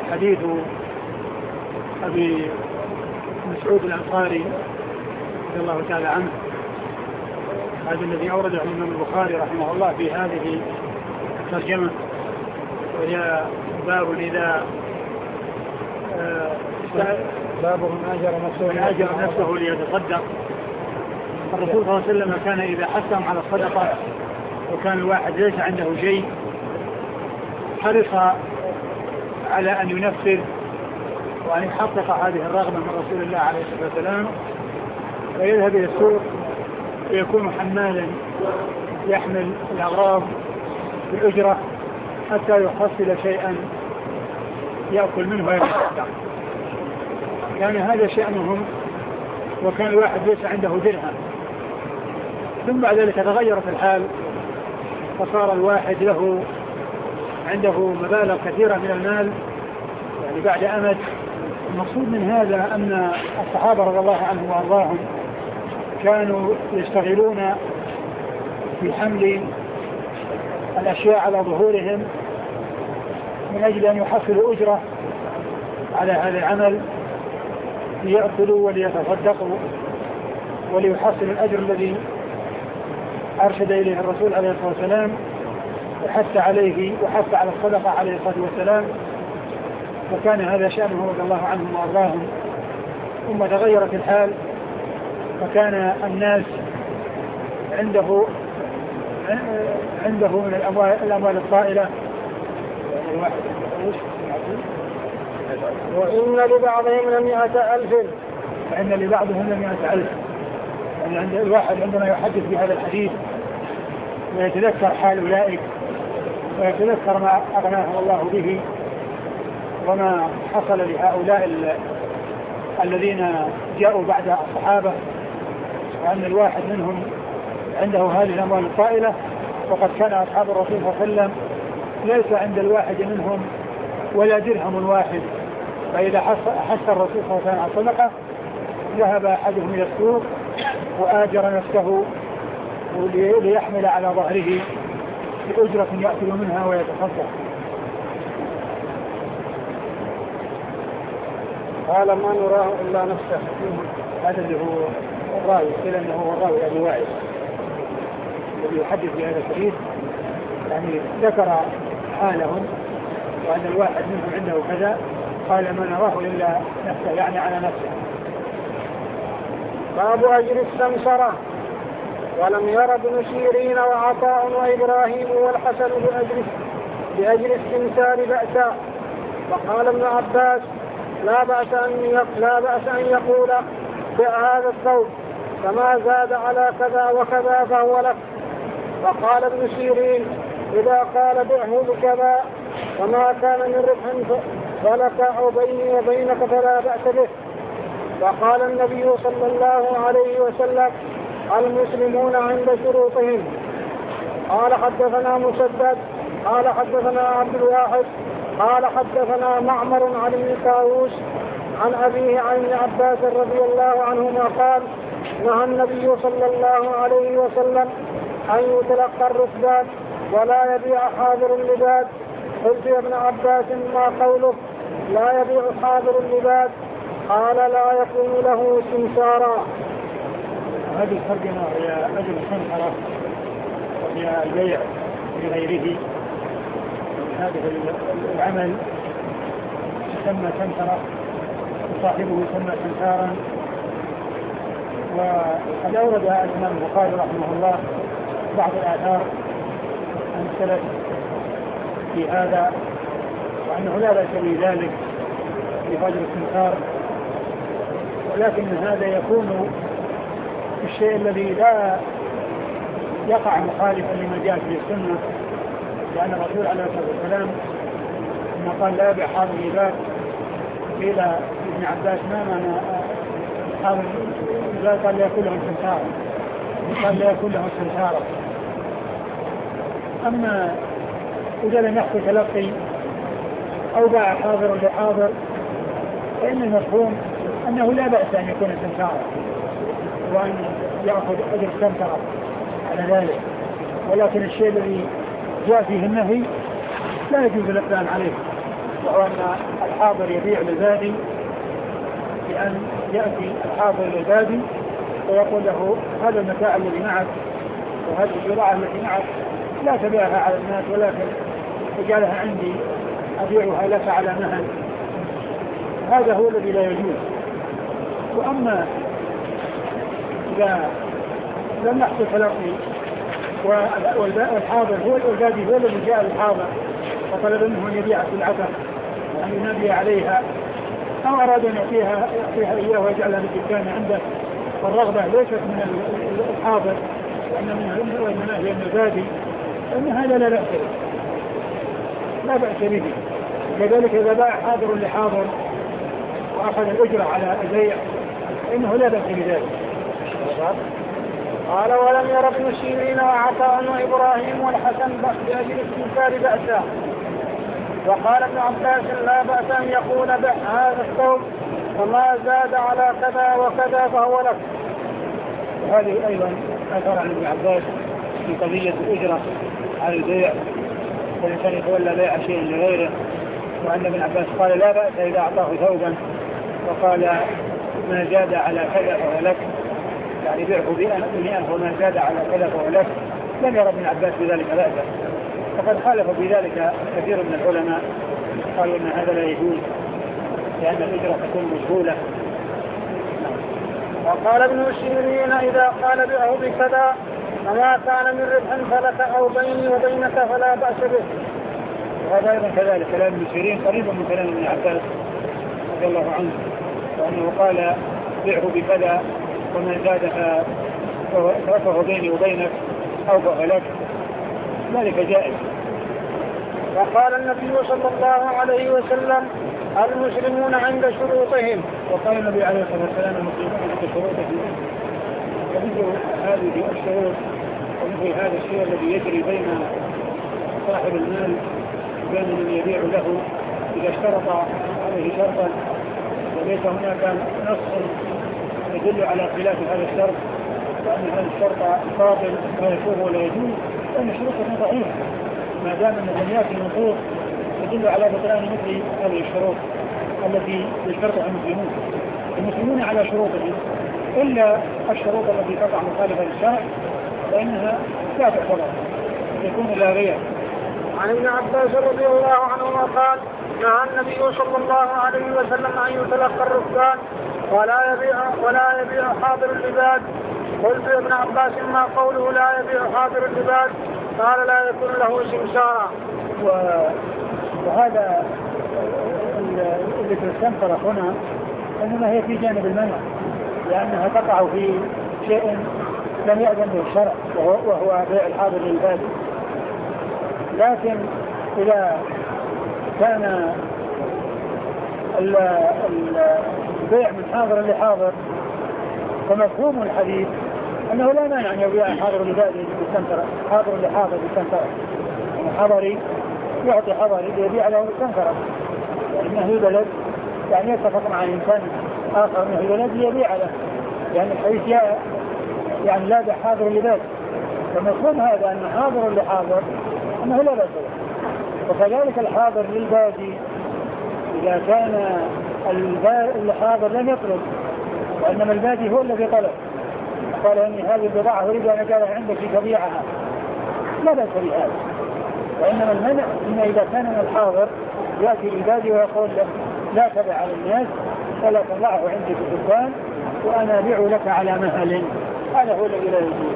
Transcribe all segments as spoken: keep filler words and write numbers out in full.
حديث أبي مسعود الأنصاري رضي الله تعالى عنه، هذا الذي أورده الإمام البخاري رحمه الله في هذه الترجمة، وهي باب إذا باب من أجر نفسه, من أجر نفسه ليتصدق. الرسول صلى الله عليه وسلم كان إذا حثهم على الصدقة وكان الواحد ليس عنده شيء حرص على أن ينفذ وأن يحقق هذه الرغبة من رسول الله عليه الصلاة والسلام، ويذهب إلى السوق ويكون حمالا يحمل الأغراض بالأجرة حتى يحصل شيئا يأكل منه ويتصدق. كان هذا شأنهم، وكان الواحد ليس عنده درهم. ثم بعد ذلك تغيرت الحال فصار الواحد له عنده مبالغ كثيرة من المال يعني بعد أمد. المقصود من هذا أن الصحابة رضي الله عنهم وأرضاهم كانوا يشتغلون في حمل الأشياء على ظهورهم من أجل أن يحصلوا أجرة على هذا العمل ليأكلوا وليتصدقوا وليحصلوا الأجر الذي أرشد إليه الرسول عليه الصلاة والسلام وحث عليه وحث على الصدقة عليه الصلاة والسلام. وكان هذا شأنه رضي الله عنهم وأرضاهم. ثم تغيرت الحال فكان الناس عنده عنده من الأموال, الأموال الطائلة وإن لبعضهم لمئة ألف وإن لبعضهم لمئة ألف. يعني عند الواحد عندما يحدث بهذا الحديث ويتذكر حال أولئك ويتذكر ما أغناه الله به وما حصل لهؤلاء الذين جاءوا بعد الصحابة، وأن الواحد منهم عنده هذه الأموال الطائلة. وقد كان أصحاب الرسول صلى الله عليه وسلم ليس عند الواحد منهم ولا درهم واحد، فإذا حث الرسول صلى الله عليه وسلم على الصدقة ذهب أحدهم إلى السوق وآجر نفسه ليحمل على ظهره بأجرة يأكل منها ويتصدق. قال ما نراه إلا نفسه. هذا اللي هو الراوي، قيل أنه هو الراوي أبو وائل الذي يحدث بهذا الحديث، يعني ذكر حالهم وأن الواحد منهم عنده كذا، قال ما نراه إلا نفسه، يعني على نفسه. باب أجر السمسرة. ولم ير ابن سيرين وعطاء وإبراهيم والحسن بأجر بأجر السمسار بأسا. وقال ابن عباس لا بأس أن لا بأس أن يقول بع هذا الثوب فما زاد على كذا وكذا فهو لك. وقال ابن سيرين إذا قال بعه بكذا وما كان من ربح فلك أو بيني وبينك فلا بأس به. وقال النبي صلى الله عليه وسلم المسلمون عند شروطهم. قال حدثنا مسدد قال حدثنا عبد الواحد قال حدثنا معمر عن ابن طاووس عن أبيه عن ابن عباس رضي الله عنهما قال نهى النبي صلى الله عليه وسلم أن يتلقى الركبان ولا يبيع حاضر اللباد. قلت يا ابن عباس ما قوله لا يبيع حاضر اللباد؟ قال لا يكون له سمسارا. هذه الترجمة هي أجل السمسرة وهي البيع بغيره. هذا العمل يسمى سمسرة وصاحبه يسمى سمسارا. وقد أورد الإمام البخاري رحمه الله بعض الآثار عن السلف في هذا، وأنه لا بأس بذلك لفجر السمسار، ولكن هذا يكون الشيء الذي لا يقع مخالفا لما جاء في السنة، لأن الرسول عليه الصلاة والسلام لما قال لا يبيع حاضر اللباد قيل ابن عباس ما معنى حاضر اللباد؟ قال لا يكون له سمسارا، قال لا يكون له سمسارا. أما إذا لم يحصل تلقي أو باع حاضر لحاضر فإن المفهوم أنه لا بأس أن يكون سمسارا وأن يأخذ أجر السمسرة على ذلك، ولكن الشيء الذي جاء فيه النهي لا يجوز الإقدام عليه وهو أن الحاضر يبيع للبادي بأن يأتي الحاضر للبادي ويقول له هذا المتاع الذي معك وهذه البضاعة التي معك لا تبيعها على الناس ولكن تجعلها عندي أبيعها لك على مهل. هذا هو الذي لا يجوز. وأما إذا لم يحصل تلقي والحاضر هو البادي هو الذي جاء الحاضر وطلب منه أن يبيع سلعته وأن ينبي عليها أو أراد أن يعطيها يعطيها إياه ويجعلها في الدكان عنده، والرغبة ليست من الحاضر وإنما هي من البادي، فإن هذا لا بأس به لا بأس به. كذلك إذا باع حاضر لحاضر وأخذ الأجرة على البيع فإنه لا بأس بذلك. قال ولم ير ابن سيرين وعطاء وإبراهيم والحسن بأجل استنكار بأسا. وقال ابن عباس لا بأس أن يقول بع هذا الثوب وما زاد على كذا وكذا فهو لك. وهذه أيضا أثر عن ابن عباس في قضية الأجرة على البيع، والإنسان يتولى بيع شيء لغيره، وأن ابن عباس قال لا بأس إذا أعطاه ثوبا وقال ما زاد على كذا فهو لك، يعني بيعه بمئة وما زاد على كذا فهو لك. لم يرى ابن عباس بذلك بأسا، فقد خالف بذلك كثير من العلماء قالوا أن هذا لا يجوز لأن الأجرة تكون مجهولة. وقال ابن سيرين إذا قال بعه بكذا فما كان من ربح فلك أو بيني وبينك فلا بأس به. وهذا أيضا كذلك كلام ابن سيرين قريب من كلام ابن عباس رضي الله عنه، وأنه قال بعه بكذا ومن زاد فهو بيني وبينك أو فهو لك، ذلك جائز. وقال النبي صلى الله عليه وسلم المسلمون عند شروطهم. وقال النبي عليه الصلاة والسلام المسلمون عند شروطهم. ومثل هذه الشروط ومثل هذا الشيء الذي يجري بين صاحب المال بين من يبيع له إذا اشترط عليه شرطا وليس هناك نص يدل على خلاف هذا الشرط وأن هذا الشرط باطل لا يكون ولا يجوز، فإن شروطه ضعيفة ما دام أن لم يأتي نصوص يدل على بطلان مثل هذه الشروط التي يشترطها المسلمون. المسلمون على شروطهم إلا الشروط التي تقع مخالفة للشرع فإنها لا تعتبر يكون لا غير. عن ابن عباس رضي الله عنهما قال نهى النبي صلى الله عليه وسلم أن يتلقى الركبان ولا يبيع ولا يبيع حاضر اللباد. قلت يا ابن عباس ما قوله لا يبيع حاضر اللباد؟ قال لا يكون له سمسارا. وهذا اللي تستنكر هنا انما هي في جانب المنع لانها تقع في شيء لم يأذن به الشرع وهو بيع الحاضر للباد. لكن اذا كان البيع من حاضر لحاضر فمفهوم الحديث انه لا مانع ان يبيع حاضر لباد بالسنترة حاضر لحاضر بالسنترة، حضري يعطي حضري ليبيع له بالسنترة لأنه بلد يعني يتفق مع إنسان آخر أنه بلد ليبيع له يعني الحديث يعني لا بحاضر لباد، فمفهوم هذا أن حاضر لحاضر أنه لا بأس له. وكذلك الحاضر للبادي إذا كان الحاضر لم يطلب وإنما البادي هو الذي طلب قال إني هذه البضاعة أريد أن أجعلها عندك تبيعها لا بأس بهذا. وإنما المنع إن إذا كان من الحاضر يأتي البادي ويقول له لا تبع على الناس فلا تضعه عندي في الدكان وأنا أبيع لك على مهل، هذا هو الذي لا يجوز.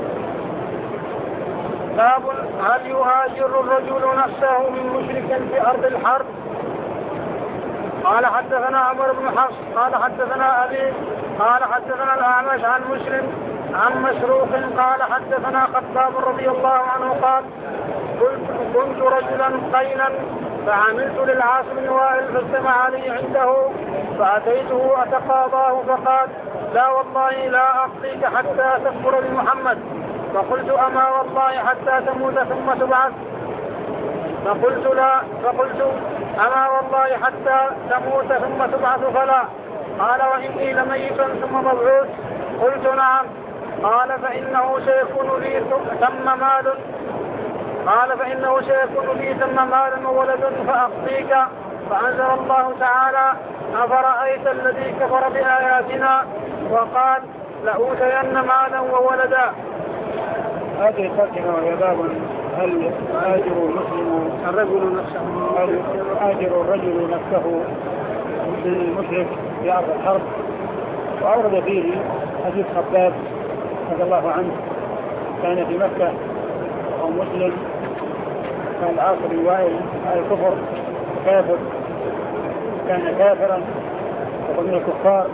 باب هل يهاجر الرجل نفسه من مشرك في أرض الحرب؟ قال حدثنا عمر بن حفص قال حدثنا أبي قال حدثنا الأعمش عن مسلم عن مسروق قال حدثنا خطاب رضي الله عنه قال كنت رجلا قينا فعملت للعاص بن وائل فاجتمع لي عنده فأتيته أتقاضاه فقال لا والله لا أقضيك حتى تكفر بمحمد. فقلت أما والله حتى تموت ثم تبعث؟ فقلت لا فقلت أما والله حتى تموت ثم تبعث فلا. قال وإني لميت ثم مبعوث؟ قلت نعم. قال فإنه سيكون لي ثم مال قال فإنه سيكون لي ثم مال وولد فأقضيك فأنزل الله تعالى أفرأيت الذي كفر بآياتنا وقال لأوتين مالا وولدا. هذه الترجمة وهي باب هل يؤاجر المسلم الرجل نفسه هل يؤاجر الرجل نفسه بالمشرك في أرض الحرب. وأورد فيه حديث خباب رضي الله عنه كان في مكة أو مسلم كان العاص بن وائل على الكفر كافر كان كافرا ومن الكفار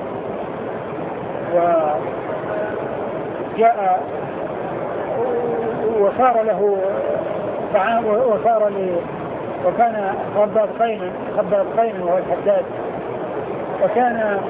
وجاء وصار له وصار لي وكان خباب قينا خباب قينا وهو الحداد وكان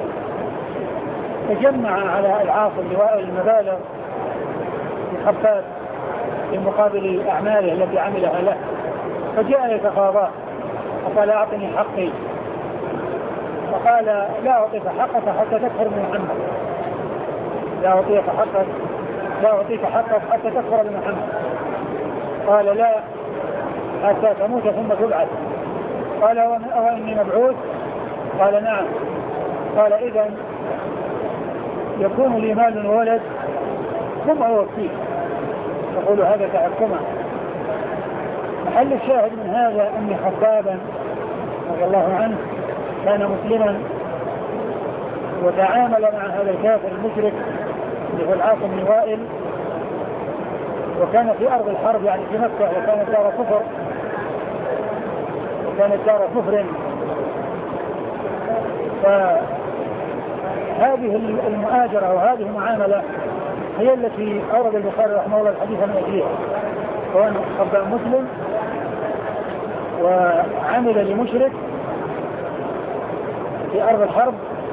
تجمع على العاص بن وائل المبالغ لخباب في مقابل أعماله التي عملها له فجاء يتقاضاه فقال أعطني حقي فقال لا أعطيك حقك حتى تكفر بمحمد لا أعطيك حقك لا أعطيك حقك حتى تكفر بمحمد قال لا حتى تموت ثم تبعث قال أو إني مبعوث قال نعم قال إذن يكون لي مال وولد ثم أوفيه يقول هذا تحكما. محل الشاهد من هذا أن خبابا رضي الله عنه كان مسلما وتعامل مع هذا الكافر المشرك اللي هو العاص بن وائل وكان في أرض الحرب يعني في مكة وكانت دار كفر وكانت دار كفر فهذه المؤاجرة وهذه المعاملة هي التي أورد البخاري رحمه الله الحديث من أجلها وأن خباب مسلم وعمل لمشرك في أرض الحرب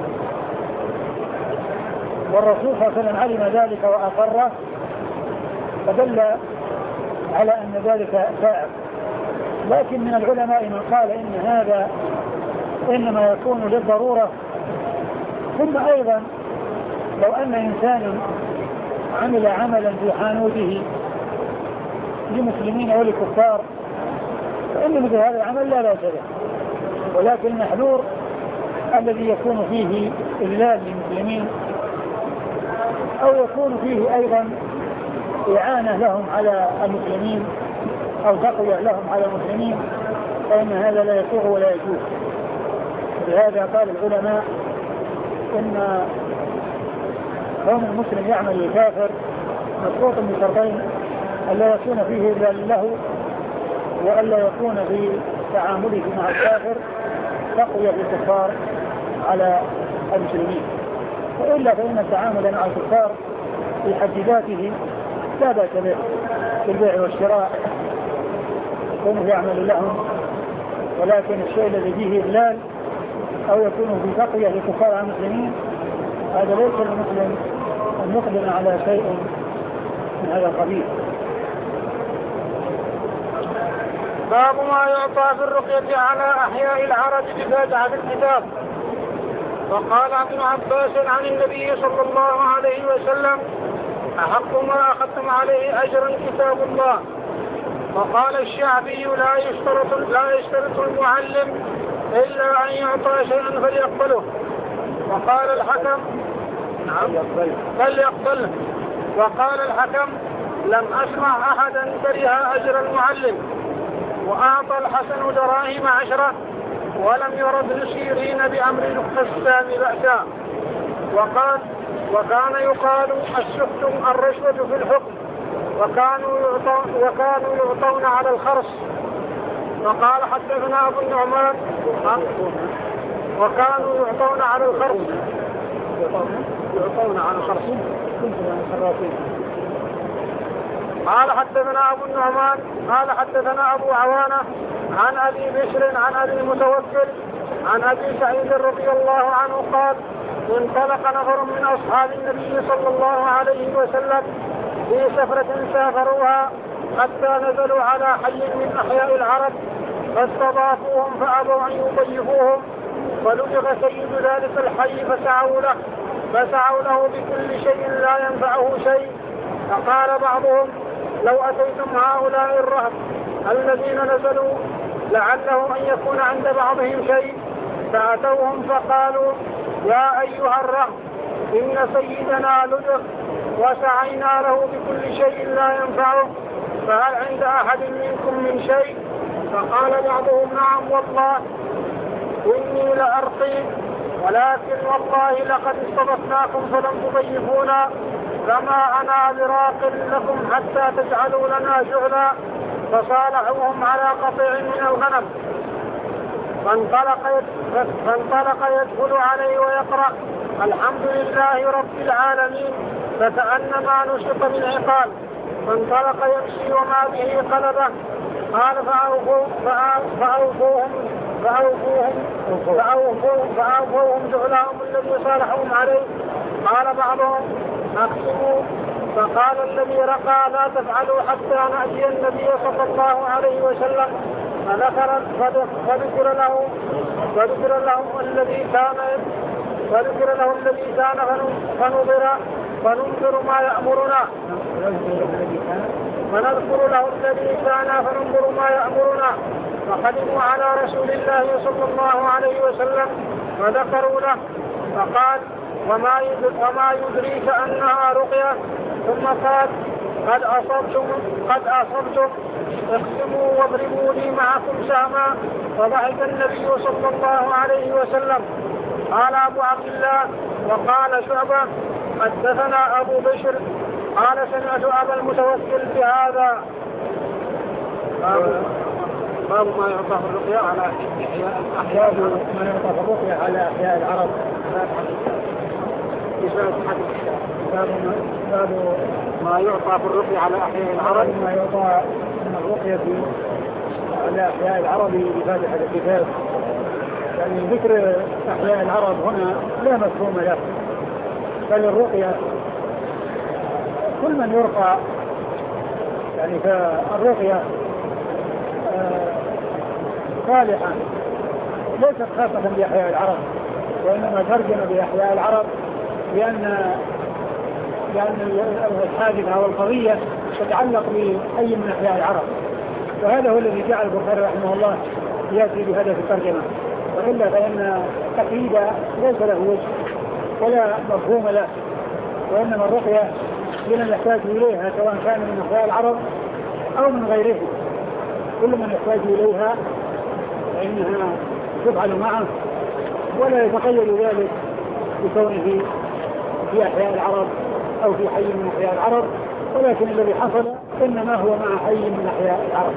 والرسول صلى الله عليه وسلم علم ذلك وأقره فدل على أن ذلك فاعل. لكن من العلماء من قال إن هذا إنما يكون للضرورة. ثم أيضا لو أن إنسان عمل عملا في حانوته لمسلمين ولكفار فإن مثل هذا العمل لا بأس به ولكن المحذور الذي يكون فيه إذلال للمسلمين أو يكون فيه أيضا إعانة لهم على المسلمين أو تقوية لهم على المسلمين فإن هذا لا يسوغ ولا يجوز. لهذا قال العلماء إن كون المسلم يعمل للكافر مشروط بشرطين ألا يكون فيه إذلال له وألا يكون في تعامله مع الكافر تقوية الكفار على المسلمين وإلا فإن التعامل مع الكفار في حد ذاته لا بأس به في البيع والشراء يكون يعمل لهم ولكن الشيء الذي فيه إذلال أو يكون في تقوية للكفار على المسلمين هذا ليس المسلم أن يقدم على شيء من هذا القبيل. باب ما يعطى في الرقية على أحياء العرب بفاتحة الكتاب. وقال ابن عباس عن النبي صلى الله عليه وسلم أحق ما أخذتم عليه أجرا كتاب الله. وقال الشعبي لا يشترط لا يشترط المعلم إلا أن يعطى شيئا فليقبله. وقال الحكم نعم فليقبله. وقال الحكم لم أسمع أحدا كره أجر المعلم. وأعطى الحسن دراهم عشرة ولم يرد ابن سيرين بأمر القسام بأسا. وقال وكان يقال السحت الرشوة في الحكم وكانوا يعطون, وكانوا يعطون على الخرص. وقال حدثنا أبو النعمان وكانوا يعطون على الخرص يعطون على الخرص قال حدثنا أبو النعمان قال حدثنا أبو عوانة عن أبي بشر عن أبي المتوكل عن أبي سعيد رضي الله عنه قال انطلق نفر من أصحاب النبي صلى الله عليه وسلم في سفرة سافروها حتى نزلوا على حي من أحياء العرب فاستضافوهم فأبوا أن يضيفوهم فلدغ سيد ذلك الحي فسعوا له فسعوا له بكل شيء لا ينفعه شيء. فقال بعضهم لو أتيتم هؤلاء الرهب الذين نزلوا لعله أن يكون عند بعضهم شيء، فأتوهم فقالوا: يا أيها الرهط، إن سيدنا لدغ وسعينا له بكل شيء لا ينفعه، فهل عند أحد منكم من شيء؟ فقال بعضهم: نعم والله إني لأرقي، ولكن والله لقد استضفناكم فلم تضيفونا، فما أنا براق لكم حتى تجعلوا لنا شغلا. فصالحوهم على قطيع من الغنم، فانطلق فانطلق يدخل عليه ويقرأ: الحمد لله رب العالمين، فكأنما نشط من عقال. فانطلق يمشي وما به قلبه. قال: فأوفوهم فأوفوهم فأوفوهم فأوفوهم فأوفوهم جعلهم الذي صالحهم عليه. قال بعضهم: أقسموا. فقال الذي رقى: لا تفعلوا حتى نأتي النبي صلى الله عليه وسلم. فذكر فذكر له فذكر له الذي كان فذكر له الذي كان فنظر فننظر ما يأمرنا فنذكر له الذي كان فننظر ما يأمرنا. فقدموا على رسول الله صلى الله عليه وسلم فذكروا له، فقال: وما وما يدريك أنها رقية؟ ثم قال: قد أصبتم قد أصبتم اقسموا واضربوا لي معكم سهما. فضحك النبي صلى الله عليه وسلم. قال أبو عبد الله وقال شعبة: حدثنا أبو بشر قال: سمعت أبا المتوكل بهذا. باب ما يعطى الرقية على أحياء ما يعطى الرقية على أحياء العرب. باب ما يعطى في الرقية على أحياء العرب. ما يعطى الرقية على أحياء العرب بفاتحة الكتاب. يعني ذكر أحياء العرب هنا لا مفهوم له، بل الرقية كل من يرقى. يعني فالرقية صالحة ليست خاصة بأحياء العرب، وإنما ترجم بأحياء العرب لأن لأن الحادثة أو القضية تتعلق بأي من أحياء العرب، وهذا هو الذي جعل البخاري رحمه الله يأتي بهذا في الترجمة. وإلا فإن التقييد ليس له وجه ولا مفهوم له، وإنما الرقية لمن يحتاج إليها سواء كان من أحياء العرب أو من غيره، كل من يحتاج إليها فإنها تفعل معه، ولا يتقيد ذلك بكونه في أحياء العرب أو في حي من أحياء العرب، ولكن الذي حصل إنما هو مع حي من أحياء العرب.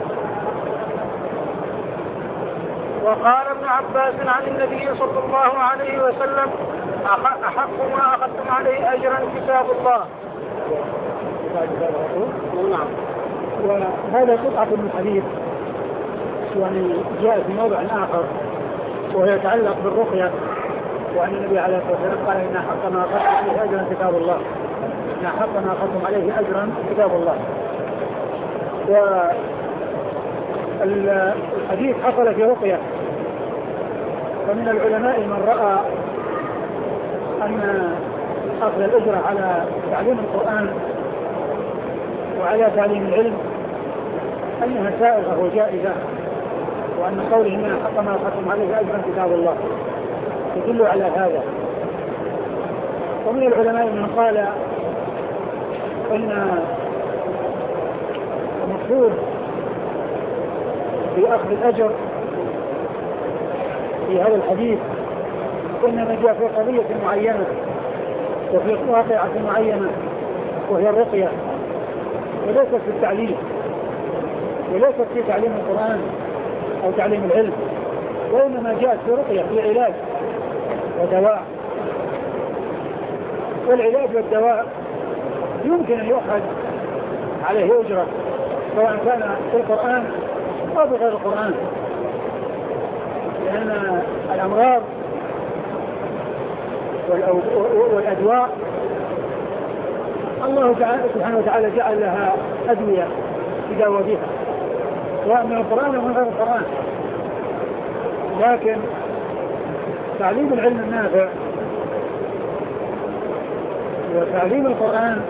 وقال ابن عباس عن النبي صلى الله عليه وسلم: أحق ما أخذتم عليه أجرا كتاب الله. نعم. وهذا قطعة من الحديث يعني جاء في موضع آخر وهو يتعلق بالرقية، وأن النبي عليه الصلاة والسلام قال: إن حق ما أخذتم عليه أجرا كتاب الله، إن حق ما أخذتم عليه أجرا كتاب الله. والحديث حصل في رقية، فمن العلماء من رأى أن أخذ الأجرة على تعليم القرآن وعلى تعليم العلم أنها سائغة وجائزة، وأن قوله إن حق ما أخذتم عليه أجرا كتاب الله يدل على هذا. ومن العلماء من قال إن المقصود في أخذ الأجر في هذا الحديث إنما جاء في قضية معينة وفي واقعة معينة وهي الرقية، وليست في التعليم، وليست في تعليم القرآن أو تعليم العلم، وإنما جاءت في رقية في علاج ودواء. والعلاج والدواء يمكن أن يؤخذ عليه أجرة سواء كان في القرآن أو بغير القرآن، لأن الأمراض والأدواء الله سبحانه وتعالى جعل لها أدوية يداوى بها سواء من القرآن أو من غير القرآن. لكن تعليم العلم النافع وتعليم القرآن،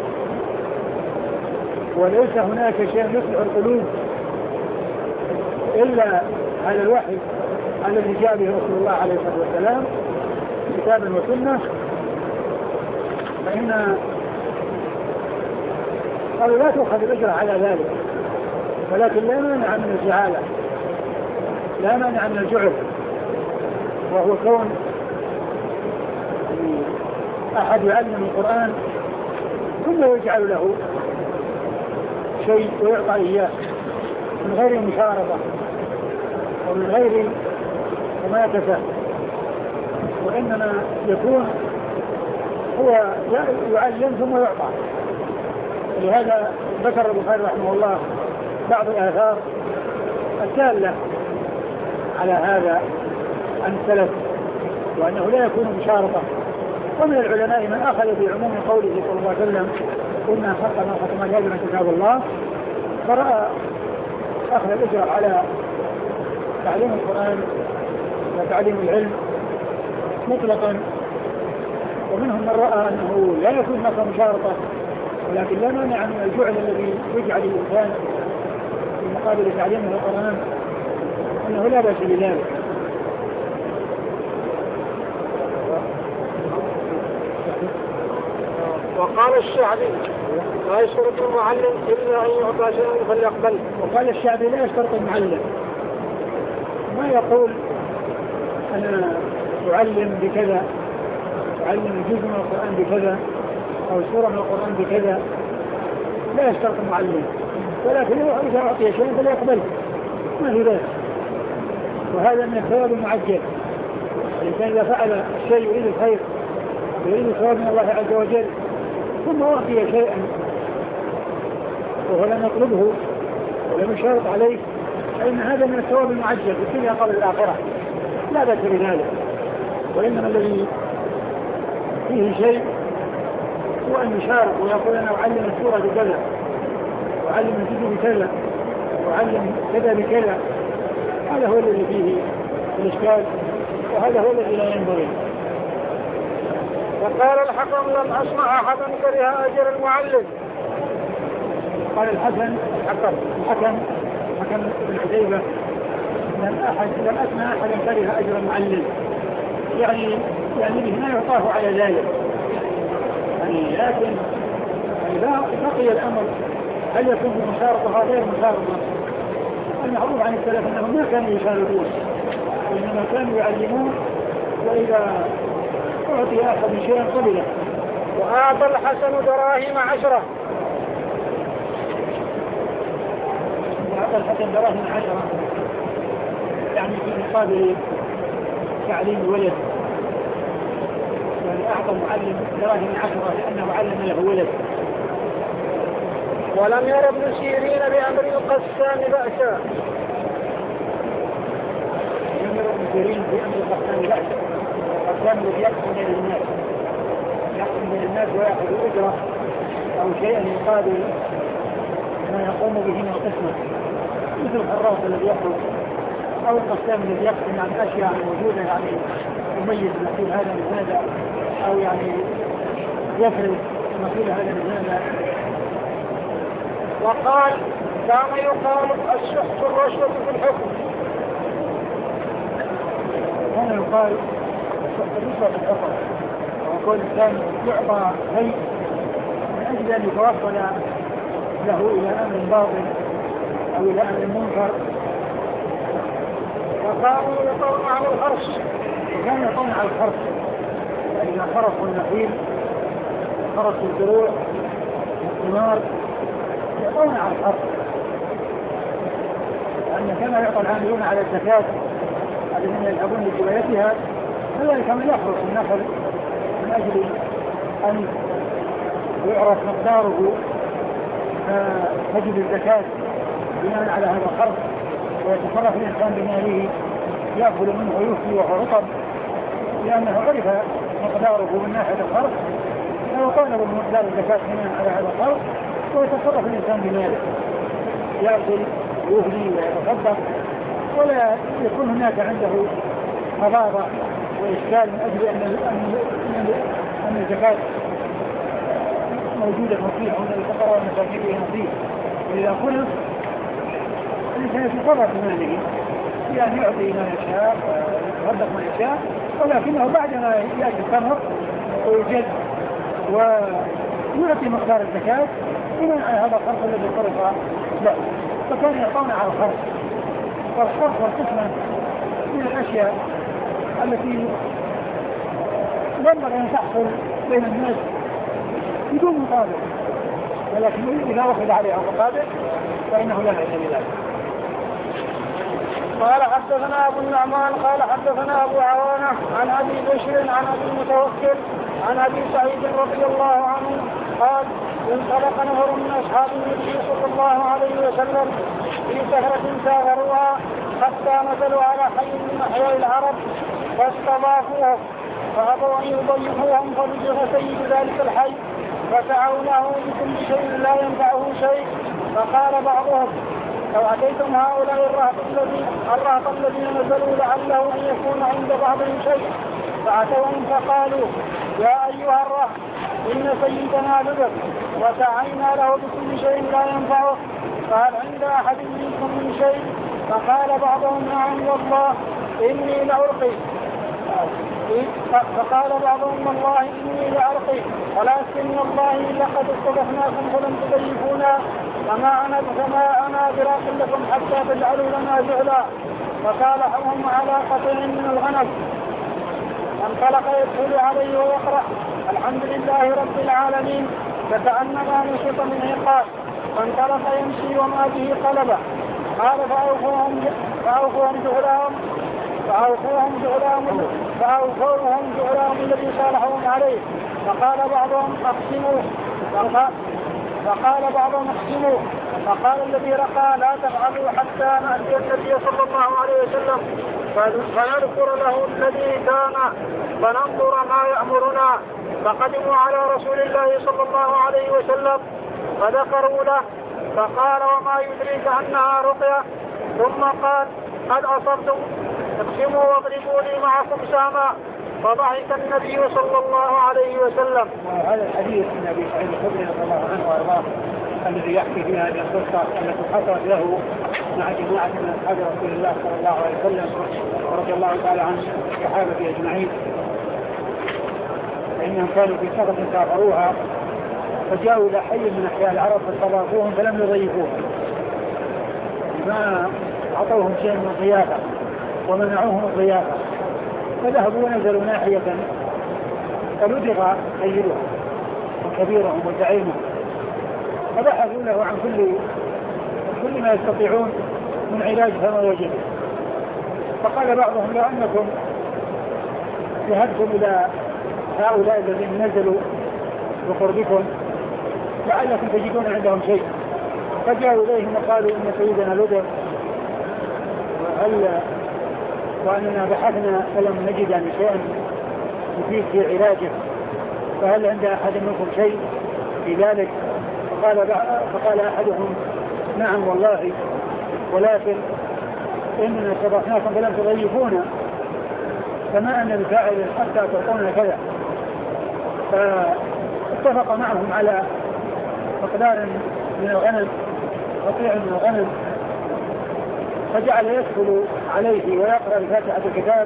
وليس هناك شيء يصلح القلوب إلا على الوحي الذي جاء به رسول الله عليه الصلاة والسلام كتابا وسنة، فإن قالوا لا تؤخذ الأجر على ذلك، ولكن لا مانع من الجهالة، لا مانع من الجعل، وهو كون أحد يعلم القرآن ثم يجعل له شيء ويعطى إياه من غير مشارطة ومن غير مماكسة، وإنما يكون هو يعلم ثم يعطى. لهذا ذكر البخاري رحمه الله بعض الآثار الدالة على هذا عن السلف، وأنه لا يكون مشارطة. ومن العلماء من أخذ بعموم قوله صلى الله عليه وسلم قلنا حق ما ختم جابر كتاب الله، فرأى أخذ الأجر على تعليم القرآن وتعليم العلم مطلقا. ومنهم من رأى أنه لا يكون هناك مشارطة، ولكن لا مانع من الجعل الذي يجعل الإنسان في مقابل تعليمه القرآن أنه لا بأس بذلك. وقال الشعبي لا يشترط المعلم إلا أن يعطى شيئا فليقبل. وقال الشعبي لا يشترط المعلم، ما يقول أنا أعلم بكذا، أعلم جزء من القرآن بكذا أو سورة من القرآن بكذا، لا يشترط المعلم، ولكن إذا أعطي شيئا فليقبل ما في ذلك. وهذا من الثواب المعجل، الإنسان إذا فعل الشيء يريد الخير ويريد الثواب من الله عز وجل ثم أعطي شيئا وهو لم يطلبه ولم يشارط عليه، فإن هذا من الثواب المعجل في الدنيا قبل الآخرة، لا بأس بذلك. وإنما الذي فيه شيء هو أن يشارك ويقول أنا أعلم السورة بكذا، وأعلم الجزء بكذا، وأعلم كذا بكذا، هذا هو الذي فيه الإشكال، وهذا هو الذي لا ينبغي. وقال الحكم لم أسمع أحدا كره أجر المعلم. قال الحسن الحكم الحكم حكم بن عتيبة لم أحد لم أسمع أحدا كره أجر المعلم، يعني يعني به ما يعطاه على ذلك، يعني لكن إذا بقي الأمر هل يكون بمشارطة أو غير مشارطة؟ المعروف عن السلف أنهم ما كانوا يشارطون، وإنما كانوا يعلمون، وإذا أعطي أحد شيئا قبله. وأعطى الحسن دراهم عشرة. وأعطى الحسن دراهم عشرة يعني في مقابل تعليم الولد، يعني أعطى المعلم دراهم عشرة لأنه علم له ولد. ولم ير ابن سيرين بأمر القسام بأسا. لم ير ابن سيرين بأمر القسام بأسا. القسام الذي يقسم بين الناس يقسم بين الناس ويأخذ أجرة أو شيئا يقابل ما يقوم به من القسمة، مثل الحراس الذي يخرج أو القسام الذي يقسم عن أشياء موجودة، يعني يميز نقول هذا من هذا، أو يعني يفرز نقول هذا من هذا. وقال كان يقال السحت الرشوة في الحكم. هنا يقال السحت الرشوة في الحكم، وكل إنسان يعطى شيء من أجل أن يتوصل له إلى أمر باطل أو إلى أمر منكر. وكانوا يطون على الحرص، وكانوا يطون على الحرص، إذا خرصوا النخيل خرصوا الزروع والثمار يطون على الحرص، لأن كما يعطى العاملون على الزكاة الذين يذهبون لجبايتها، كذلك من يحرص النخل من أجل أن يعرف مقداره فتجد الزكاة بناء على هذا الحرص، ويتصرف الإنسان بماله يأكل منه ويفضي وهو رطب، لأنه عرف مقداره من ناحية الحرص فيطالب بمقدار الزكاة بناء على هذا الحرص، ويتصرف الإنسان بماله يأكل ويفضي ويتصدق، ولا يكون هناك عنده مضاضة وإشكال من أجل أن أن الزكاة موجودة فيه وأن الفقراء والمساكين فيه نصيب. وإذا خلص الإنسان يتصرف بماله يعني يعطي ما يشاء ويتصدق ما يشاء، ولكنه بعدما يأتي التمر ويجد ويعطي مقدار الزكاة بناء على هذا الخرق الذي صرف له، فكان يعطون على الخرق، والخرق والقسمة من الأشياء التي ينبغي أن تحصل بين الناس بدون مقابل، ولكن إذا أخذ عليها مقابل فإنه لا بأس بذلك. قال حدثنا أبو النعمان قال حدثنا أبو عوانة عن أبي بشر عن أبي المتوكل عن أبي سعيد رضي الله عنه قال انطلق نفر من أصحاب النبي صلى الله عليه وسلم في سهرة سافروها حتى نزلوا على حي من أحياء العرب فاستضافوهم فأبوا أن يضيفوهم، فبلغ سيد ذلك الحي فسعوا له بكل شيء لا ينفعه شيء، فقال بعضهم لو أتيتم هؤلاء الرهط الذين الرهط الذين نزلوا لعله أن يكون عند بعضهم شيء، فأتوهم فقالوا يا أيها الرهط إن سيدنا لبث وسعينا له بكل شيء لا ينفعه، فهل عند أحد منكم من شيء؟ فقال بعضهم نعم والله إني لألقي، فقال بعضهم والله إني لألقي ولكن والله لقد استضفناكم فلم تضيفونا فما أنا فما أنا براق لكم حتى تجعلوا لنا جعلا، فصالحهم على قطع من الغنم، فانطلق يدخل عليه ويقرأ الحمد لله رب العالمين فكأنما نشط من عقاب، فانطلق يمشي وما به قلبه. قال فأوفوهم فأوفوهم جعلهم فأوفوهم جعلهم فأوفوهم جعلهم الذي صالحهم عليه، فقال بعضهم أقسموا فقال بعضهم اقسموا فقال الذي رقى لا تفعلوا حتى نأتي النبي صلى الله عليه وسلم فنذكر له الذي كان فننظر ما يأمرنا. فقدموا على رسول الله صلى الله عليه وسلم فذكروا له، فقال وما يدريك أنها رقية، ثم قال قد أصبتم اقسموا واضربوا لي معكم ساما، فضحك النبي صلى الله عليه وسلم. هذا الحديث من أبي سعيد الخدري رضي الله عنه وأرضاه الذي يحكي فيها هذه القصة التي حصلت له مع جماعة من أصحاب رسول الله صلى الله عليه وسلم ورضي الله تعالى عن الصحابة أجمعين، فإنهم كانوا في سفر سافروها فجاءوا إلى حي من أحياء العرب فاستضافوهم فلم يضيفوهم، ما أعطوهم شيء من الضيافة ومنعوهم الضيافة، فذهبوا ونزلوا ناحية فلدغ سيدهم وكبيرهم وزعيمهم، فبحثوا له عن كل كل ما يستطيعون من علاج فما وجدوا. فقال بعضهم لو أنكم ذهبتم إلى هؤلاء الذين نزلوا بقربكم لعلكم تجدون عندهم شيء، فجاءوا إليهم وقالوا إن سيدنا لدغ وهل وأننا بحثنا فلم نجد يعني شيئا مفيد في علاجه، فهل عند أحد منكم شيء في ذلك؟ فقال, فقال أحدهم نعم والله ولكن إننا استضفناكم فلم تضيفونا فما أن بفاعل حتى تعطونا كذا. فاتفق معهم على مقدار من الغنم قطيع من الغنم، فجعل يدخل عليه ويقرأ الفاتحة الكتاب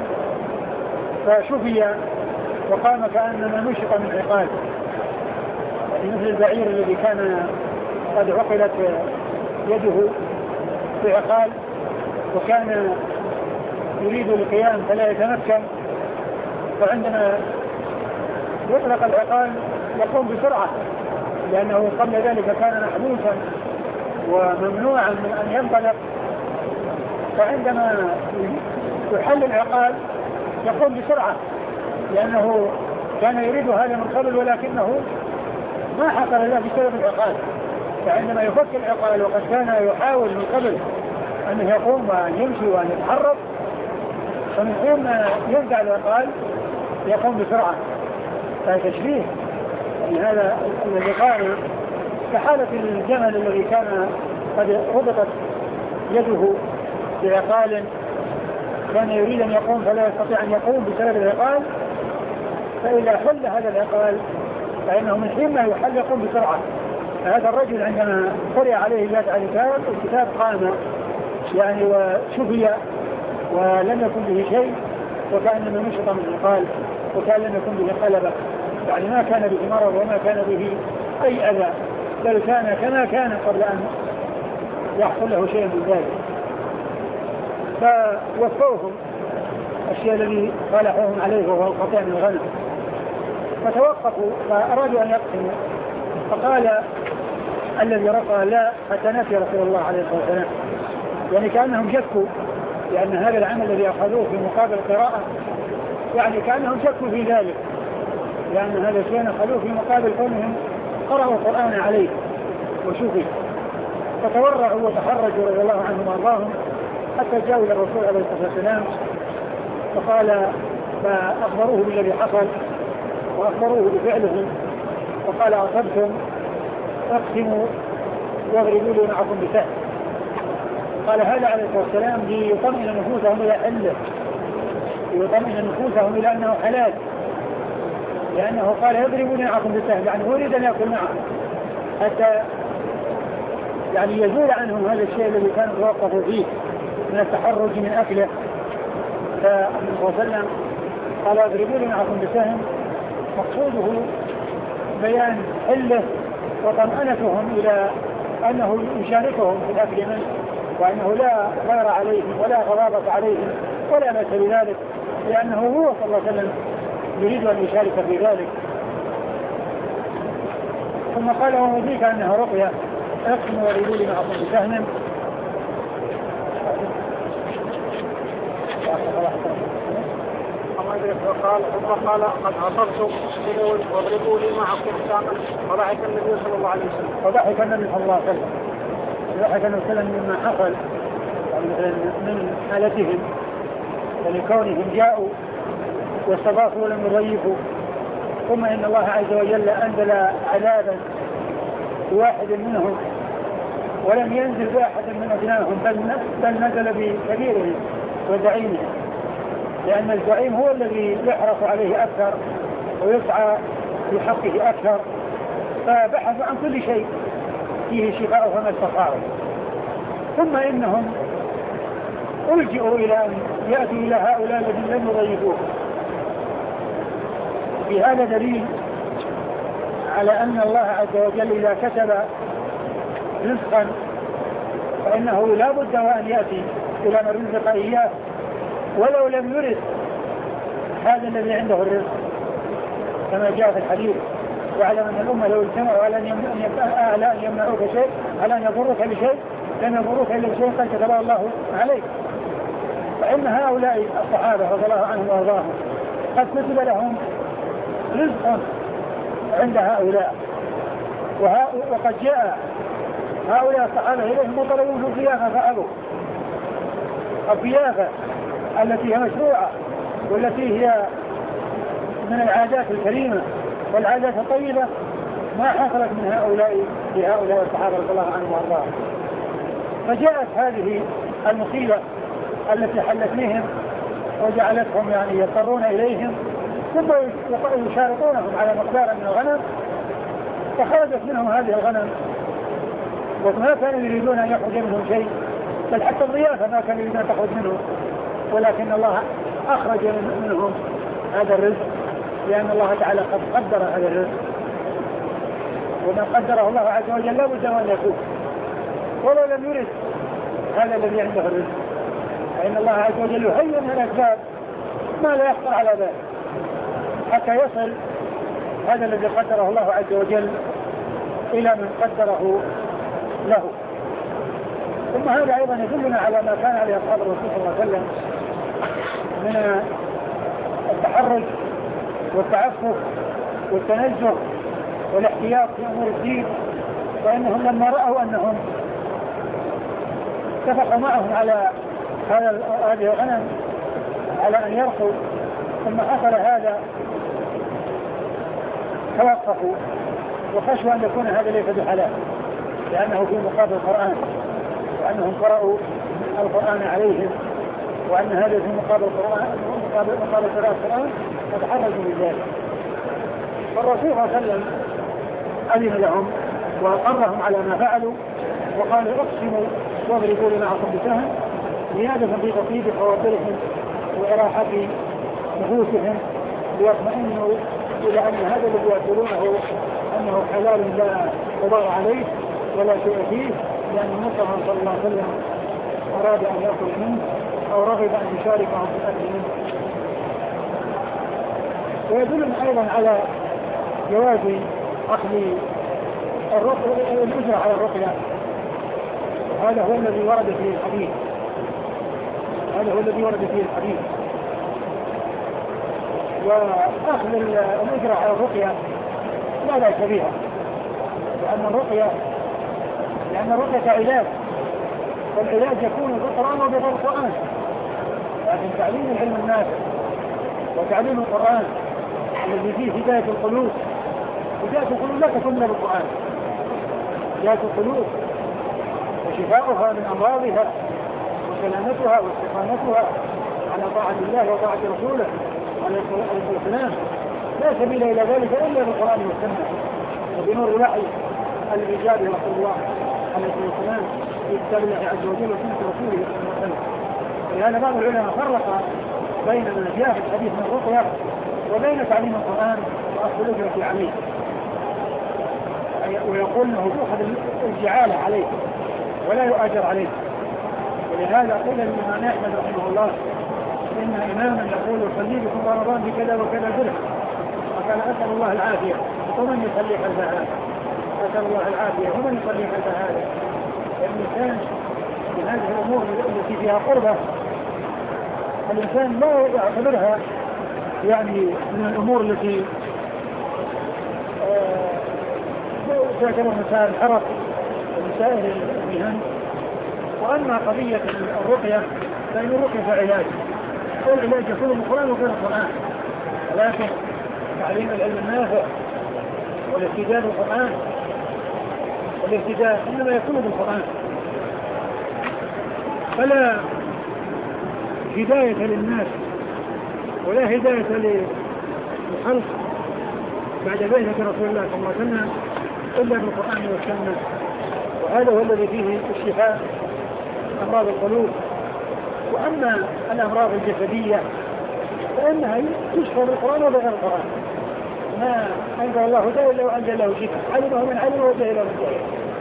فشفي وقام كأنما نشط من عقال، مثل البعير الذي كان قد عقلت يده في عقال وكان يريد القيام فلا يتمكن، فعندما يطلق العقال يقوم بسرعة لأنه قبل ذلك كان محبوسا وممنوعا من أن ينطلق، فعندما يحل العقال يقوم بسرعة لأنه كان يريد هذا من قبل ولكنه ما حصل له بسبب العقال، فعندما يفك العقال وقد كان يحاول من قبل أنه يقوم وأن يمشي وأن يتحرك، فمن حين ما ينزع العقال يقوم بسرعة. فتشبيه هذا الذي قال كحالة الجمل الذي كان قد ربطت يده بعقال كان يريد أن يقوم فلا يستطيع أن يقوم بسبب العقال، فإذا حل هذا العقال فإنه من حين ما يحل يقوم بسرعة. فهذا الرجل عندما قرأ عليه الفاتحة الكتاب قام يعني وشفي ولم يكن به شيء، وكأنما نشط من القال، وكان لم يكن به قلبة، يعني ما كان به مرض وما كان به أي أذى، بل كان كما كان قبل أن يحصل له شيء من ذلك. فوفوهم الشيء الذي صالحوهم عليه وهو القطيع من الغنم، فتوقفوا فأرادوا أن يقسموا، فقال الذي رفع لا حتى نفي رسول الله عليه الصلاة والسلام، يعني كأنهم شكوا لأن هذا العمل الذي أخذوه في مقابل القراءة، يعني كأنهم شكوا في ذلك، لأن هذا الشيء أخذوه في مقابل كونهم قرأوا القرآن عليه وشوفوا، فتورعوا وتحرجوا رضي الله عنهم وارضاهم حتى جاءوا إلى الرسول عليه الصلاة والسلام، فقال فأخبروه بالذي حصل وأخبروه بفعلهم، وقال أصبتم اقسموا واضربوا لي معكم بسهم. قال هذا عليه الصلاة والسلام ليطمئن نفوسهم إلى حله، ليطمئن نفوسهم إلى أنه حلال، لأنه قال يضربوا لي معكم بسهم، يعني هو يريد أن يأكل معهم حتى يعني يزول عنهم هذا الشيء الذي كانوا توقفوا فيه من التحرج من أكله. فالنبي صلى الله عليه وسلم قال اضربوا لي معكم بسهم، مقصوده بيان حله وطمأنتهم إلى أنه يشاركهم في الأكل منه، وأنه لا غير عليهم ولا غضاضة عليهم ولا بأس بذلك، لأنه هو صلى الله عليه وسلم يريد أن يشارك في ذلك. ثم قال ومضيك أنها رقية اقسم وضربوا لي معكم بسهم. وقال ثم قال قد عصبتم واضربوا لي معكم سهما، فضحك النبي صلى الله عليه وسلم. فضحك النبي صلى الله عليه وسلم ضحك النبي صلى الله عليه وسلم مما حصل من حالتهم ولكونهم جاءوا واستضافوا ولم يضيفوا، ثم إن الله عز وجل أنزل عذابا بواحد منهم ولم ينزل بأحد من أبنائهم، بل نزل بكبيرهم وزعيمهم، لأن الزعيم هو الذي يحرص عليه أكثر ويسعى في حقه أكثر، فبحثوا عن كل شيء فيه شفاء فما استطاعوا. ثم إنهم ألجئوا إلى أن يأتوا إلى هؤلاء الذين لم يضيفوه. في هذا دليل على أن الله عز وجل إذا كتب رزقا فإنه لا بد وأن يأتي إلى من رزق إياه ولو لم يرد هذا الذي عنده الرزق، كما جاء في الحديث وعلى أن الأمة لو اجتمعوا على أن يمنعوك شيء على أن يضروك بشيء لم يضروك إلا بشيء قد كتبه الله عليك. فإن هؤلاء الصحابة رضي الله عنهم وارضاهم قد كتب لهم رزق عند هؤلاء، وقد جاء هؤلاء الصحابة إليهم وطلبوا في الضيافة فأبوا. الضيافة التي هي مشروعة والتي هي من العادات الكريمة والعادات الطيبة ما حصلت من هؤلاء لهؤلاء الصحابة رضي الله عنهم وارضاهم. فجاءت هذه المصيبة التي حلت بهم وجعلتهم يعني يضطرون إليهم، ثم يشارطونهم على مقدار من الغنم، فخرجت منهم هذه الغنم وما كانوا يريدون أن يخرج منهم شيء، بل حتى الضيافة ما كانوا يريدون أن تخرج منهم، ولكن الله أخرج منهم هذا الرزق، لأن الله تعالى قد قدر هذا الرزق، وما قدره الله عز وجل لا بد أن يكون، ولو لم يرد هذا الذي عنده الرزق فإن الله عز وجل يهيئ من الأسباب ما لا يخطر على باله حتى يصل هذا الذي قدره الله عز وجل إلى من قدره له. ثم هذا أيضا يدلنا على ما كان عليه أصحاب الرسول صلى الله عليه وسلم من التحرج والتعفف والتنزه والاحتياط في أمور الدين، فإنهم لما رأوا أنهم اتفقوا معهم على هذا هذه الغنم على أن يرقوا، ثم حصل هذا توقفوا وخشوا أن يكون هذا ليس بحلال، لأنه في مقابل القرآن، وأنهم قرأوا القرآن عليهم، وأن هذا في مقابل القرآن مقابل مقابل قراءة القرآن، فتحرجوا من ذلك. فالرسول صلى الله عليه وسلم أذن لهم وأقرهم على ما فعلوا، وقالوا اقسموا واضربوا لنعصم بسهم زيادة في تطيب خواطرهم وإراحة نفوسهم ليطمئنوا إلى أن هذا الذي يأكلونه أنه حلال لا قضاء عليه ولا شيء فيه، لأن المصطفى صلى الله عليه وسلم أراد أن يأكل منه أو رغب أن يشاركهم في الأكل منه. ويدلنا أيضا على جواز أخذ الأجرة على الرقية، هذا هو الذي ورد فيه الحديث هذا هو الذي ورد فيه الحديث وأخذ الأجرة على الرقية لا بأس بها، لأن الرقية لأن الرقية علاج، والعلاج يكون بالقرآن وبغير القرآن، لكن تعليم العلم النافع وتعليم القرآن الذي فيه هداية القلوب. هداية القلوب لا تكون إلا بالقرآن، هداية القلوب وشفاؤها من أمراضها وسلامتها واستقامتها على طاعة الله وطاعة رسوله عليه الصلاة والسلام، لا سبيل إلى ذلك إلا بالقرآن والسنة وبنور الوحي الذي جاء به رسول الله عليه الصلاة والسلام في كتاب الله عز وجل وسنة رسوله صلى الله عليه وسلم. ولهذا بعض العلماء فرق بين ما جاء في الحديث من الرقية وبين تعليم القرآن وأخذ الأجرة عليه، ويقول أنه تؤخذ الجعالة عليه ولا يؤجر عليه. ولهذا قيل للإمام أحمد رحمه الله إن إماما يقول صلي بكم رمضان بكذا وكذا درهم، فقال أسأل الله العافية ومن يصلي خلف هذا، أسأل الله العافية ومن يصلي خلف هذا. الإنسان من هذه الأمور التي فيها قربة الإنسان لا يعتبرها يعني من الأمور التي تعتبر مسائل الحرف ومسائل المهن. وأما قضية الرقية فإن الرقية علاج، والعلاج يكون بالقرآن وغير القرآن، ولكن تعليم العلم النافع والاهتداء بالقرآن والاهتداء إنما يكون بالقرآن، فلا هداية للناس ولا هداية للخلق بعد ذلك رسول الله صلى الله عليه وسلم إلا بالقرآن والسنة. وهذا هو الذي فيه الشفاء أمراض القلوب. وأما الأمراض الجسدية فإنها تشفى بالقرآن وبغير القرآن، ما أنزل الله داء إلا وأنزل له شفاء، علمه من علمه وجهله من جهله.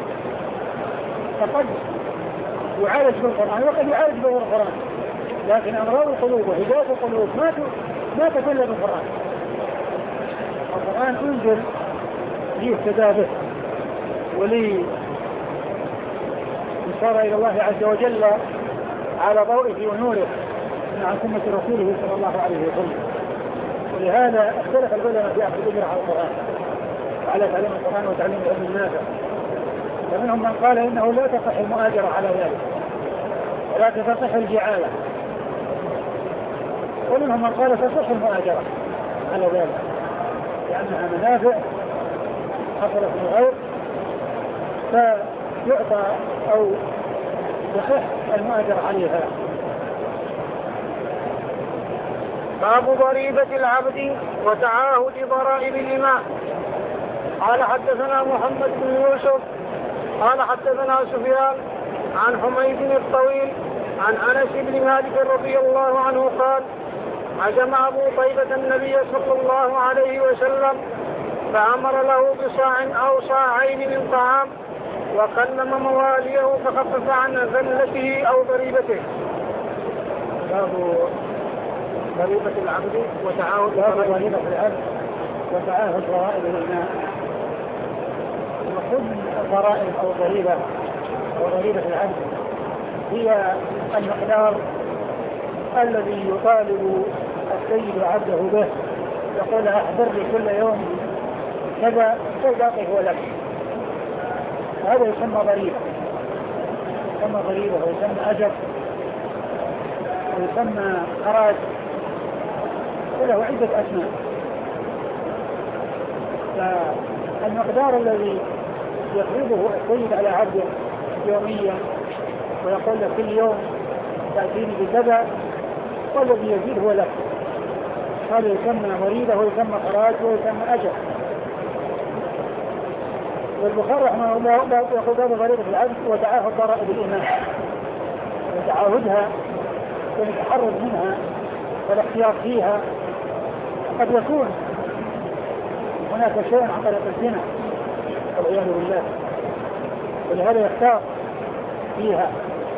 فقد يعالج بالقرآن وقد يعالج بغير القرآن، لكن أمراض القلوب وهداية القلوب ما ما تكون بالقرآن. القرآن أنزل ليهتدى به ولي يصار إلى الله عز وجل على ضوئه ونوره عن سنة رسوله صلى الله عليه وسلم. ولهذا اختلف العلماء في أخذ الأجر على القرآن وعلى تعليم القرآن وتعليم العلم النافع، فمنهم من قال إنه لا تصح المؤاجرة على ذلك ولكن تصح الجعالة، ومنهم من قال تصح المؤاجرة على ذلك لأنها منافع حصلت من غير فيعطى أو يصح المؤاجرة عليها. باب ضريبة العبد وتعاهد ضرائب الإماء. قال حدثنا محمد بن يوسف قال حدثنا سفيان عن حميد الطويل عن أنس بن مالك رضي الله عنه قال عزم أبو طيبة النبي صلى الله عليه وسلم فأمر له بصاع أو صاعين من طعام وقلم مواليه فخفف عن ذلته أو ضريبته. باب ضريبة العبد وتعاهد ضريبة العبد وتعاهد ضرائب الإماء. وخذ ضرائب أو ضريبة أو ضريبة العبد هي المقدار الذي يطالب السيد عبده به، يقول أحضر لي كل يوم كذا فالباقي هو لك. هذا يسمى ضريبة، يسمى ضريبة ويسمى أجر ويسمى خراج وله عدة أسماء. فالمقدار الذي يفرضه السيد على عبده يوميا ويقول لك كل يوم تأتيني بكذا والذي يزيد هو لك، هذا يسمى ضريبة ويسمى خراج ويسمى أجر. والبخاري رحمه الله يقول باب ضريبة العبد وتعاهد ضرائب الإماء. وتعاهدها والتحرز منها والاحتياط فيها. قد يكون هناك شيء عن طريق الزنا والعياذ بالله، ولهذا يختار فيها.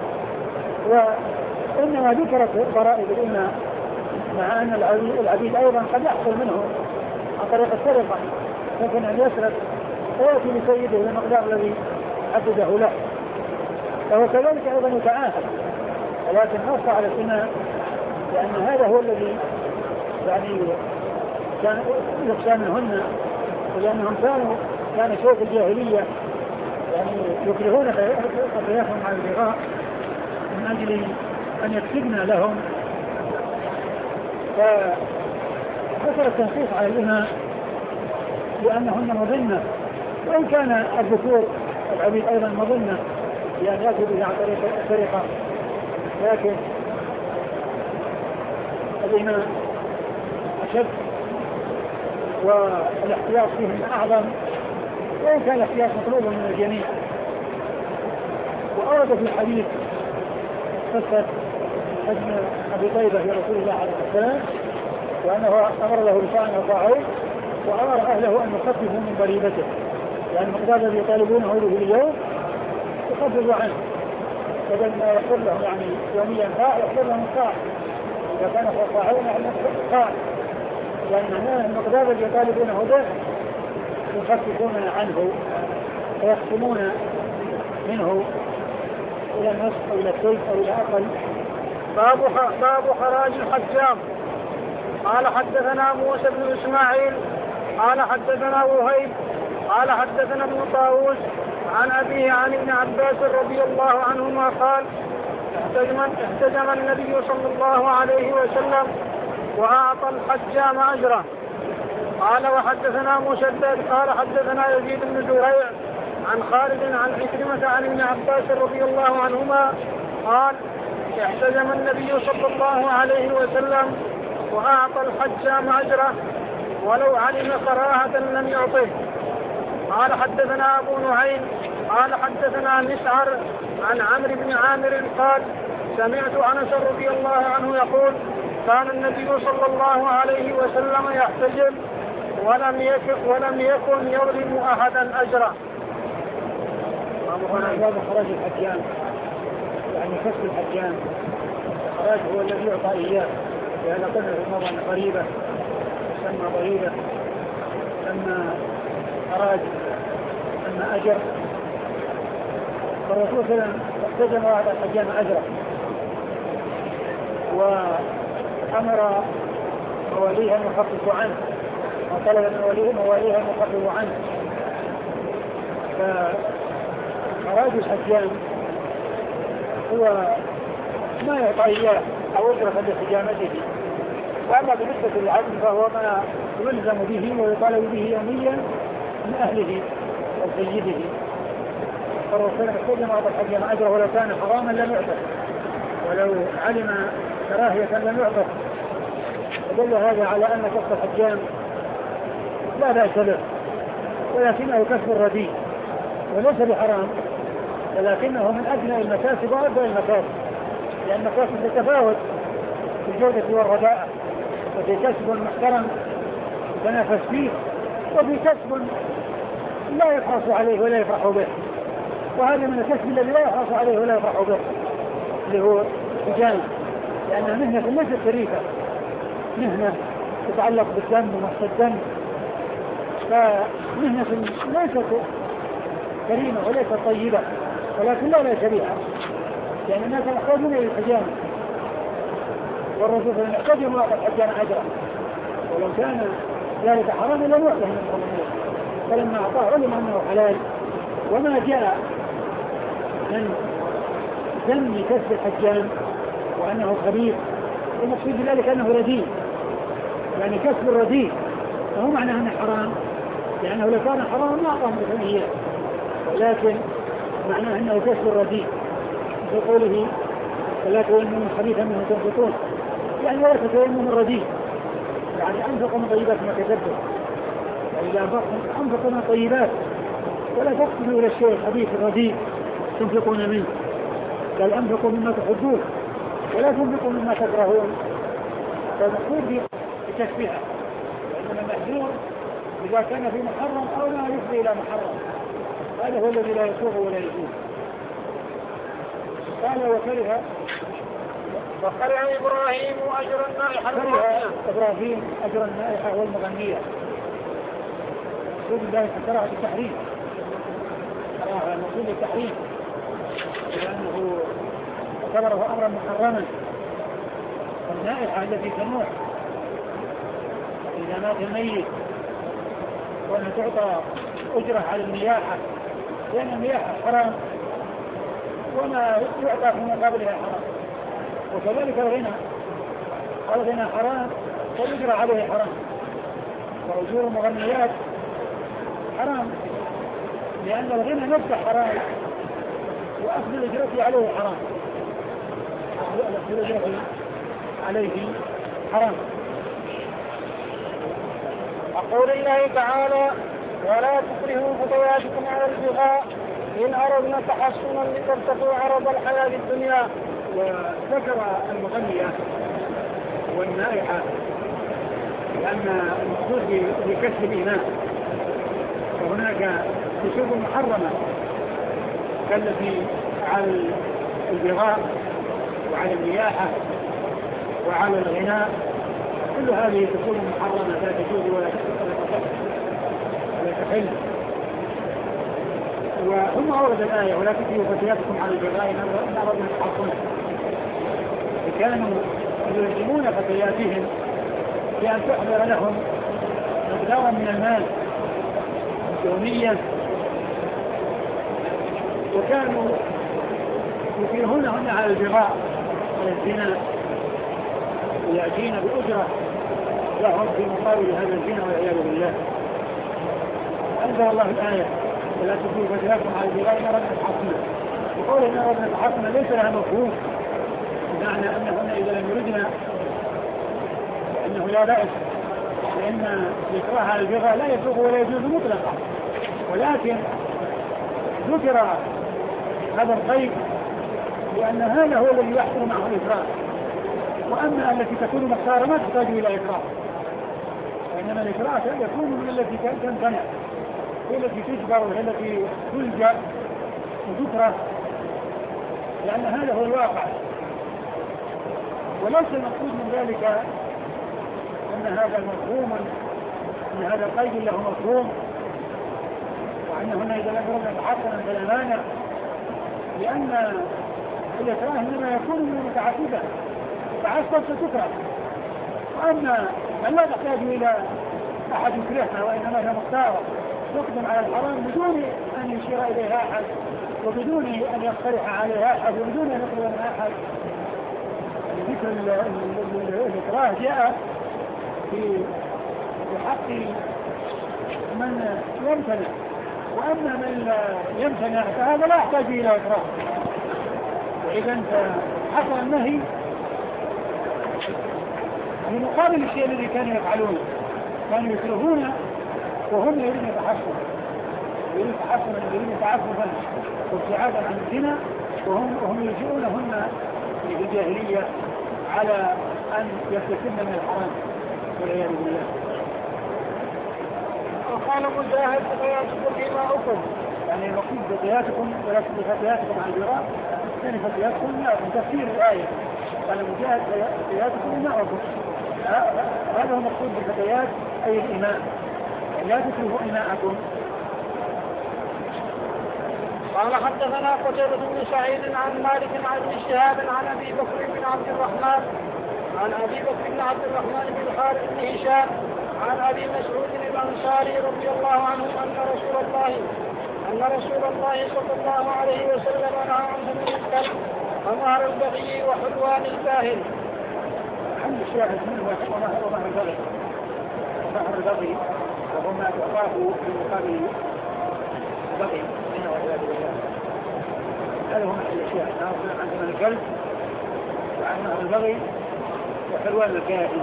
وإنما ذكرت ضرائب الإماء مع أن العبيد أيضا قد يحصل منه عن طريق السرقة، ممكن أن يسرق ويأتي لسيده المقدار الذي حدده له، فهو كذلك أيضا يتعاهد، ولكن نص على الإماء لأن هذا هو الذي يعني كان يخشى منهن، ولأنهم كانوا كان شيء في الجاهلية يعني يكرهون فتياتهم على البغاء من أجل أن يكسبن لهم، فحصل التنصيص على الإماء لأنهن مظنة، وإن كان الذكور العبيد أيضا مظنة بأن يأتوا به عن طريق السرقة، لكن الإماء أشد والاحتياط فيهم أعظم، وإن كان الاحتياط مطلوبا من الجميع. وأورد في الحديث قصة حجم أبي طيبة في رسول الله عليه السلام، وأنه أمر له بطاعة وطاعون، وأمر أهله أن يخففوا من ضريبته، يعني المقدار الذي يطالبونه به اليوم يخففوا عنه، بدل ما يحصل لهم يعني يوميا قاع يحصل لهم قاع، إذا كان طاعون يعني قاع، يعني معناه المقدار الذي يطالبونه به يخففون عنه ويقسمون منه إلى النصف أو إلى الثلث أو إلى أقل. باب باب حراج الحجام. قال حدثنا موسى بن إسماعيل قال حدثنا وهيب قال حدثنا ابن طاووس عن أبيه عن ابن عباس رضي الله عنهما قال احتجم, احتجم النبي صلى الله عليه وسلم وأعطى الحجام أجره. قال وحدثنا مسدد قال حدثنا يزيد بن زريع عن خالد عن عكرمة عن ابن عباس رضي الله عنهما قال احتجم النبي صلى الله عليه وسلم وأعطى الحجام أجره ولو علم كراهة لم يعطه. قال حدثنا أبو نعيم قال حدثنا مسعر عن عمرو بن عامر قال سمعت أنس رضي الله عنه يقول كان النبي صلى الله عليه وسلم يحتجم ولم يكن ولم يكن يظلم أحدا أجره. باب خراج الحجام، يعني كسب الحجام، الخراج هو الذي يعطى إياه، لأن قلنا في الموضوع قريبة تسمى ضريبة، تسمى خراج، تسمى أجر. فالرسول صلى الله عليه وسلم احتجم وأعطى الحجام أجره، وأمر مواليه أن يخففوا عنه، وطلب من مواليه مواليه أن يخففوا عنه. فخراج الحجام هو ما يعطى إياه أو أجرة لحجامته، وأما بالنسبة للعبد فهو ما يلزم به ويطالب به يوميا من أهله وسيده. فالرسول احتجم وأعطى الحجام أجره ولو كان حراما لم يعطه، ولو علم كراهية لم يعطه. ودل هذا على أن كسب الحجام لا بأس به، ولكنه كسب رديء وليس بحرام، ولكنه من أدنى المكاسب وأبدأ المكاسب، لأن المكاسب تتفاوت في الجودة والرداء، وفي كسب محترم يتنافس فيه، وفي كسب لا يحرص عليه ولا يفرح به، وهذا من الكسب الذي لا يحرص عليه ولا يفرح به اللي هو الحجامة، لأنها مهنة ليست شريفة، مهنة تتعلق بالدم ومحصى الدم، فمهنة ليست كريمة وليست طيبة، ولكن لا لا شريعة، لأن الناس يحتاجون إلى الحجامة، والرسول صلى الله عليه وسلم يحتاج وأعطى الحجامة أجره، ولو كان ذلك حراما لم يعطه من الحرمات، فلما أعطاه علم أنه حلال. وما جاء من ذم كسب الحجام وأنه خبيث، المقصود بذلك أنه رديء، يعني كسب الرديء، فهو معناه أنه حرام، لأنه لو كان حرام ما أعطاه مثل، ولكن معناه أنه كسب الرديء، في قوله فلا تيمموا خبيثا منه تنفقون، يعني ولا تتيمموا من رديء، يعني أنفقوا من طيبات ما كسبتم، وإذا أنفقوا من طيبات ولا تقصدوا إلى الشيء الخبيث الرديء تنفقون منه. قال أنفقوا مما تحبون ولا تنفقوا مما تكرهون، فالمقصود بتشبيهه، وإنما المحذور إذا كان في محرم أو ما يفضي إلى محرم، هذا هو الذي لا يسوغ ولا يجوز. قال وكره وكره إبراهيم أجر النائحة كره إبراهيم أجر النائحة والمغنية، المقصود ذلك كره بالتحريم، كره المقصود بالتحريم لأنه اعتبره أمرا محرما. والنائحة التي تنوح إذا مات الميت وأن تعطى أجرة على النياحة، لأن النياحة حرام وما يعطى في مقابلها حرام، وكذلك الغنى، الغنى حرام والأجرة عليه حرام، وأجور المغنيات حرام لأن الغنى نفسه حرام وأخذ الأجرة عليه حرام، أخذ الأجرة عليه حرام. وقول الله تعالى ولا تكرهوا فتياتكم على البغاء إن أردنا تحصنا لترتقوا عرض الحياة الدنيا. وذكر المغنية والنائحة لأن المقصود بكسب الإيمان، وهناك كسوب محرمة كالتي على البغاء وعلى النياحة وعلى الغناء، كل هذه كسوب محرمة لا تجوز ولا تحل. وثم أورد الآية ولا تكرهوا فتياتكم على البغاء إن أردنا تحصنا، كانوا يلزمون فتياتهم بأن تحضر لهم مقدارا من المال يوميا، وكانوا يكرهونهن على البغاء على الزنا، ويأتين بأجرة لهم في مقابل هذا الزنا والعياذ بالله. أنزل الله الآية ولا تكرهوا فتياتكم على البغاء إن أردنا تحصنا، وقول إن أردنا تحصنا ليس لها مفهوم، بمعنى أنهن إذا لم يردنا أنه لا بأس، لأن الإكراه على البغاء لا يسوغ ولا يجوز مطلقا، ولكن ذكر هذا القيد لأن هذا هو الذي يحصل معه الإكراه، وأما التي تكون مختارة ما تحتاج إلى إكراه، وإنما الإكراه يكون من التي تمتنع، هي التي تجبر وهي التي تلجأ وتكره، لأن هذا هو الواقع. وليس المقصود من ذلك أن هذا مفهوم، أن هذا القيد له مفهوم، وأنهن إذا لم يردن تحصنا فلا مانع، لأن الإكراه إنما يكون من المتعسفة، تعسف ستكره، وأما من لا تحتاج إلى أحد يكرهها وإنما هي مختارة تقدم على الحرام بدون أن يشير إليها أحد، وبدون أن يقترح عليها أحد، وبدون أن يطلب من أحد. ذكر الإكراه جاء في حق من يمتنع، وأما من يمتنع فهذا لا يحتاج إلى إكراه. وإذا حصل النهي من مقابل الشيء الذي كانوا يفعلونه، كانوا يكرهون وهم يريدون يتحصنوا، يريدون تحصنا، يريدون تعففا وابتعادا عن الزنا، وهم وهم يلجؤونهن في الجاهلية على أن يستسلمن من الحرام والعياذ بالله. وقال مجاهد فتياتكم إماؤكم، يعني المقصود فتياتكم ولا فتياتكم عن البراء، يعني فتياتكم من تفسير الآية، قال مجاهد فتياتكم إماؤكم، هذا هو المقصود بالفتيات أي الإماء، لا تكرهوا إماءكم. قال حدثنا قتيبة بن سعيد عن مالك عن ابن شهاب عن أبي بكر بن عبد الرحمن عن أبي بكر بن عبد الرحمن بن الحارث بن هشام عن أبي مسعود الأنصاري رضي الله عنه أن رسول الله أن رسول الله صلى الله عليه وسلم نهى عن ثمن الكلب ومهر البغي وحلوان الكاهن. عند الشاهد منه ومهر ومهر البغي، مهر البغي وهو ما تعطاه في مقابل البغي منه والعياذ بالله. هذا هو محل الشاهد، نهى عن ثمن الكلب وعن مهر البغي وحلوان الكاهن.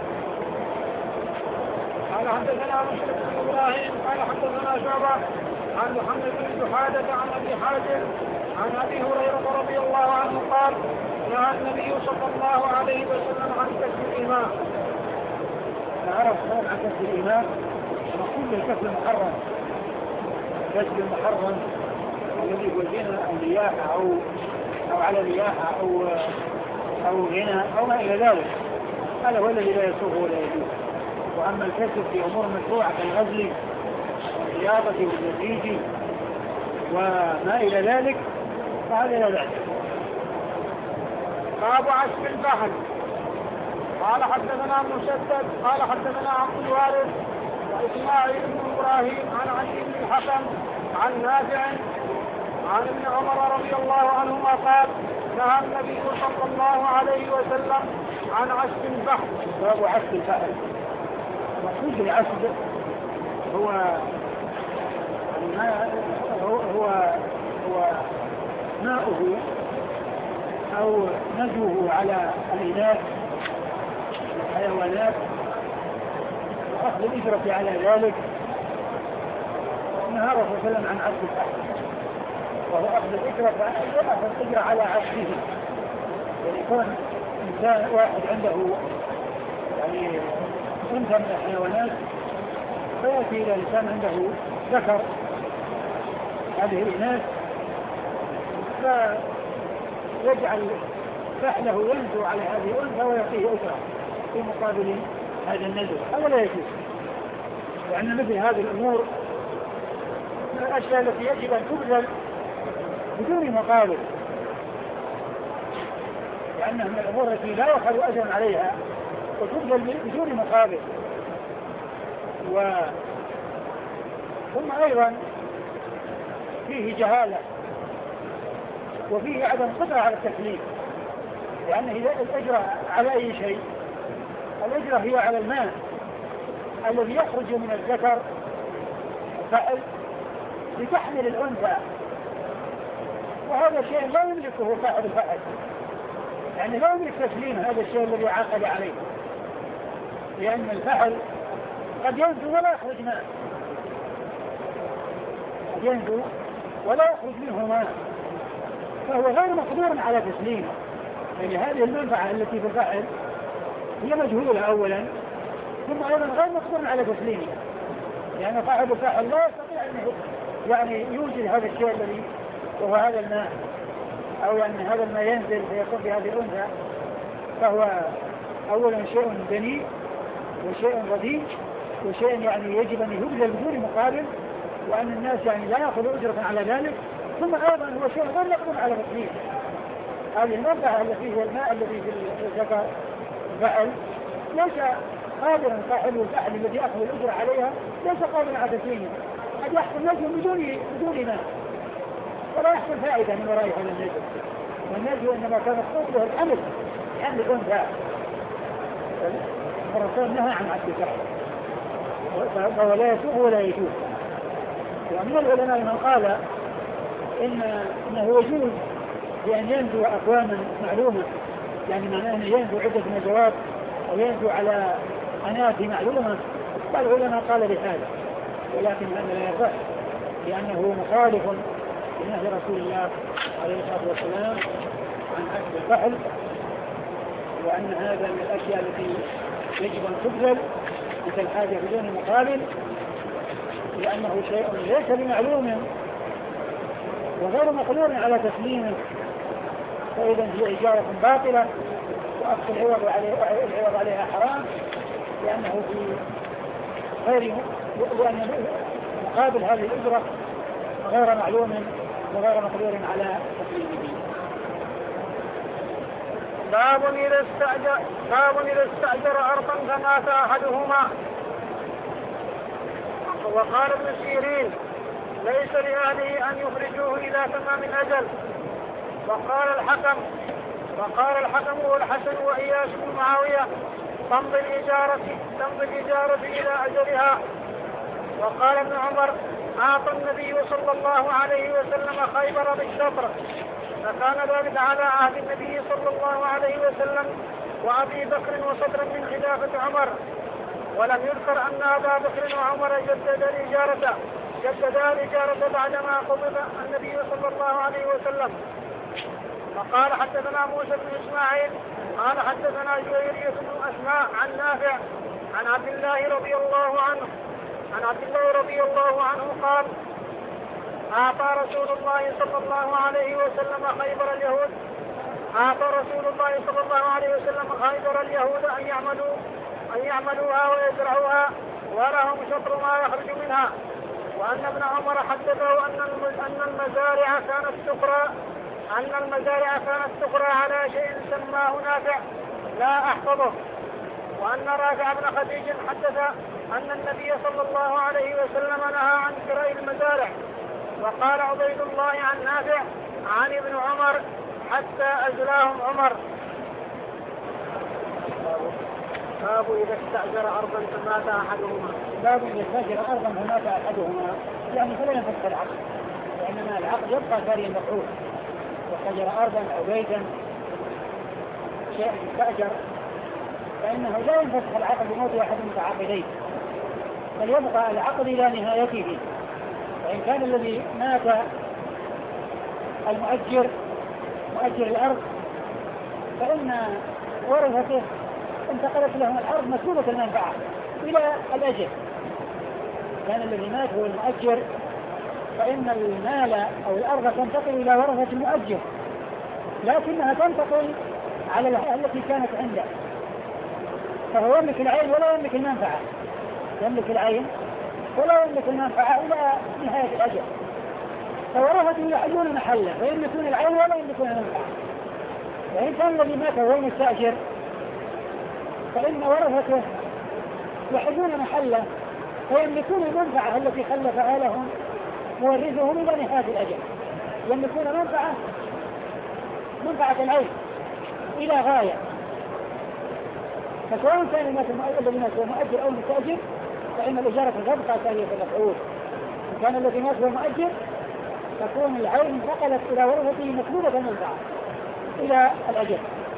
قال حدثنا مسلم بن ابراهيم قال حدثنا شعبة عن محمد بن جحادة عن أبي حازم عن أبي هريرة رضي الله عنه قال نهى النبي صلى الله عليه وسلم عن كسب الإمام. نعرف عن كسب الإمام نقول الكسب المحرم، كسب المحرم الذي هو الغنى أو الرياحة أو أو على الرياحة أو أو غنى أو ما إلى ذلك، هذا هو الذي لا يسوغ ولا يجوز. وأما الكسب في أمور مشروعة كالغزل والرياضة والنسيج وما إلى ذلك فهذا لا بأس. باب عشق الفحل. قال حدثنا مسدد قال حدثنا عبد الوارث وإسماعيل بن إبراهيم عن علي بن الحكم عن نافع عن ابن عمر رضي الله عنهما قال نهى النبي صلى الله عليه وسلم عن عشق الفحل. باب عشق الفحل. مقصود العشق هو هو هو, هو ماؤه أو نجوه على الإناث الحيوانات وأخذ الإجرة على ذلك. نهى الرسول صلى الله عليه وسلم عن عشق الفحل، وهو أخذ الإجرة فأخذ الإجرة على عشقه. يعني يكون إنسان واحد عنده يعني أنثى من الحيوانات فيأتي إلى إنسان عنده ذكر هذه الإناث فيجعل فحله ينزو على هذه الأنثى ويعطيه أجرة في مقابل هذا النزو. هذا لا يجوز، لأن مثل هذه الأمور من الأشياء التي يجب أن تبذل بدون مقابل، لأنها من الأمور التي لا يؤخذ أجرا عليها وتبذل بدون مقابل. و... ثم أيضا فيه جهالة وفيه عدم قدرة على التكليف، لأن الأجرة على أي شيء؟ الأجرة هي على الماء الذي يخرج من الذكر الفحل لتحمل الأنثى، وهذا شيء لا يملكه صاحب الفحل، يعني لا يملك تسليم هذا الشيء الذي عاقد عليه، لأن الفحل قد ينزو ولا يخرج ماء، قد ينزو ولا يخرج منه ماء، فهو غير مقدور على تسليمه. يعني هذه المنفعة التي في الفحل هي مجهولة أولا، ثم أيضا غير مقدور على تسليمه، لأن يعني صاحب الفحل لا يستطيع أن يعني يوجد هذا الشيء الذي وهو هذا الماء، أو أن هذا الماء ينزل فيكون في هذه الأنثى، فهو أولا شيء دنيء وشيء رديء وشيء يعني يجب أن يبذل بدون مقابل، وأن الناس يعني لا يأخذوا أجرة على ذلك، ثم أيضا هو شيء غير مقدور على تسليمه. هذه المنفعة التي هي الماء الذي في الذكر الفحل ليس قادرا صاحب الفحل الذي أخذ الأجرة عليها ليس قادرا على تسليمه، قد يحصل نجم بدون بدون ماء ولا يحصل فائدة من وراء هذا النجم، والنجم إنما كان مقصود له الحمل حمل الأنثى، الرسول نهى عن عشق الفحل فهو لا يسوغ ولا يجوز. ومن العلماء من قال إن إنه يجوز بأن ينزو أقواما معلومة، يعني معناه أنه ينزو عدة نزوات أو ينزو على أناث معلومة، فالعلماء قال بهذا، ولكن هذا لا يصح لأنه مخالف لنهي رسول الله عليه الصلاة والسلام عن عشق الفحل، وأن هذا من الأشياء التي يجب أن تبذل مثل الحاجة بدون مقابل، لأنه شيء ليس بمعلوم وغير مقدور على تسليمه، فإذا هي إجارة باطلة وأخذ العوض عليها, عليها حرام، لأنه في غير لأن مقابل هذه الأجرة غير معلوم وغير مقدور على تسليمه. باب إذا استأجر باب إذا استأجر أرضا فمات أحدهما. وقال ابن سيرين ليس لأهله أن يخرجوه إلى تمام الأجل. وقال الحكم وقال الحكم والحسن وإياس بن معاوية تمضي الإجارة تمضي الإجارة إلى أجلها. وقال ابن عمر أعطى النبي صلى الله عليه وسلم خيبر بالشطر، فكان ذلك على عهد النبي صلى الله عليه وسلم وأبي بكر وصدرا من خلافة عمر، ولم يذكر أن أبا بكر وعمر جدد الإجارة وجد ذلك رد بعدما قبض النبي صلى الله عليه وسلم. فقال حدثنا موسى بن إسماعيل قال حدثنا جويرية بن أسماء عن نافع عن عبد الله رضي الله عنه عن عبد الله رضي الله عنه قال أعطى رسول الله صلى الله عليه وسلم خيبر اليهود أعطى رسول الله صلى الله عليه وسلم خيبر اليهود أن يعملوا أن يعملوها ويزرعوها ولهم شطر ما يخرج منها. وأن ابن عمر حدثه أن أن المزارع كانت تقرى أن المزارع كانت تقرى على شيء سماه نافع لا أحفظه. وأن رافع بن خديج حدث أن النبي صلى الله عليه وسلم نهى عن كراء المزارع. وقال عبيد الله عن نافع عن ابن عمر حتى أزلاهم عمر. باب إذا استأجر أرضا فمات أحدهما. باب إذا استأجر أرضا فمات أحدهما يعني فلا ينفك العقد، وإنما العقد يبقى ساريا مفعول. واستأجر أرضا أو بيتا شيء استأجر فإنه لا ينفك العقد بموت أحد المتعاقدين، بل يبقى العقد إلى نهايته. وإن كان الذي مات المؤجر مؤجر الأرض فإن ورثته انتقلت لهم الأرض مسلوبة المنفعة إلى الأجل. كان الذي مات هو المؤجر فإن المال أو الأرض تنتقل إلى ورثة المؤجر، لكنها تنتقل على التي كانت عنده، فهو يملك العين ولا يملك المنفعة، يملك العين ولا يملك المنفعة إلى نهاية الأجل. فورثته يحلون محله فيملكون العين ولا يملكون المنفعة. وإن كان الذي مات هو المستأجر فإن ورثته يحلون محله فيملكون المنفعة التي خلفها لهم مورثهم إلى نهاية الأجل. يملكون منفعة منفعة العين إلى غاية. فسواء كان الذي مات هو مؤجر أو مستأجر فإن الإجارة تبقى سارية المفعول. إن كان الذي مات هو مؤجر تكون العين انتقلت إلى ورثته مسلوبة المنفعة إلى الأجل،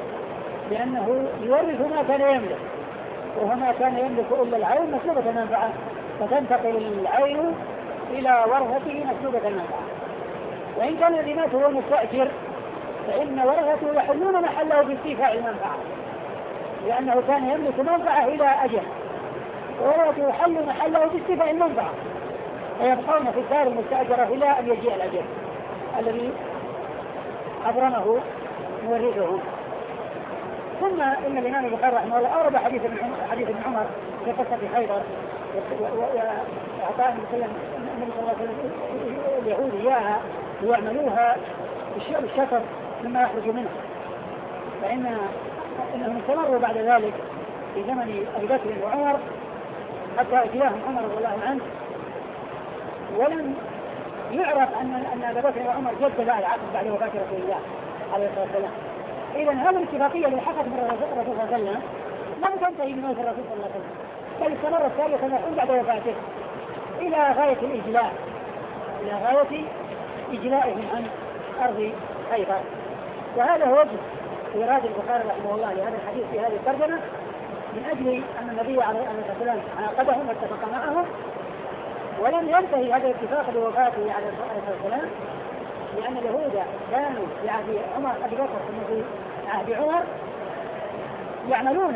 لأنه يورث ما كان يملك، وهو ما كان يملك إلا العين مسلوبة المنفعة، فتنتقل العين إلى ورثته مسلوبة المنفعة. وإن كان الذي مات هو المستأجر فإن ورثته يحلون محله باستيفاء المنفعة، لأنه كان يملك منفعة إلى أجل، ورثته يحل محله باستيفاء المنفعة، فيبقون في الدار المستأجرة إلى أن يجيء الأجل الذي أبرمه مورثه. ثم إن الإمام البخاري رحمه الله أورد حديث حديث ابن عمر في قصة خيبر وأعطاه النبي صلى الله عليه وسلم اليهود إياها ليعملوها بالشطر مما يخرج منه، فإن إنهم استمروا بعد ذلك في زمن أبي بكر وعمر حتى أتياهم عمر رضي الله عنه، ولم يعرف أن أن أبي بكر وعمر جددا العقد بعد وفاة رسول الله عليه الصلاة والسلام. إذن هذه الاتفاقية اللي حصلت من الرسول صلى الله عليه وسلم لم تنتهي من موت الرسول صلى الله عليه وسلم، بل استمرت ثالثا يقول بعد وفاته إلى غاية الإجلاء إلى غاية إجلائهم عن أرض خيبر. وهذا هو وجه إيراد البخاري رحمه الله لهذا الحديث في هذه الترجمة، من أجل أن النبي عليه الصلاة والسلام عاقدهم واتفق معهم، ولم ينتهي هذا الاتفاق بوفاته عليه الصلاة والسلام، لأن اليهود كانوا في عهد عمر أبي بكر ثم في عهد عمر يعملون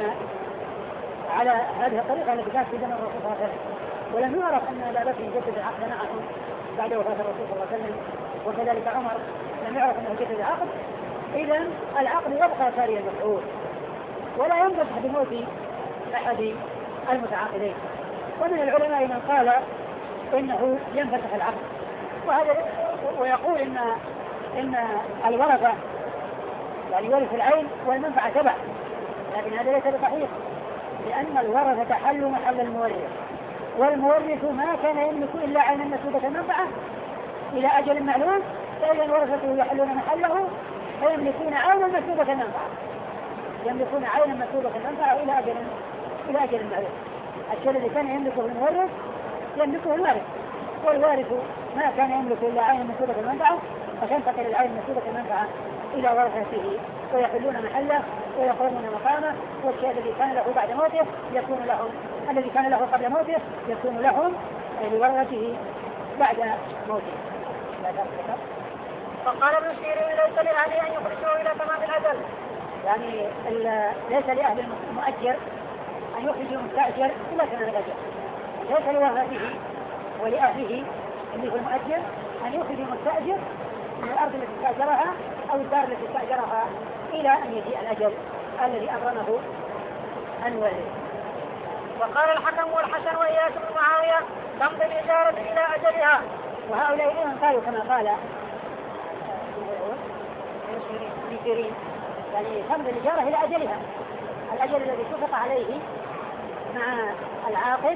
على هذه الطريقة التي كانت في زمن الرسول صلى الله عليه وسلم، ولم يعرف أن أبا بكر يجدد العقد معهم بعد وفاة الرسول صلى الله عليه وسلم، وكذلك عمر لم يعرف أنه يجدد العقد. إذن العقد يبقى ساريا مفعول ولا ينفتح بموت أحد المتعاقدين. ومن العلماء من قال إنه ينفتح العقد، وهذا ويقول إن إن الورثة يعني ورث العين والمنفعة تبع، لكن هذا ليس بصحيح، لأن الورثة تحل محل المورث، والمورث ما كان يملك إلا عينا مسلوبة المنفعة إلى أجل معلوم، فإذا ورثته يحلون محله ويملكون عينا مسلوبة المنفعة، يملكون عينا مسلوبة المنفعة إلى أجل إلى أجل معلوم. الشيء الذي كان يملكه المورث يملكه الوارث، والوارث ما كان يملك إلا عين مسلوبة المنفعة، فتنتقل العين مسلوبة المنفعة إلى ورثته ويحلون محله ويقومون مقامه، والشيء الذي كان له بعد موته يكون لهم، الذي كان له قبل موته يكون لهم أي لورثته بعد موته. فقال ابن سيرين ليس لأهله أن يخرجوا إلى تمام الأجل. يعني ليس لأهل المؤجر أن يخرجوا المستأجر إلى تمام الأجل، ليس لوهبه ولأهله اللي هو المؤجر أن يخرجوا المستأجر من الأرض التي استأجرها أو الدار التي استأجرها إلى أن يجيء الأجل الذي أبرمه أن يولد. وقال الحكم والحسن وإياس بن معاوية تمضي الإجارة إلى أجلها. وهؤلاء أيضا قالوا كما قال ابن سيرين يعني تمضي الإجارة إلى أجلها، الأجل الذي اتفق عليه مع العاقد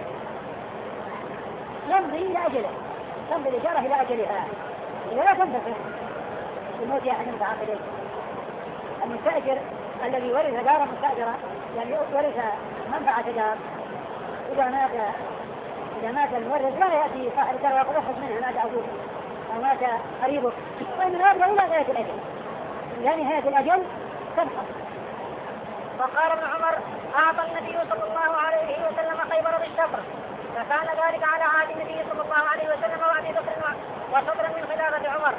يمضي إلى أجله، تمضي الإجارة إلى أجلها إذا لا تنتفع بموت أحد المتعاقدين. المستأجر الذي ورث دارا مستأجرة يعني ورث منفعة دار، إذا مات إذا مات المورث لا يأتي صاحب الدار ويقول أخذ منها مات أبوه أو مات قريبه، وإن هذا إلى غاية الأجل، إلى نهاية الأجل تنحص. فقال ابن عمر أعطى النبي صلى الله عليه وسلم خيبر بالشطر، فكان ذلك على عهد النبي صلى الله عليه وسلم وأبي بكر وشطرا من خلافة عمر،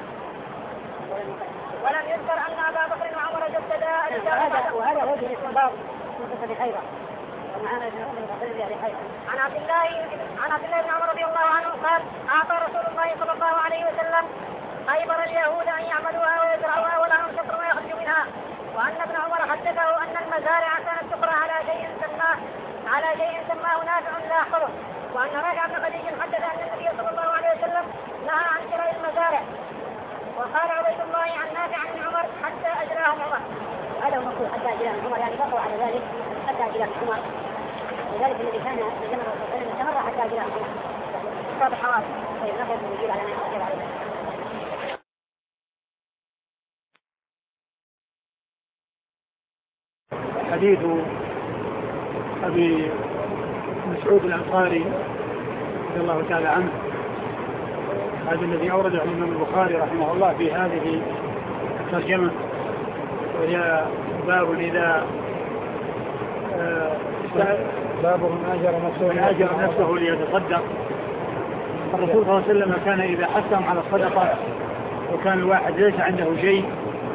ولم يذكر أن أبا بكر وعمر جددا هذا. وهذا وجه الاستنباط من قصة خيبر. عن عبد الله عن عبد الله بن عمر رضي الله عنه قال أعطى رسول الله صلى الله عليه وسلم خيبر اليهود أن يعملوها ويزرعوها ولهم شطر ويخرجوا منها، وأن ابن عمر حدثه أن المزارع كانت تقرأ على شيء سماه على شيء سماه نافع لا يحفظه، وأن رافع بن خديج حدث أن النبي صلى الله عليه وسلم نهى عن شراء المزارع. وقال عبيد الله عن نافع عن عمر حتى أجراهم عمر. هذا هو المقصود حتى أجراهم عمر، يعني بقوا على ذلك حتى أجراهم عمر، لذلك الذي كان في زمن الرسول صلى الله عليه وسلم استمر حتى أجراهم عمر. صار الحواس طيب نقدر نجيب على ما يحتاج عليه. حديث أبي مسعود الأنصاري رضي الله تعالى عنه هذا الذي أورده الإمام البخاري رحمه الله في هذه الترجمة، وهي باب إذا باب من أجر نفسه من أجر نفسه ليتصدق. الرسول صلى الله عليه وسلم كان إذا حثهم على الصدقة وكان الواحد ليس عنده شيء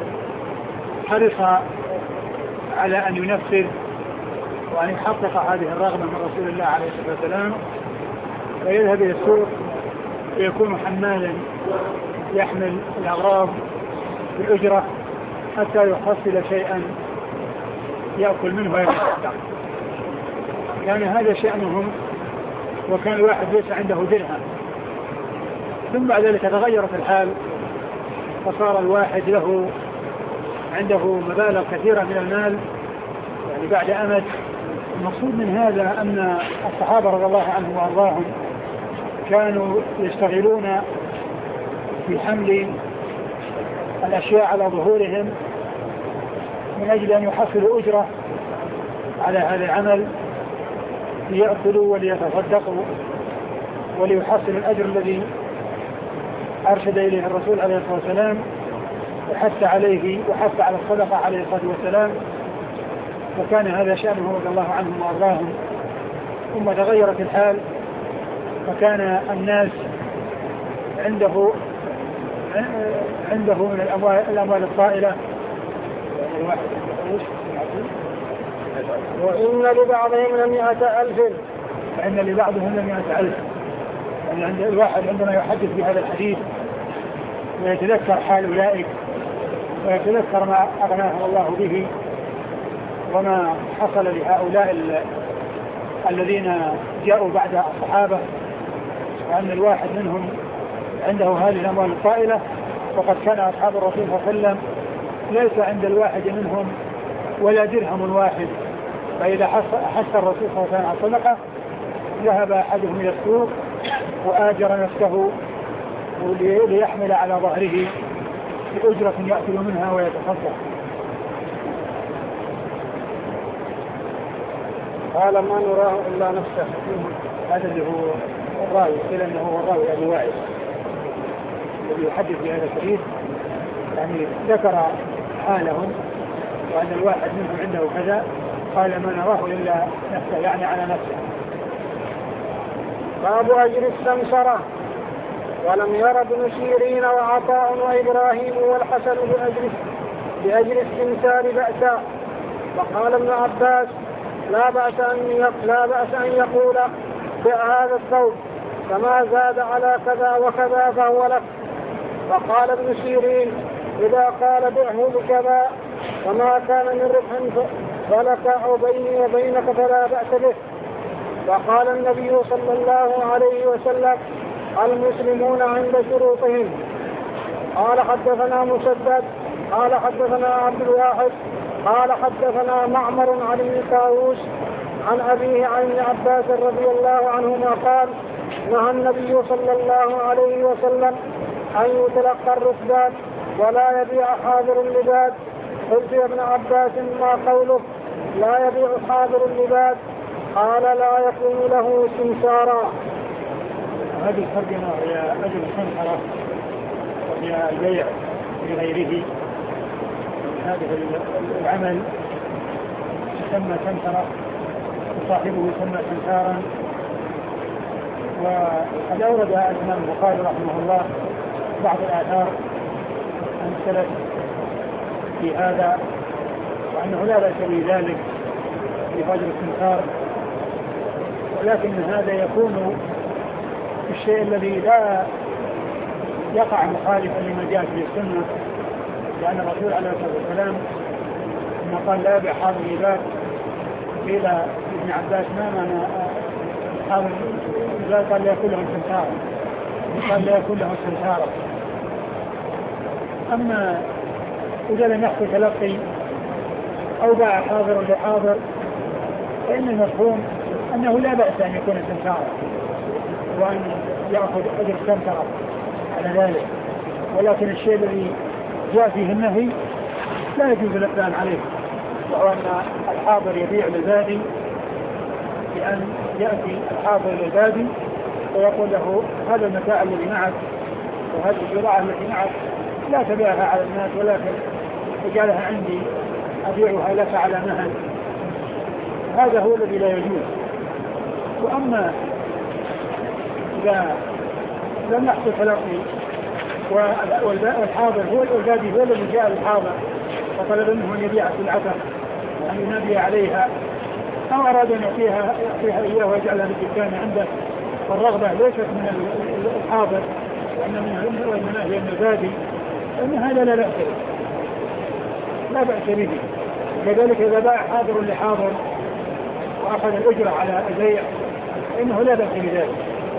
حرص على أن ينفذ وأن يحقق هذه الرغبة من رسول الله عليه الصلاة والسلام، ويذهب إلى السوق ويكون حمالا يحمل الأغراض بالأجرة حتى يحصل شيئا يأكل منه ويتصدق. كان هذا شأنهم، وكان الواحد ليس عنده درهم. ثم بعد ذلك تغيرت الحال فصار الواحد له عنده مبالغ كثيرة من المال يعني بعد أمد. المقصود من هذا أن الصحابة رضي الله عنهم وأرضاهم كانوا يشتغلون في حمل الأشياء على ظهورهم من أجل أن يحصلوا أجرة على هذا العمل ليأكلوا وليتصدقوا وليحصلوا الأجر الذي أرشد إليه الرسول عليه الصلاة والسلام وحث عليه وحث على الصدقة عليه الصلاة والسلام. وكان هذا شأنه رضي الله عنهم وأرضاهم. ثم تغيرت الحال فكان الناس عنده عنده من الأموال, الأموال الطائلة وإن لبعضهم لمئة ألف فإن لبعضهم لمئة ألف. يعني عند الواحد عندما يحدث بهذا الحديث ويتذكر حال أولئك ويتذكر ما أغناه الله به وما حصل لهؤلاء الذين جاءوا بعد الصحابة، وأن الواحد منهم عنده هذه الأموال الطائلة، وقد كان أصحاب الرسول صلى الله عليه وسلم ليس عند الواحد منهم ولا درهم واحد، فإذا حث الرسول صلى الله عليه وسلم على الصدقة ذهب أحدهم إلى السوق وآجر نفسه ليحمل على ظهره بأجرة يأكل منها ويتصدق. قال ما نراه إلا نفسه. هذا اللي هو الراوي، قيل أنه هو الراوي أبو وائل الذي يحدث بهذا الحديث، يعني ذكر حالهم وأن الواحد منهم عنده كذا، قال ما نراه إلا نفسه، يعني على نفسه. باب أجر السمسرة. ولم ير ابن سيرين وعطاء وإبراهيم والحسن بأجر بأجر السمسار بأسا. وقال ابن عباس لا بأس أن لا بأس أن يقول بع هذا الثوب فما زاد على كذا وكذا فهو لك. وقال ابن سيرين إذا قال بعه بكذا فما كان من ربح فلك أو بيني وبينك فلا بأس به. وقال النبي صلى الله عليه وسلم المسلمون عند شروطهم. قال حدثنا مسدد قال حدثنا عبد الواحد قال حدثنا معمر عن ابن طاووس عن أبيه عن ابن عباس رضي الله عنهما قال نهى النبي صلى الله عليه وسلم أن يتلقى الركبان ولا يبيع حاضر اللباد. قلت يا ابن عباس ما قوله لا يبيع حاضر اللباد؟ قال لا يكون له سمسارا. هذه الترجمة هي أجل السمسرة وهي البيع لغيره. هذا العمل يسمى سمسرة وصاحبه يسمى سمسارا. وقد أورد الإمام البخاري رحمه الله بعض الآثار عن السلف في هذا وأنه لا بأس بذلك في فجر السمسار، ولكن هذا يكون الشيء الذي لا يقع مخالفا لما جاء في السنة، لأن الرسول عليه الصلاة والسلام لما قال لا يبيع حاضر اللباد قيل ابن عباس ما معنى حاضر اللباد؟ قال لا يكون له سمسارا، قال لا يكون له سمسارا. أما إذا لم يحصل تلقي أو باع حاضر لحاضر فإن المفهوم أنه لا بأس أن يكون سمسارا وأن يأخذ أجر السمسرة على ذلك، ولكن الشيء الذي جاء فيه النهي لا يجوز الإقدام عليه، وهو أن الحاضر يبيع للبادي بأن يأتي الحاضر للبادي ويقول له هذا المتاع الذي معك وهذه الزراعة التي معك لا تبيعها على الناس ولكن اجعلها عندي أبيعها لك على مهل. هذا هو الذي لا يجوز. وأما إذا لم يحصل تلقي والحاضر هو البادي هو الذي جاء الحاضر وطلب منه أن يبيع سلعته وأن ينادي عليها أو أراد أن يعطيها يعطيها إياه ويجعلها في الدكان عنده، والرغبة ليست من الحاضر وإنما هي من البادي، فإن هذا لا بأس به لا بأس به. كذلك إذا باع حاضر لحاضر وأخذ الأجرة على البيع فإنه لا بأس بذلك.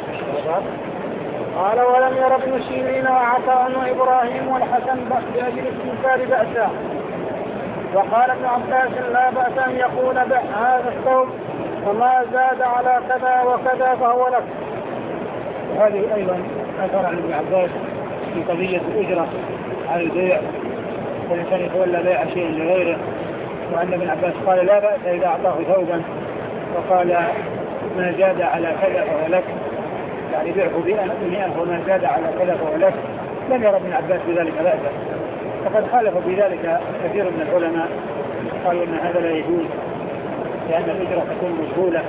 قال ولم ير ابن سيرين وعطاء وإبراهيم والحسن بأجر السمسار بأسا. وقال ابن عباس لا بأس أن يقول بع هذا الثوب فما زاد على كذا وكذا فهو لك. وهذه أيضا أثر عن ابن عباس في قضية الأجرة على البيع، والإنسان يتولى بيع شيء لغيره، وأن ابن عباس قال لا بأس إذا أعطاه ثوبا وقال ما زاد على كذا فهو لك، يعني بيعه بمئة وما زاد على كذا فهو لك. لم يرى ابن عباس بذلك بأسا، فقد خالف بذلك كثير من العلماء قالوا أن هذا لا يجوز لأن الأجرة تكون مجهولة.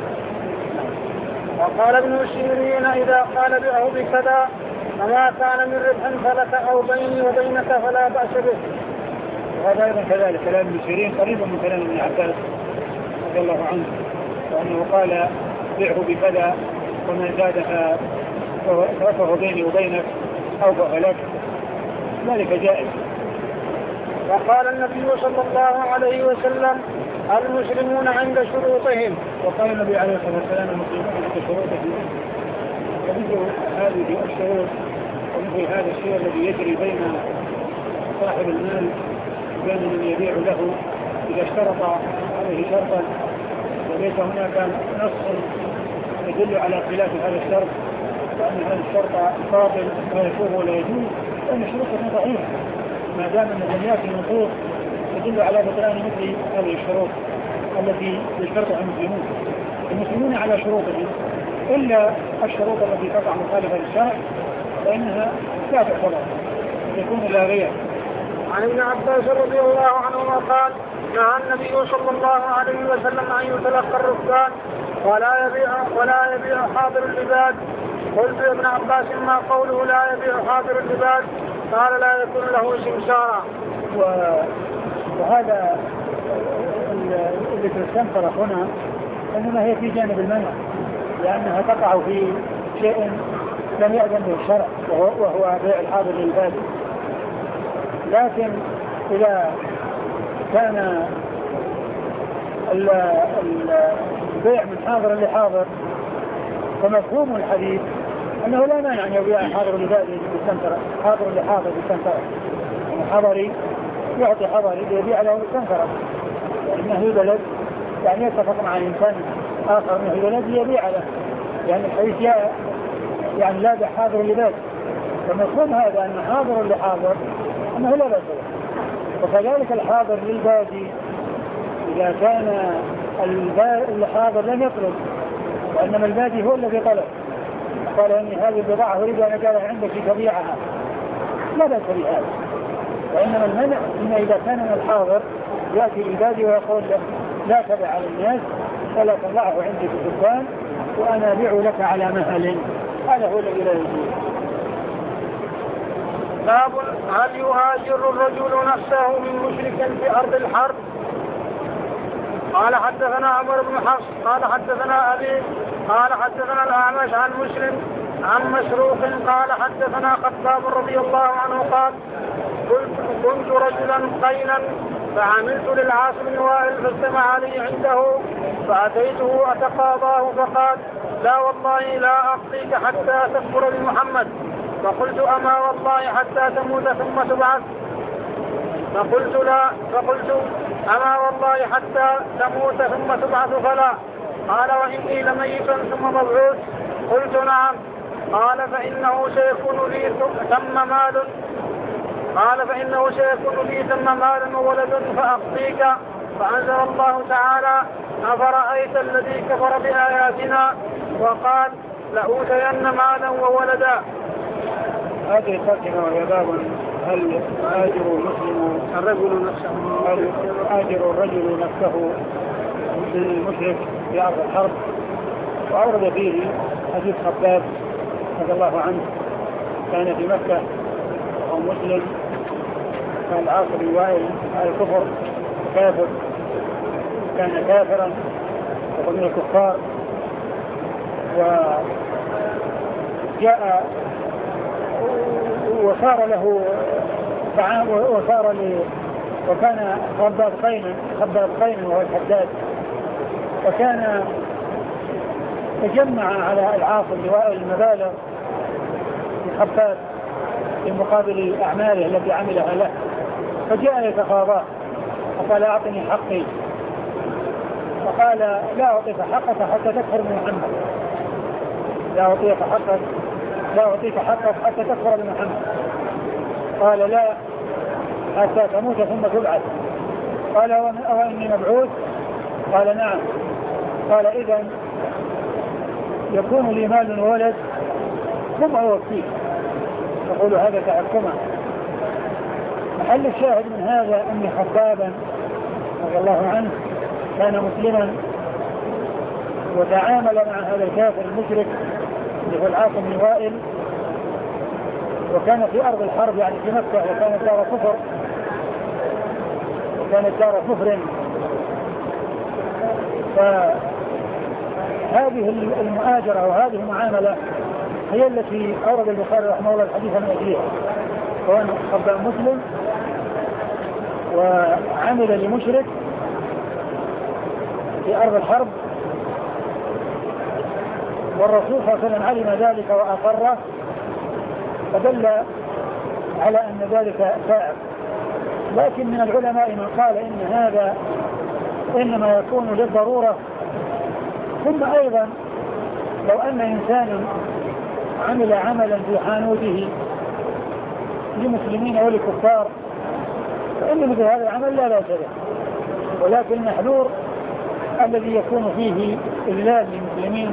وقال ابن سيرين إذا قال بعه بكذا فما كان من ربح فلك أو بيني وبينك فلا بأس به. وهذا أيضا كذلك كلام ابن سيرين قريب من كلام ابن عباس رضي الله عنه، وأنه قال بعه بكذا ومن زاد فهو بيني وبينك أو فهو لك، ذلك جائز. وقال النبي صلى الله عليه وسلم المسلمون عند شروطهم. وقال النبي عليه الصلاة والسلام المسلمون عند شروطهم. ومثل هذه الشروط ومثل هذا الشيء الذي يجري بين صاحب المال وبين من يبيع له إذا اشترط عليه شرطا وليس هناك نص يدل على خلاف هذا الشرط وأن هذا الشرط باطل لا يكون ولا يجوز، لأن شروطه ضعيفة ما دام أن لم يأتي نصوص تدل على بطلان مثل هذه الشروط التي يشترطها المسلمون. المسلمون على شروطهم إلا الشروط التي تقع مخالفة للشرع فإنها لا تعتبر تكون لا غير. عن ابن عباس رضي الله عنهما قال نهى النبي صلى الله عليه وسلم أن يتلقى الركبان ولا يبيع ولا يبيع حاضر اللباد قلت يا ابن عباس ما قوله لا يبيع حاضر اللباس؟ قال لا يكون له سمسارا. وهذا اللي تستنكر هنا انما هي في جانب المنع، لانها تقع في شيء لم يأذن به الشرع وهو بيع الحاضر للبادي. لكن اذا كان البيع من حاضر لحاضر فمفهوم الحديث انه لا مانع ان يبيع حاضر لبادي بالسنترة، حاضر لحاضر بالسنترة، يعني حضري يعطي حضري ليبيع له بالسنترة، لأنه يعني بلد يعني يتفق مع إنسان آخر من البلد ليبيع له، يعني الحديث جاء يعني لا بحاضر لبادي، فمفهوم هذا أن حاضر لحاضر أنه لا بأس به. وكذلك الحاضر للبادي إذا كان الحاضر لم يطلب وإنما البادي هو الذي طلب، قال إني هذه البضاعة أريد أن أجعلها عندك تبيعها، لا بأس بهذا. وإنما المنع إن إذا كان من الحاضر يأتي البادي ويقول له لا تبع على الناس ولا تضعه عندي في الدكان وأنا أبيع لك على مهل، هذا هو الذي لا يجوز. باب هل يهاجر الرجل نفسه من مشرك في أرض الحرب؟ قال حدثنا عمر بن حفص قال حدثنا أبي قال حدثنا الأعمش عن مسلم عن مسروق قال حدثنا خطاب رضي الله عنه قال كنت رجلا قينا فعملت للعاص بن وائل فاجتمع لي عنده فأتيته أتقاضاه فقال لا والله لا أعطيك حتى تكفر بمحمد. فقلت أما والله حتى تموت ثم تبعث؟ فقلت لا فقلت أما والله حتى تموت ثم تبعث فلا. قال وإني لميت ثم مبعوث؟ قلت نعم. قال فإنه سيكون لي ثم مال قال فإنه سيكون لي ثم مال وولد فأقضيك. فأنزل الله تعالى أفرأيت الذي كفر بآياتنا وقال لأوتين مالا وولدا. هذه ترجمة وهي باب هل يهاجر المسلم الرجل نفسه هل يهاجر الرجل نفسه المشرك في أرض الحرب. وأورد فيه حديث خباب رضي الله عنه كان في مكة وهو مسلم، كان العاص بن وائل على الكفر كافر، كان كافرا ومن الكفار، وجاء وصار له وصار له وكان خباب قينا خباب قينا وهو الحداد، وكان تجمع على العاص بن وائل المبالغ في خباب في مقابل أعماله التي عملها له، فجاء يتقاضاه فقال أعطني حقي، فقال لا أعطيك حقك حتى تكفر بمحمد، لا أعطيك حقك لا أعطيك حقك حتى تكفر بمحمد. قال لا حتى تموت ثم تبعث. قال أو إني مبعوث؟ قال نعم. قال إذن يكون لي مال وولد ثم أوفيه. يقول هذا تحكما. محل الشاهد من هذا أن خبابا رضي الله عنه كان مسلما وتعامل مع هذا الكافر المشرك اللي هو العاص بن وائل، وكان في أرض الحرب يعني في مكة، وكانت دار كفر وكانت دار كفر. فهذه المؤاجرة وهذه المعاملة هي التي أورد البخاري رحمه الله الحديث من أجلها. كان خباب مسلم وعمل لمشرك في أرض الحرب، والرسول صلى الله عليه وسلم علم ذلك وأقره، فدل على أن ذلك فاعل. لكن من العلماء من قال إن هذا إنما يكون للضرورة. ثم أيضا لو أن إنسانا عمل عملا في حانوته لمسلمين ولكفار فإن مثل هذا العمل لا بأس به، ولكن المحذور الذي يكون فيه إذلال للمسلمين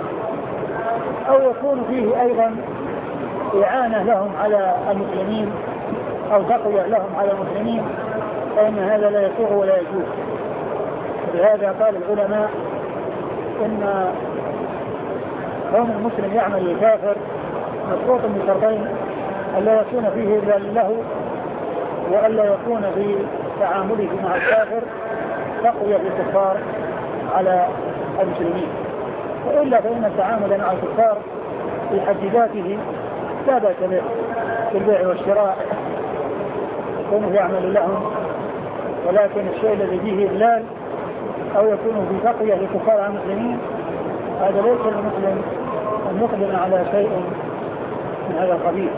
أو يكون فيه أيضا إعانة لهم على المسلمين أو تقوية لهم على المسلمين، فإن هذا لا يسوغ ولا يجوز. لهذا قال العلماء إن كون المسلم يعمل الكافر مشروط بشرطين: ألا يكون فيه إلا له، وألا يكون في تعامله مع الكافر تقوية الكفار على المسلمين، وإلا فإن التعامل مع الكفار في حد ذاته لا بأس به في البيع والشراء يكون يعمل لهم، ولكن الشيء الذي فيه إذلال أو يكون في تقوية للكفار على المسلمين هذا ليس المسلم أن يقدم على شيء من هذا القبيل.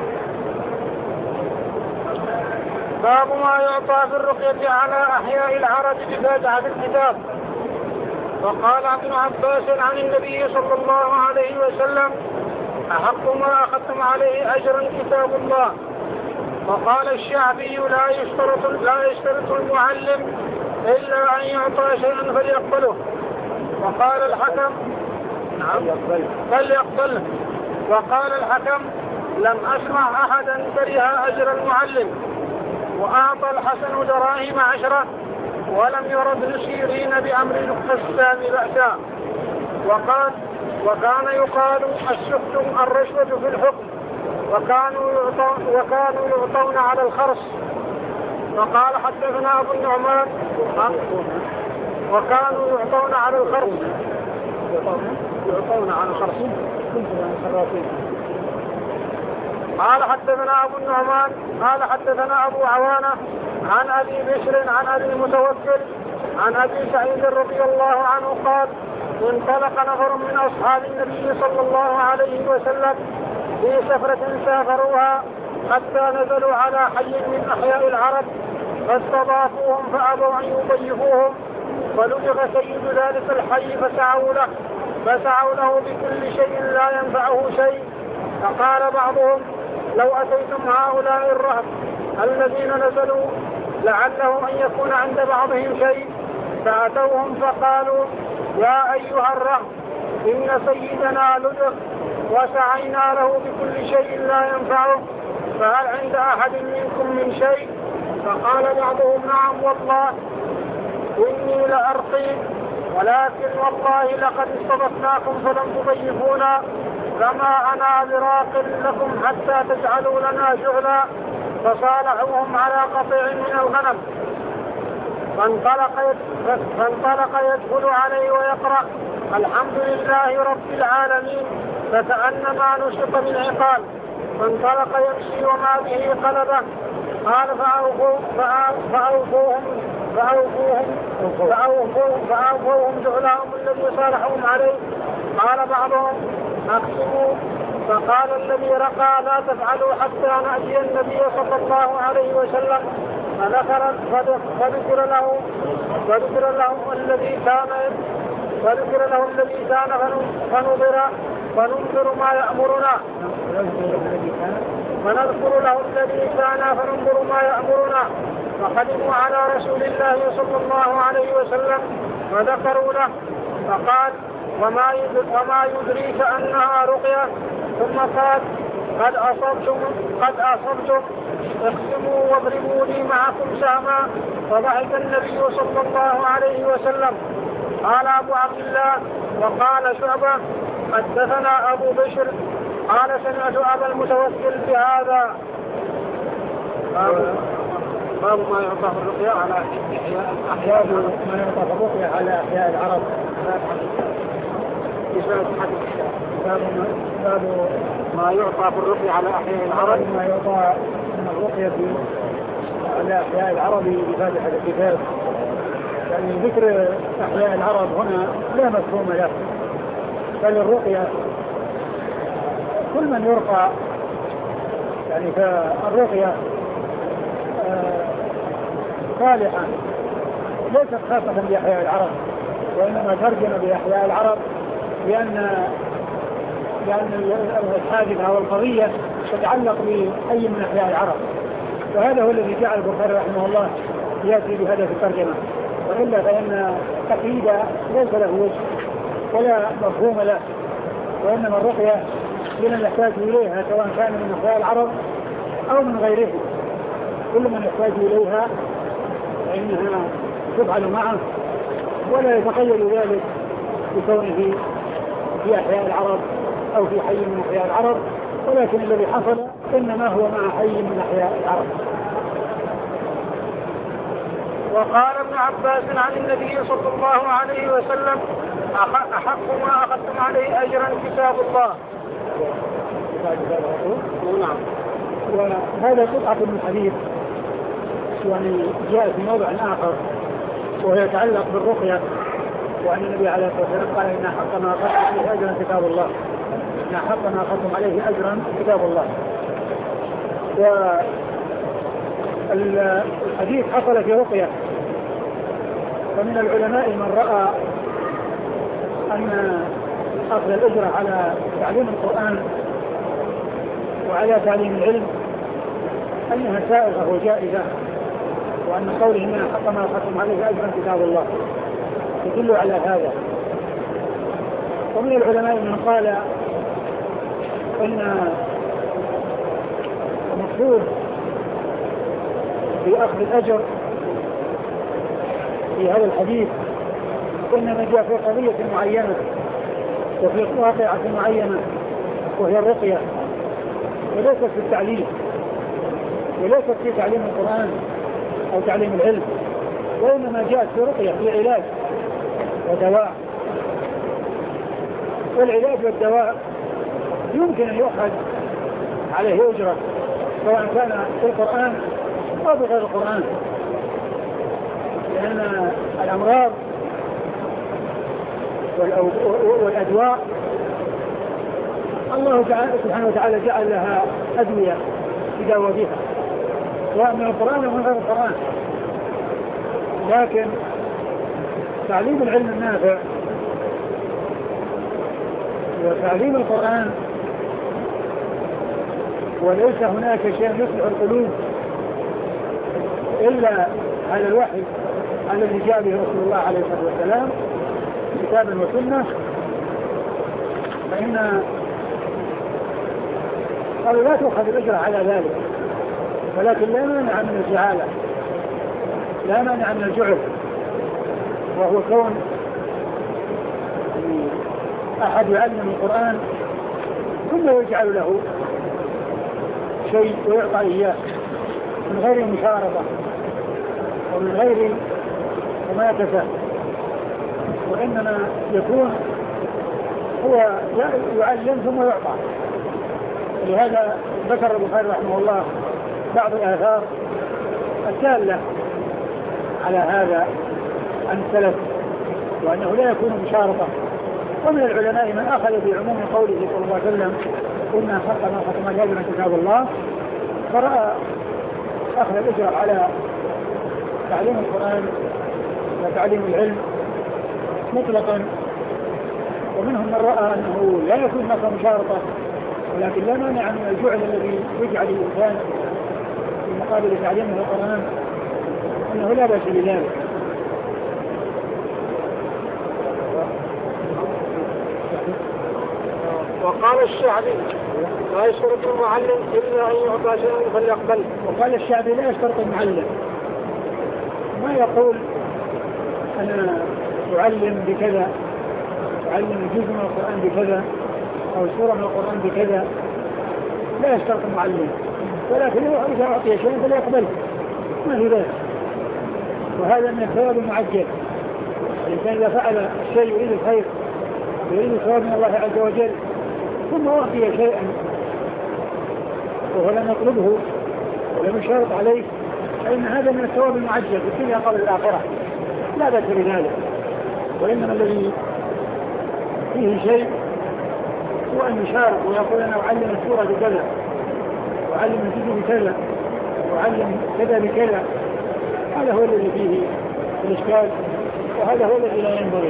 باب ما يعطى في الرقية على أحياء العرب بفاتحة الكتاب. وقال ابن عباس عن النبي صلى الله عليه وسلم: أحق ما أخذتم عليه أجرا كتاب الله. وقال الشعبي: لا يشترط لا يشترط المعلم إلا أن يعطى شيئا فليقبله. وقال الحكم: نعم فليقبله. وقال الحكم: لم أسمع أحدا كره أجر المعلم. وأعطى الحسن دراهم عشرة ولم يرد للشيرين بأمر القسام بأسا. وقال: وكان يقال السكت الرشوة في الحكم، وكانوا يعطون, وكانوا يعطون على الخرص. وقال: حدثنا أبو النعمان وكانوا يعطون على الخرص يعطون على الخرص قال: حدثنا أبو النعمان قال: حدثنا أبو عوانة عن أبي بشر عن أبي المتوكل عن أبي سعيد رضي الله عنه قال: انطلق نفر من أصحاب النبي صلى الله عليه وسلم في سفرة سافروها حتى نزلوا على حي من أحياء العرب فاستضافوهم فأبوا أن يضيفوهم، فلدغ سيد ذلك الحي فسعوا له فسعوا له بكل شيء لا ينفعه شيء. فقال بعضهم: لو أتيتم هؤلاء الرهب الذين نزلوا لعله أن يكون عند بعضهم شيء. فأتوهم فقالوا: يا أيها الرهب إن سيدنا لدغ وسعينا له بكل شيء لا ينفعه، فهل عند أحد منكم من شيء؟ فقال بعضهم: نعم والله إني لأرقي، ولكن والله لقد استضفناكم فلم تضيفونا، فما أنا براق لكم حتى تجعلوا لنا شغلا. فصالحوهم على قطيع من الغنم، فانطلق فانطلق يدخل عليه ويقرأ: الحمد لله رب العالمين، فكأنما نشط من عقال. فانطلق يمشي وما به قلبه. قال: فأوفوا فأوفوهم فأوفوهم فأوفوهم فأوفوهم جعلهم الذي صالحهم عليه. قال بعضهم: أقسموا. فقال الذي رقى: لا تفعلوا حتى نأتي النبي صلى الله عليه وسلم. فذكر فذكر له فذكر له الذي كان فذكر له الذي كان فنظر فننظر ما يأمرنا فنذكر له الذي كان فننظر ما يأمرنا. فقدموا على رسول الله صلى الله عليه وسلم فذكروا له، فقال: وما وما يدريك أنها رقية؟ ثم قال: قد أصبتم قد أصبتم اقسموا واضربوا لي معكم سهما. فضحك النبي صلى الله عليه وسلم. قال أبو عبد الله وقال شعبة: حدثنا أبو بشر قال: سمعت أبا المتوكل بهذا. باب ما يعطى في الرقية على أحياء ما يعطى في الرقية على أحياء العرب. باب ما يعطى في الرقية على أحياء العرب ما يعطى من الرقية على أحياء العرب بفاتحة الكتاب. يعني ذكر أحياء العرب هنا لا مفهوم له، بل الرقية كل من يرقى، يعني فالرقية صالحة ليست خاصة بأحياء العرب، وإنما ترجم بأحياء العرب لأن لأن الحادثة أو القضية تتعلق بأي من أحياء العرب، وهذا هو الذي جعل البخاري رحمه الله يأتي بهذا في الترجمة. وإلا فإن التقييد ليس له وجه ولا مفهوم له، وإنما الرقية لمن يحتاج إليها سواء كان من أحياء العرب أو من غيرهم، كل من يحتاج إليها فإنها تفعل معه، ولا يتقيد ذلك بكونه في أحياء العرب أو في حي من أحياء العرب، ولكن الذي حصل إنما هو مع حي من أحياء العرب. وقال ابن عباس عن النبي صلى الله عليه وسلم: أحق ما أخذتم عليه أجرا كتاب الله. نعم. وهذا قطعة من الحديث يعني جاء في موضع آخر وهو يتعلق بالرقية، وأن النبي عليه الصلاة والسلام قال: إن حق ما أخذتم عليه أجرا كتاب الله، إن حق ما أخذتم عليه أجرا كتاب الله. والحديث حصل في رقية، ومن العلماء من رأى أن أخذ الأجرة على تعليم القرآن وعلى تعليم العلم أنها سائغة وجائزة، وأن قوله إن حق ما أخذتم عليه أجرا كتاب الله يدل على هذا. ومن العلماء من قال أن المقصود في أخذ الأجر في هذا الحديث إنما جاء في قضية معينة وفي واقعة معينة وهي الرقية، وليست في التعليم، وليست في تعليم القرآن أو تعليم العلم، وإنما جاءت في رقية في علاج ودواء. والعلاج والدواء يمكن أن يؤخذ عليه أجرة سواء كان في القرآن أو بغير القرآن، لأن الأمراض والأدواء الله سبحانه وتعالى جعل لها أدوية يداوى بها سواء من القرآن أو من غير القرآن. لكن تعليم العلم النافع وتعليم القرآن وليس هناك شيء يصلح القلوب إلا على الوحي الذي جاء به رسول الله عليه الصلاة والسلام كتابا وسنة، فإن قالوا لا تؤخذ الأجر على ذلك، ولكن لا مانع من الجهالة، لا مانع من الجهل، وهو كون أحد يعلم القرآن ثم يجعل له شيء ويعطى إياه من غير مشارطة ومن غير مماكسة، وإنما يكون هو يعلم ثم يعطى. لهذا ذكر البخاري رحمه الله بعض الآثار الدالة على هذا عن السلف، وأنه لا يكون مشارطة. ومن العلماء من أخذ بعموم قوله صلى الله عليه وسلم: قلنا حق ما ختم الأجر من كتاب الله، فرأى أخذ الأجر على تعليم القرآن وتعليم العلم مطلقا. ومنهم من رأى أنه لا يكون هناك مشارطة، ولكن لا مانع من الجعل الذي يجعل الإنسان في مقابل تعليمه القرآن أنه لا بأس بذلك. وقال الشعبي: لا يشترط المعلم إلا أن يعطى شيئا فليقبل. وقال الشعبي: لا يشترط المعلم، ما يقول أنا أعلم بكذا، أعلم جزء من القرآن بكذا أو سورة من القرآن بكذا، لا يشترط المعلم، ولكن إذا أعطي شيئا فليقبله، ما في ذلك. وهذا من الثواب المعجل. الإنسان إذا فعل الشيء يريد الخير يريد الثواب من الله عز وجل ثم أعطي شيئا وهو لم يطلبه ولم يشارط عليه، فإن هذا من الثواب المعجل في الدنيا قبل الآخرة، لا بأس بذلك. وإنما الذي فيه شيء هو أن يشارك ويقول أنا أعلم السورة بكذا، وأعلم الجزء بكذا، وأعلم كذا بكذا، هذا هو الذي فيه الإشكال، وهذا هو الذي لا ينبغي.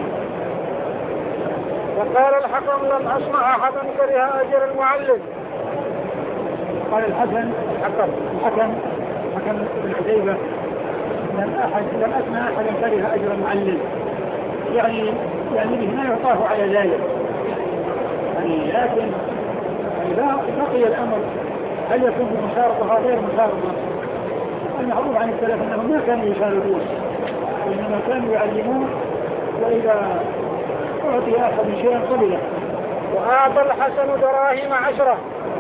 وقال الحكم: لم أسمع أحدا كره أجر المعلم. قال الحسن الحكم الحكم حكم بن حذيفة: لم أحد لم أسمع أحدا كره أجر المعلم، يعني يعني به ما يعطاه على ذلك. يعني لكن إذا بقي الأمر هل يكون بمشارطة غير مشارطة؟ المعروف عن السلف أنهم ما كانوا يشاركون، وإنما كانوا يعلمون، وإذا أعطي أحد شيئا قبله وأعطى الحسن دراهم عشرة.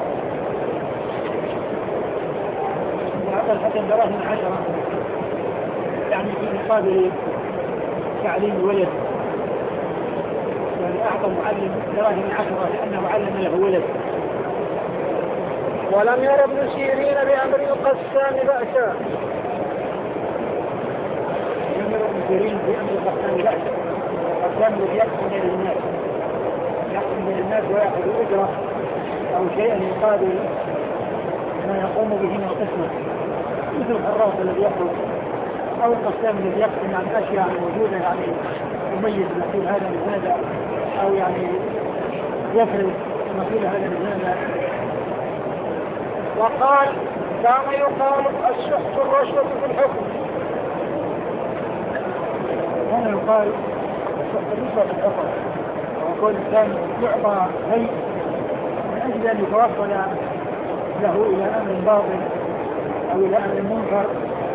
وأعطى الحسن دراهم عشرة يعني في مقابل تعليم ولد، يعني أعطى المعلم دراهم عشرة لأنه علم له ولد. ولم ير ابن سيرين بأمر القسام بأسا. لم ير ابن سيرين بأمر القسام بأسا. القسام الذي يقسم بين الناس يقسم بين الناس ويأخذ أجرة أو شيئا يقابل ما يقوم به من القسمة، مثل الحراس الذي يأخذ أو القسام الذي يقسم عن أشياء موجودة يعني يميز نقول هذا من هذا أو يعني يفرز نقول هذا من هذا. وقال كان يقال السحت الرشوة في الحكم. كان يقال السحت الرشوة في الحكم، ويقول كان يعطى شيء من أجل أن يتوصل له إلى أمر باطل أو إلى أمر منكر.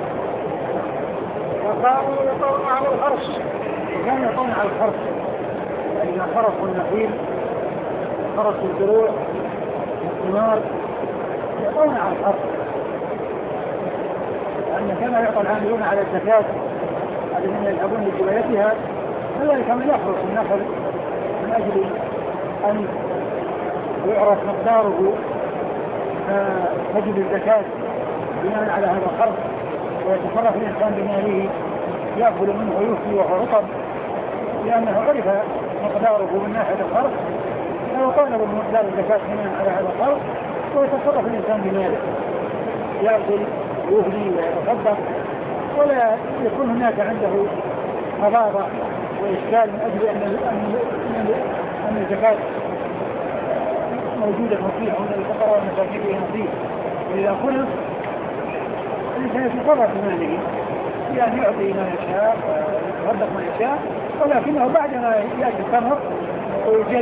وكانوا يطون على الحرص. وكان يطون على الحرص، إذا حرصوا النخيل حرصوا الزروع والثمار يطون على الحرص، لأن كما يعطى العاملون على الزكاة الذين يذهبون لجبايتها كذلك من يحرص النخل من أجل أن يعرف مقداره فتجب الزكاة بناء على هذا الحرص، ويتصرف الإنسان بماله يأكل منه ويفي وهو رطب لأنه عرف مقداره من ناحية الحرص، فيطالب بمقدار الزكاة بناء على هذا الحرص، ويتصرف الإنسان بماله يأكل ويهدي ويتصدق، ولا يكون هناك عنده غضاضة وإشكال من أجل أن أن الزكاة موجودة فيه وأن الفقراء والمساكين فيها نصيب. وإذا خلص الإنسان يتصرف بماله بأن يعطي ما يشاء ويتصدق ما يشاء، ولكنه بعدما يأتي الثمر ويجد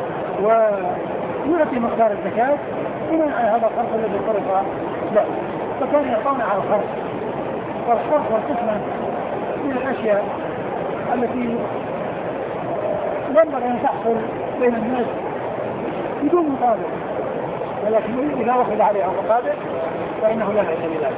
ويعطي مقدار الزكاة بناء على هذا الخرص الذي صرف له. فكان يعطون على الخرص، والخرص والقسمة من الأشياء التي ينبغي أن تحصل بين الناس بدون مقابل، ولكن إذا أخذ عليها مقابل فإنه لا بأس بذلك.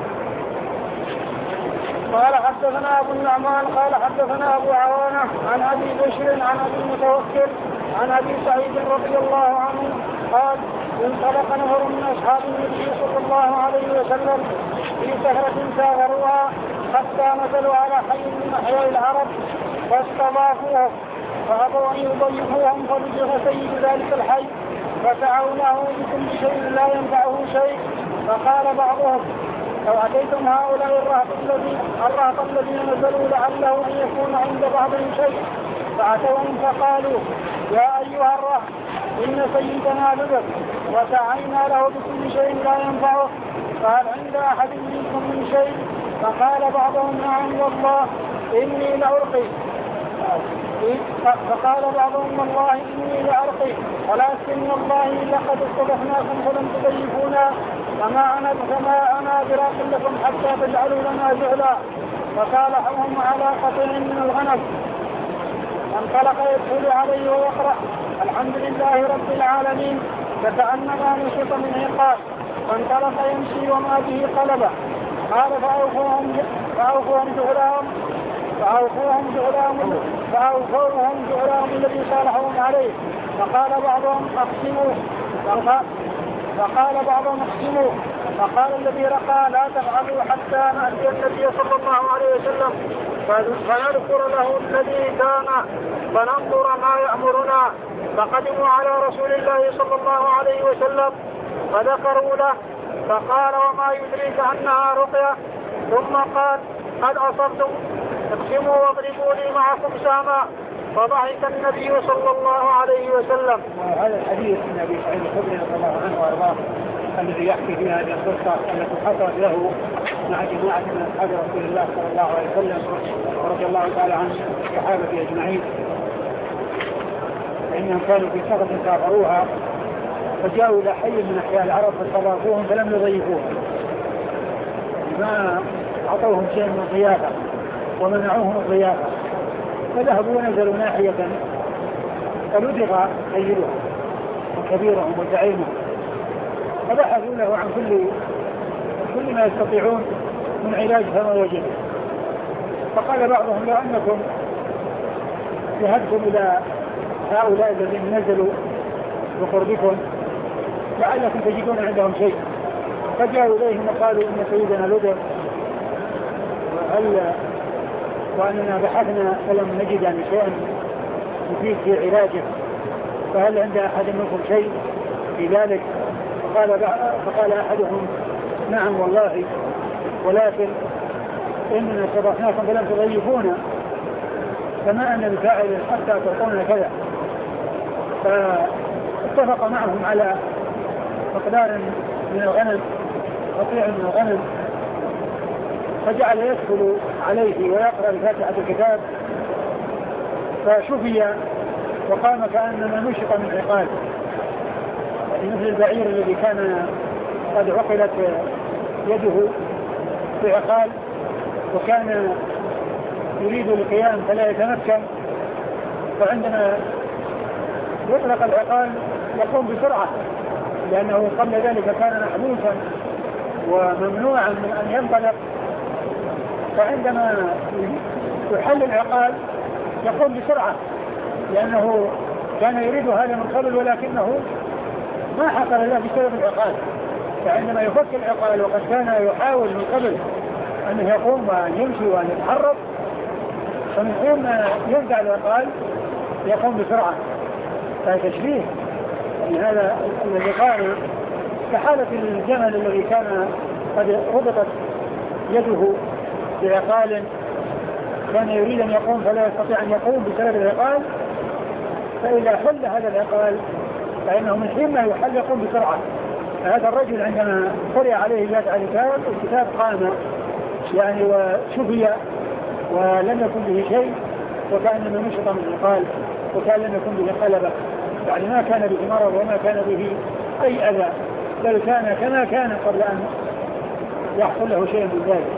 قال حدثنا أبو النعمان قال حدثنا أبو عوانة عن أبي بشر عن أبي المتوكل عن أبي سعيد رضي الله عنه قال انطلق نفر من أصحاب النبي صلى الله عليه وسلم في سهرة سافروها حتى نزلوا على حي من أحياء العرب فاستضافوهم فأبوا أن يضيفوهم، فبجغ سيد ذلك الحي فدعوا له بكل شيء لا ينفعه شيء. فقال بعضهم لو أتيتم هؤلاء الرهط الذين الرهط الذين نزلوا لعله أن يكون عند بعضهم شيء، فأتوهم فقالوا يا أيها الرهط إن سيدنا لبث وسعينا له بكل شيء لا ينفعه، فهل عند أحد منكم من شيء؟ فقال بعضهم نعم والله إني لأرقي. فقال بعضهم والله إني لأرقي ولكن الله لقد استضفناكم فلم تضيفونا فما أنا فما أنا براق لكم حتى تجعلوا لنا جعلا. فصالحهم على قطع من الغنم، فانطلق يدخل عليه ويقرأ الحمد لله رب العالمين فكأنما نشط من عقاب، فانطلق يمشي وما به قلبه. قال فأوفوهم فأوفوهم جعلهم فأوفوهم جعلهم فأوفوهم جعلهم الذي صالحهم عليه. فقال بعضهم اقسموا فقال بعضهم اقسموا فقال الذي رقى لا تفعلوا حتى نأتي النبي صلى الله عليه وسلم فنذكر له الذي كان فننظر ما يأمرنا. فقدموا على رسول الله صلى الله عليه وسلم فذكروا له، فقال وما يدريك أنها رقية؟ ثم قال قد أصبتم اقسموا واضربوا لي معكم ساما. فضحك النبي صلى الله عليه وسلم. وهذا الحديث من أبي سعيد الخدري رضي الله عنه وأرضاه الذي يحكي في هذه القصة التي حصلت له مع جماعة من أصحاب رسول الله صلى الله عليه وسلم ورضي الله تعالى عن الصحابة أجمعين، فإنهم كانوا في سفر سافروها فجاءوا إلى حي من أحياء العرب فاستضافوهم فلم يضيفوهم، ما أعطوهم شيء من الضيافة ومنعوهم الضيافة، فذهبوا ونزلوا ناحية فلدغ سيدها وكبيرهم وزعيمهم، فبحثوا له عن كل كل ما يستطيعون من علاج فما وجد. فقال بعضهم لو أنكم ذهبتم إلى هؤلاء الذين نزلوا بقربكم لعلكم تجدون عندهم شيء. فجاءوا إليهم وقالوا إن سيدنا لدر وهل وأننا بحثنا فلم نجد يعني شيئا مفيد في علاجه، فهل عند أحد منكم شيء في ذلك؟ فقال, فقال أحدهم نعم والله، ولكن إننا صرفناكم فلم تضيفونا، فما أن بفاعل حتى تعطونا كذا. فاتفق معهم على مقدار من الغنم، قطيع من الغنم، فجعل يدخل عليه ويقرأ بفاتحة الكتاب، فشفي وقام كأنما نشط من عقال، مثل البعير الذي كان قد عقلت يده في عقال وكان يريد القيام فلا يتمكن، فعندما يطلق العقال يقوم بسرعة، لأنه قبل ذلك كان محبوسا وممنوعا من أن ينطلق، فعندما يحل العقال يقوم بسرعة، لأنه كان يريد هذا من قبل ولكنه ما حصل له بسبب العقال. فعندما يفك العقال وقد كان يحاول من قبل أنه يقوم وأن يمشي وأن يتحرك، فمن حين ما ينزع العقال يقوم بسرعة. فتشبيه يعني هذا الذي قال كحالة الجمل الذي كان قد ربطت يده بعقال، كان يريد أن يقوم فلا يستطيع أن يقوم بسبب العقال، فإذا حل هذا العقال فإنه من حين ما يحل يقوم بسرعة. فهذا الرجل عندما قرئ عليه فاتحة الكتاب الكتاب قام يعني وشفي ولم يكن به شيء، وكأنما نشط من العقال وكان لم يكن به قلبة، يعني ما كان به مرض وما كان به أي أذى، بل كان كما كان قبل أن يحصل له شيء من ذلك.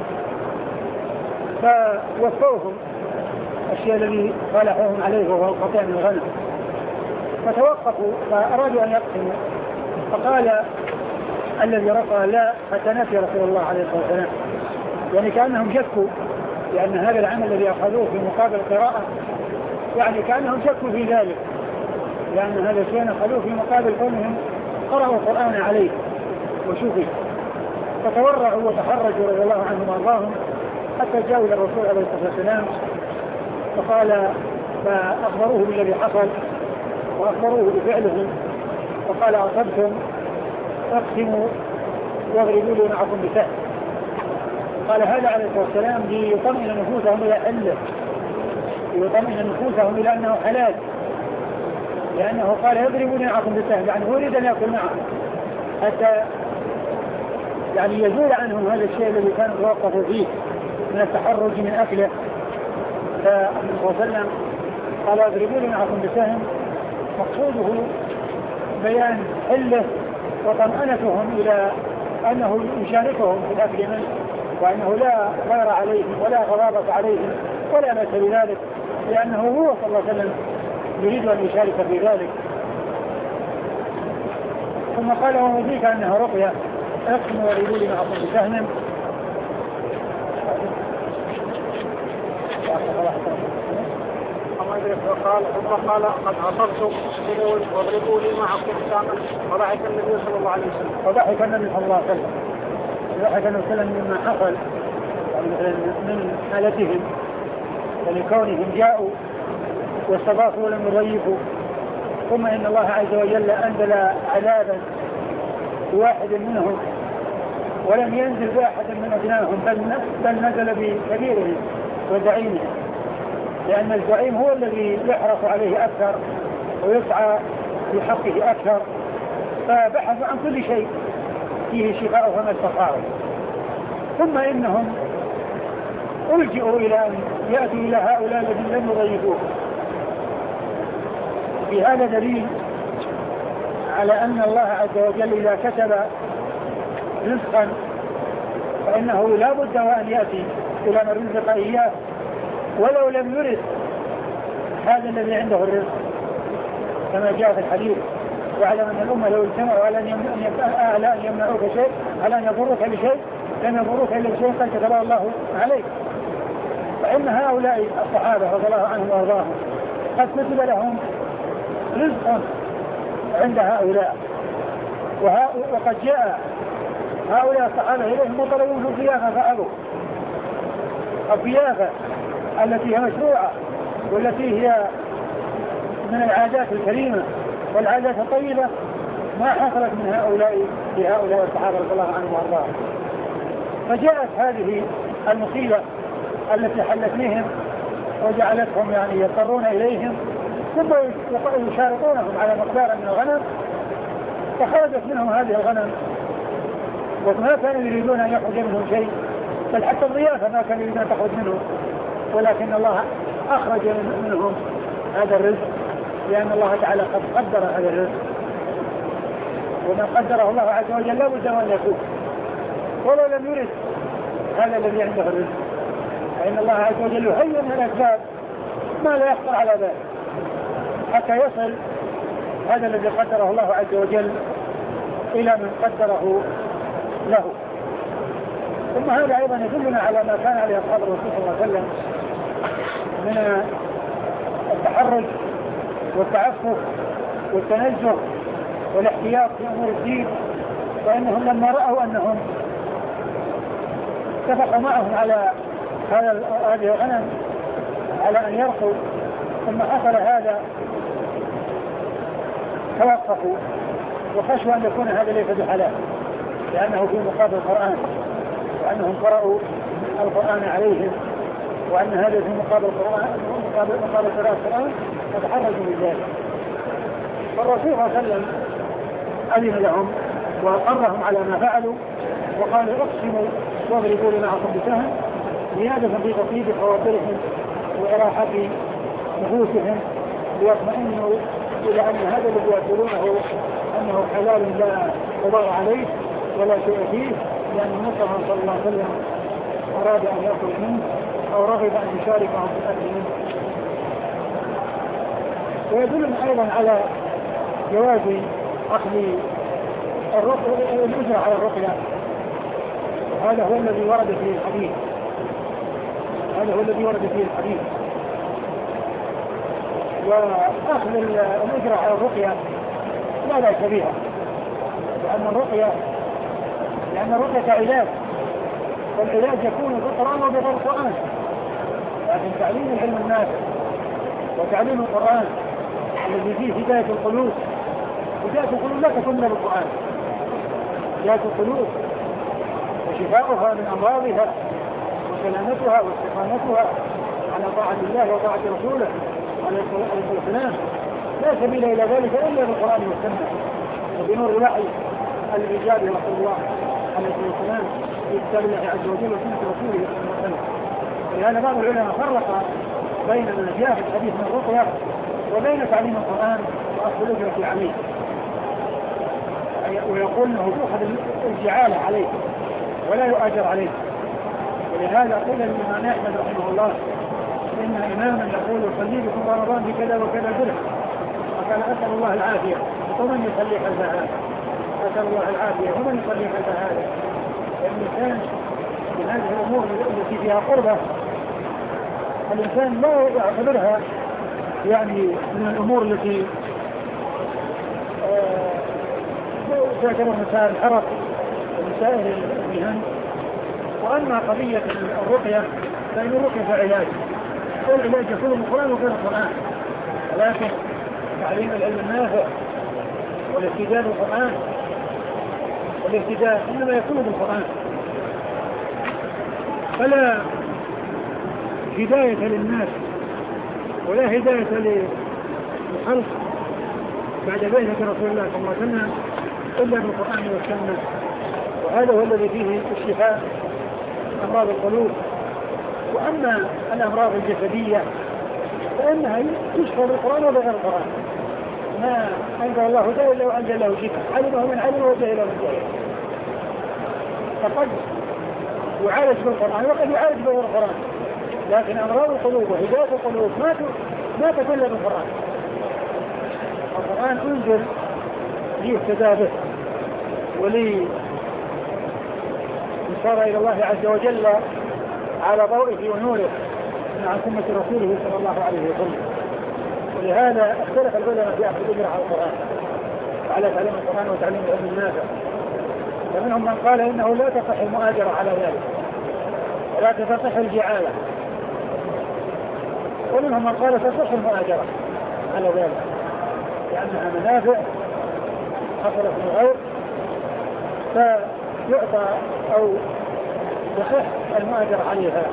فوفوهم الشيء الذي صالحوهم عليه وهو القطيع من الغنم، فتوقفوا فأرادوا أن يقسموا، فقال الذي رفع لا حتى نفي رسول الله عليه الصلاة والسلام، يعني كأنهم شكوا، لأن هذا العمل الذي أخذوه في مقابل القراءة يعني كأنهم شكوا في ذلك، لأن هذا الشيء أخذوه في مقابل كونهم قرأوا القرآن عليه وشوفوا، فتورعوا وتحرجوا رضي الله عنهم وارضاهم حتى جاءوا إلى الرسول عليه الصلاة والسلام، فقال فأخبروه بالذي حصل وأخبروه بفعلهم، فقال أصبتم اقسموا واضربوا لي معكم بسهم. قال هذا عليه الصلاة والسلام ليطمئن نفوسهم إلى حله، ليطمئن نفوسهم إلى أنه حلال، لأنه قال يضربوا لي معكم بسهم، يعني هو يريد أن يأكل معه حتى يعني يزول عنهم هذا الشيء الذي كانوا توقفوا فيه من التحرج من أكله. فالنبي صلى الله عليه وسلم قال اضربوا لي معكم بسهم، مقصوده بيان حله وطمأنتهم إلى أنه يشاركهم في الأكل منه، وأنه لا غير عليهم ولا غضاضة عليهم ولا بأس بذلك، لأنه هو صلى الله عليه وسلم يريد أن يشارك في ذلك. ثم قال ومضيك أنها رقية اقسموا واضربوا لي معكم بسهم. وقال ثم قال قد عصرتم واضربوا لي معكم سهما، فضحك النبي صلى الله عليه وسلم. فضحك النبي صلى الله عليه وسلم ضحك النبي صلى الله عليه وسلم مما حصل من حالتهم ولكونهم جاءوا واستضافوا ولم يضيفوا، ثم إن الله عز وجل أنزل عذابا بواحد منهم ولم ينزل بواحد من أبنائهم، بل نزل بكبيرهم وزعيمهم، لأن الزعيم هو الذي يحرص عليه أكثر ويسعى في حقه أكثر، فبحثوا عن كل شيء فيه شفاء فما استطاعوا. ثم إنهم ألجئوا إلى أن يأتوا إلى هؤلاء الذين لم يضيفوه. في هذا دليل على أن الله عز وجل إذا كتب رزقا فإنه لا بد وأن يأتي إلى من رزق إياه ولو لم يرد هذا الذي عنده الرزق، كما جاء في الحديث واعلم أن الأمة لو اجتمعوا على أن يمنعوك شيء على أن يضروك بشيء لم يضروك إلا بشيء قد كتبه الله عليك. فإن هؤلاء الصحابة رضي الله عنهم وارضاهم قد كتب لهم رزق عند هؤلاء، وقد جاء هؤلاء الصحابة إليهم وطلبوا في الضيافة فأبوا. الضيافة التي هي مشروعة والتي هي من العادات الكريمة والعادات الطيبة ما حصلت من هؤلاء لهؤلاء الصحابة رضي الله عنهم وارضاهم. فجاءت هذه المصيبة التي حلت بهم وجعلتهم يعني يضطرون إليهم ثم يشارطونهم على مقدار من الغنم، فخرجت منهم هذه الغنم وما كانوا يريدون أن يخرج منهم شيء، بل حتى الضيافة ما كانوا يريدون أن تخرج منهم، ولكن الله أخرج منهم هذا الرزق لأن الله تعالى قد قدر هذا الرزق، وما قدره الله عز وجل لا بد أن يكون، ولو لم يرد هذا الذي عنده الرزق فإن الله عز وجل يهيئ من الأسباب ما لا يخطر على بال حتى يصل هذا الذي قدره الله عز وجل إلى من قدره له. ثم هذا أيضا يدلنا على ما كان عليه أصحاب الرسول صلى الله عليه وسلم من التحرج والتعفف والتنزه والاحتياط في أمور الدين، فإنهم لما رأوا أنهم اتفقوا معهم على هذه الغنم على أن يرقوا ثم حصل هذا توقفوا وخشوا أن يكون هذا ليس بحلال لأنه في مقابل القرآن وأنهم قرأوا القرآن عليهم وأن هذا في مقابل القرآن مقابل مقابل قراءة القرآن فتحرجوا من ذلك. فالرسول صلى الله عليه وسلم أذن لهم وأقرهم على ما فعلوا وقال اقسموا واضربوا لمعكم بسهم زيادة في تطيب خواطرهم وإراحة نفوسهم ليطمئنوا إلى أن هذا الذي يقولونه أنه حلال لا قضاء عليه ولا شيء فيه، لأن المصطفى صلى الله عليه وسلم أراد أن يأكل منه أو رغب أن يشاركهم في الأكل منه. ويدلنا أيضا على جواز أخذ الأجرة على الرقية، هذا هو الذي ورد فيه الحديث هذا هو الذي ورد فيه الحديث وأخذ الأجرة على الرقية لا لا شبيهة، لأن الرقية لأن الرقية علاج، والعلاج يكون بالقرآن وبغير القرآن، لكن تعليم العلم النافع وتعليم القرآن الذي فيه هداية القلوب، هداية القلوب لا تكون إلا بالقرآن، هداية القلوب وشفاؤها من أمراضها وسلامتها واستقامتها على طاعة الله وطاعة رسوله عليه الصلاة والسلام لا سبيل إلى ذلك إلا بالقرآن والسنة وبنور الوحي الذي جاء به رسول الله عليه الصلاة والسلام في كتاب الله عز وجل وسنة رسوله صلى الله عليه وسلم. ولهذا بعض العلماء فرق بين ما جاء في الحديث من الرقية وبين تعليم القرآن وأخذ الأجرة عليه، ويقول أنه يؤخذ الجعالة عليه ولا يؤجر عليه. ولهذا قيل للإمام أحمد رحمه الله إن إماما يقول صلي بكم رمضان بكذا وكذا درهم، فقال أسأل الله العافية ومن يصلي خلف هذا، أسأل الله العافية ومن يصلي خلف هذا. الإنسان من هذه الأمور التي فيها قربة الإنسان لا يعتبرها يعني من الأمور التي تعتبر مسائل الحرق ومسائل المهن. وأما قضية الرقية فإن الرقية علاج، والعلاج يكون بالقرآن وغير القرآن، ولكن تعليم العلم النافع والاهتداء بالقرآن والاهتداء إنما يكون بالقرآن، فلا هداية للناس ولا هداية للخلق بعد ذلك رسول الله صلى الله عليه وسلم إلا بالقرآن والسنة. وهذا هو الذي فيه الشفاء أمراض القلوب. وأما الأمراض الجسدية فإنها تشفى بالقرآن وبغير القرآن، ما أنزل الله داء إلا وأنزل له شفاء، علمه من علم وجهله من جهل. فقد يعالج بالقرآن وقد يعالج بغير القرآن، لكن أمراض القلوب وهداية القلوب ما ما تكون إلا بالقرآن. القرآن أنزل ليهتدى به ولي صار إلى الله عز وجل على ضوئه ونوره عن سنة رسوله صلى الله عليه وسلم. ولهذا اختلف العلماء في أخذ الأجر على القرآن وعلى تعليم القرآن وتعليم العلم النافع، فمنهم من قال إنه لا تصح المؤاجرة على ذلك ولا تصح الجعالة، ومنهم من قال تصح المؤاجرة على ذلك لأنها منافع حصلت من الغير فيعطى أو يصح المؤاجرة عليها.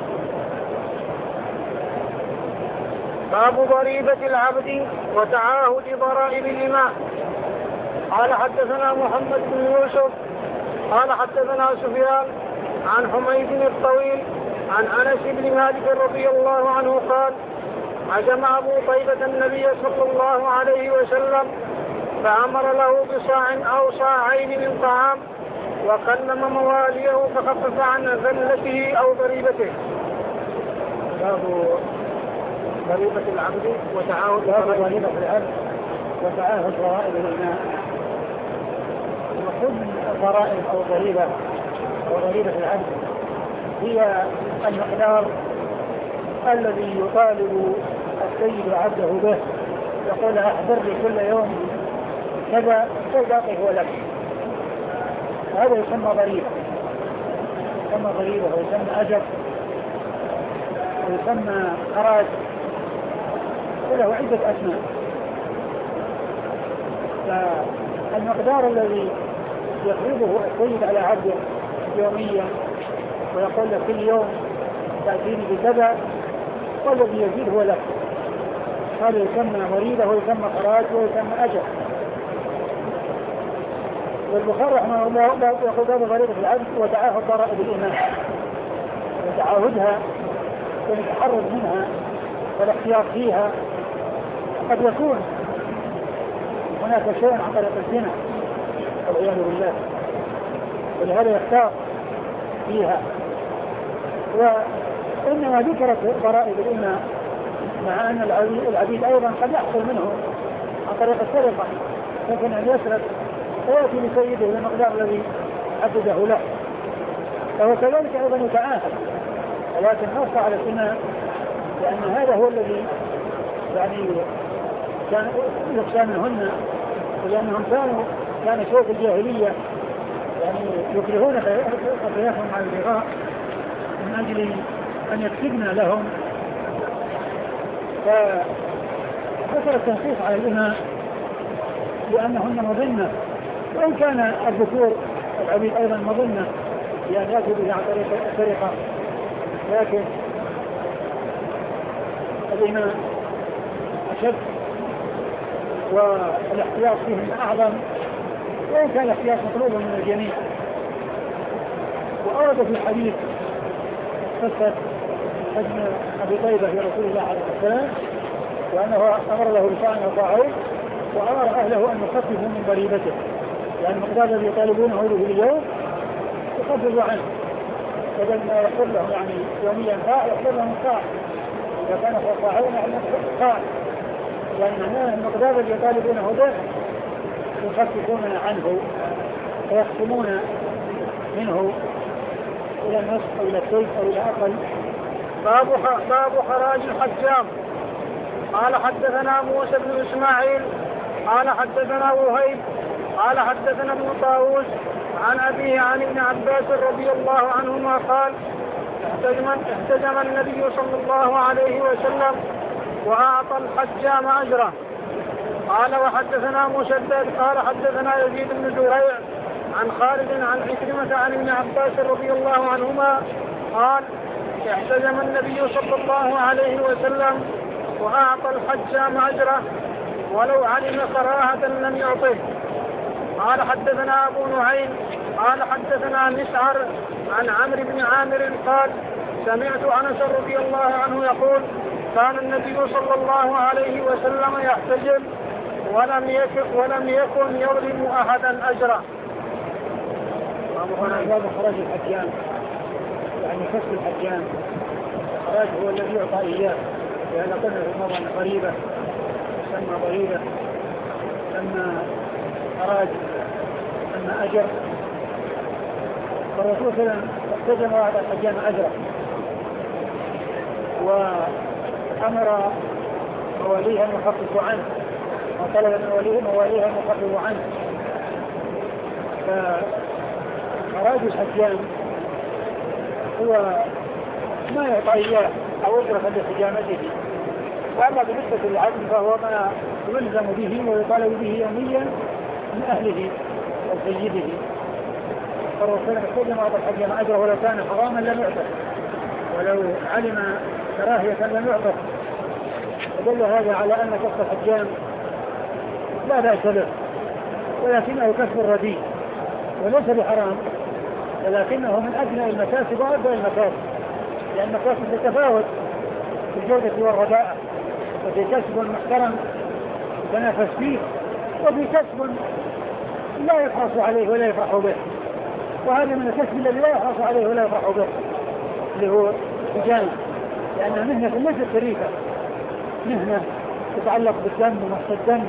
باب ضريبة العبد وتعاهد ضرائب الإماء. قال حدثنا محمد بن يوسف قال حدثنا سفيان عن حميد الطويل عن أنس بن مالك رضي الله عنه قال عزم أبو طيبة النبي صلى الله عليه وسلم فأمر له بصاع أو صاعين من طعام وقلم مواليه فخفف عن ذلته أو ضريبته. باب ضريبة العبد وتعاهد ضريبة العبد وتعاهد ضرائب الإماء. المقصود الضرائب أو ضريبة أو ضريبة العبد هي المقدار الذي يطالب السيد عبده به، يقول أحضر لي كل يوم كذا فالباقي هو لك. هذا يسمى ضريبة، يسمى ضريبة ويسمى أجر ويسمى خراج، وله عدة أسماء. فالمقدار الذي يفرضه السيد على عبده يوميا ويقول له كل يوم تأتيني بكذا والذي يزيد هو لك، هذا يسمى ضريبة ويسمى خراج ويسمى أجر. والبخاري رحمه الله يقول باب ضريبة العبد وتعاهد ضرائب الإماء، وتعاهدها والتحرز منها والاحتياط فيها. قد يكون هناك شيء عن طريق الزنا والعياذ بالله، ولهذا يختار فيها. وإنما ذكرت ضرائب الإماء مع أن العبيد أيضا قد يحصل منه عن طريق السرقة، لكن أن يسرق ويأتي لسيده المقدار الذي حدده له، فهو كذلك أيضا يتعاهد، ولكن نص على الإماء لأن هذا هو الذي يعني كان يخشى منهن، ولأنهم كانوا كان شيء في الجاهلية يعني يكرهون فتياتهم على البغاء من أجل أن يكتبن لهم، فذكر التنصيص على الإماء لأنهن مظنة، وإن كان الذكور العبيد أيضا مظنة لأن يأتوا به عن طريق السرقة، لكن الإماء أشد والاحتياط فيهم أعظم، وإن كان الاحتياط مطلوبا من الجميع. وأورد في الحديث قصة حجم أبي طيبة في رسول الله عليه السلام، وأنه أمر له بصاع وطاعين وأمر أهله أن يخففوا من ضريبته، يعني المقدار الذي يطالبونه به اليوم يخففوا عنه، بدل ما يحضر له يعني يوميا طاع يحضر له طاع، إذا كان هو طاعين يعني طاع، يعني معناه المقدار الذي يطالبونه به يخففون عنه ويخصمون منه إلى النصف أو إلى الثلث أو إلى أقل. باب باب خراج الحجام. قال حدثنا موسى بن إسماعيل قال حدثنا وهيب قال حدثنا ابن طاووس عن أبيه عن ابن عباس رضي الله عنهما قال احتجم, احتجم النبي صلى الله عليه وسلم وأعطى الحجام أجره. قال وحدثنا مسدد قال حدثنا يزيد بن زريع عن خالد عن عكرمة عن ابن عباس رضي الله عنهما قال احتجم النبي صلى الله عليه وسلم وأعطى الحجام أجره ولو علم كراهة لم يعطه. قال حدثنا أبو نعيم قال حدثنا مسعر عن عمرو بن عامر قال سمعت أنس رضي الله عنه يقول كان النبي صلى الله عليه وسلم يحتجم ولم يكن ولم يكن يظلم أحدا أجره. باب خراج الحجام، يعني كسب الحجام، الخراج هو الذي يعطى إياه، لأن قلنا في الموضوع ضريبة تسمى ضريبة، تسمى أراد أما أجر، فالرسول صلى الله عليه وسلم احتجم وأعطى الحجام أجره، وأمر مواليه أن يخففوا عنه، وطلب من مواليه أن يخففوا عنه. فأراد الحجام هو ما يعطى إياه أو أجرة لحجامته، وأما بالنسبة للعدل فهو ما يلزم به ويطالب به يوميا من أهله وسيده. فالرسول احتجم وأعطى الحجام أجره، ولو كان حراما لم يعطه، ولو علم كراهية لم يعطه. فدل هذا على أن كسب الحجام لا بأس له، ولكنه كسب رديء وليس بحرام، ولكنه من أدنى المكاسب وأفضل المكاسب، لأن المكاسب تتفاوت في الجودة والرداءة، وفي كسب محترم يتنافس فيه، وفي كسب لا يحرص عليه ولا يفرح به، وهذا من الكسب الذي لا يحرص عليه ولا يفرح به اللي هو الحجامة، لأنها مهنة ليست شريفة، مهنة تتعلق بالدم ومحصى الدم،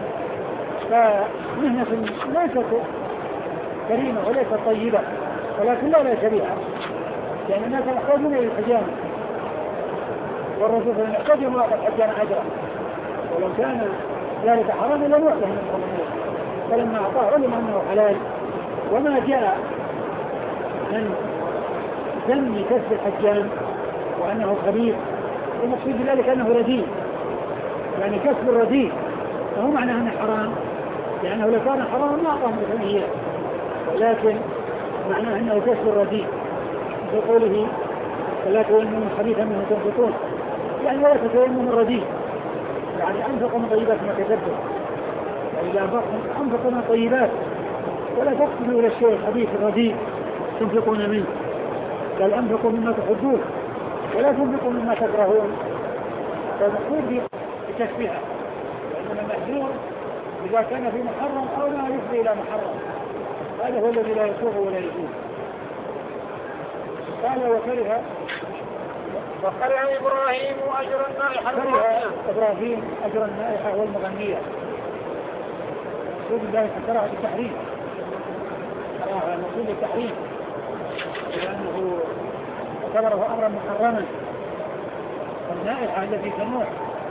فمهنة ليست كريمة وليست طيبة، ولكن لا لا شريعة، لأن الناس يحتاجون إلى الحجامة، والرسول يحتاج أن يعطى الحجامة أجرا، ولو كان ذلك حراما لم يعطه من الحرمات، فلما أعطاه علم أنه حلال. وما جاء من ذم كسب الحجام وأنه خبيث، المقصود بذلك أنه رديء، يعني كسب الرديء، فهو معناه أنه حرام، لأنه لو كان حراما ما أعطاه من الحرميات، ولكن معناه أنه كسب الرديء بقوله فلا تيمموا خبيثا منه تنفقون، يعني ولا تتيمموا الرديء، يعني أنفقوا من طيبات ما كسبتم، وإذا أنفقوا من طيبات ولا تقتلوا إلى الشيء الخبيث الرديء تنفقون منه، بل أنفقوا مما تحبون ولا تنفقوا مما تكرهون، فالمقصود بكسبها، وإنما المحذور إذا كان في محرم أو ما يفضي إلى محرم، هذا هو الذي لا يسوغ ولا يجوز. قال وكره وكره إبراهيم أجر النائحة كره إبراهيم أجر النائحة والمغنية، المقصود الله كره بالتحريم، كره المقصود بالتحريم لأنه اعتبره أمرا محرما. النائحة التي تنوح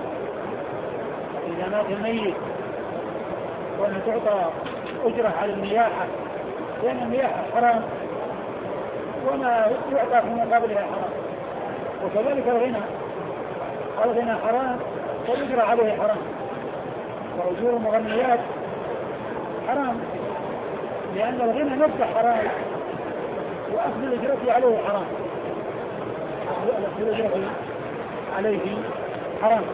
إذا مات الميت، وأن تعطى أجرة على النياحة، لأن النياحة حرام وما يعطى في مقابلها حرام، وكذلك الغنى، الغنى حرام والأجرة عليه حرام، وأجور المغنيات حرام، لأن الغنى نفسه حرام وأخذ الأجرة عليه حرام، أخذ الأجرة عليه حرام.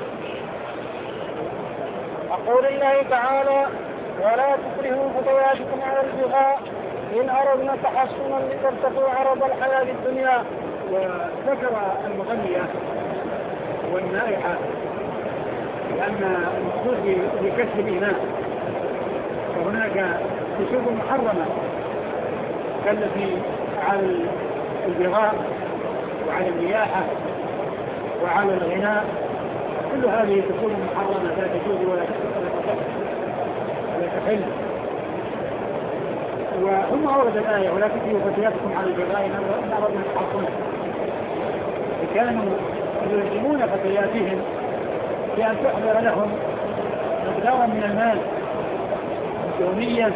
أقول الله تعالى ولا تكرهوا فتياتكم على البغاء إن أردنا تحصنا لترتفعوا عرض الحياة الدنيا. وذكر المغنية والنائحة لأن المقصود بكسب الإيمان، وهناك كسوب محرمة كالتي على البغاء وعلى النياحة وعلى الغناء، كل هذه كسوب محرمة لا تجوز ولا تحل. وهم أورد الآية ولا تكرهوا فتياتكم على البغاء إن أردنا تحصنا، كانوا يلزمون فتياتهم بأن تحضر لهم مقدارا من المال يوميا،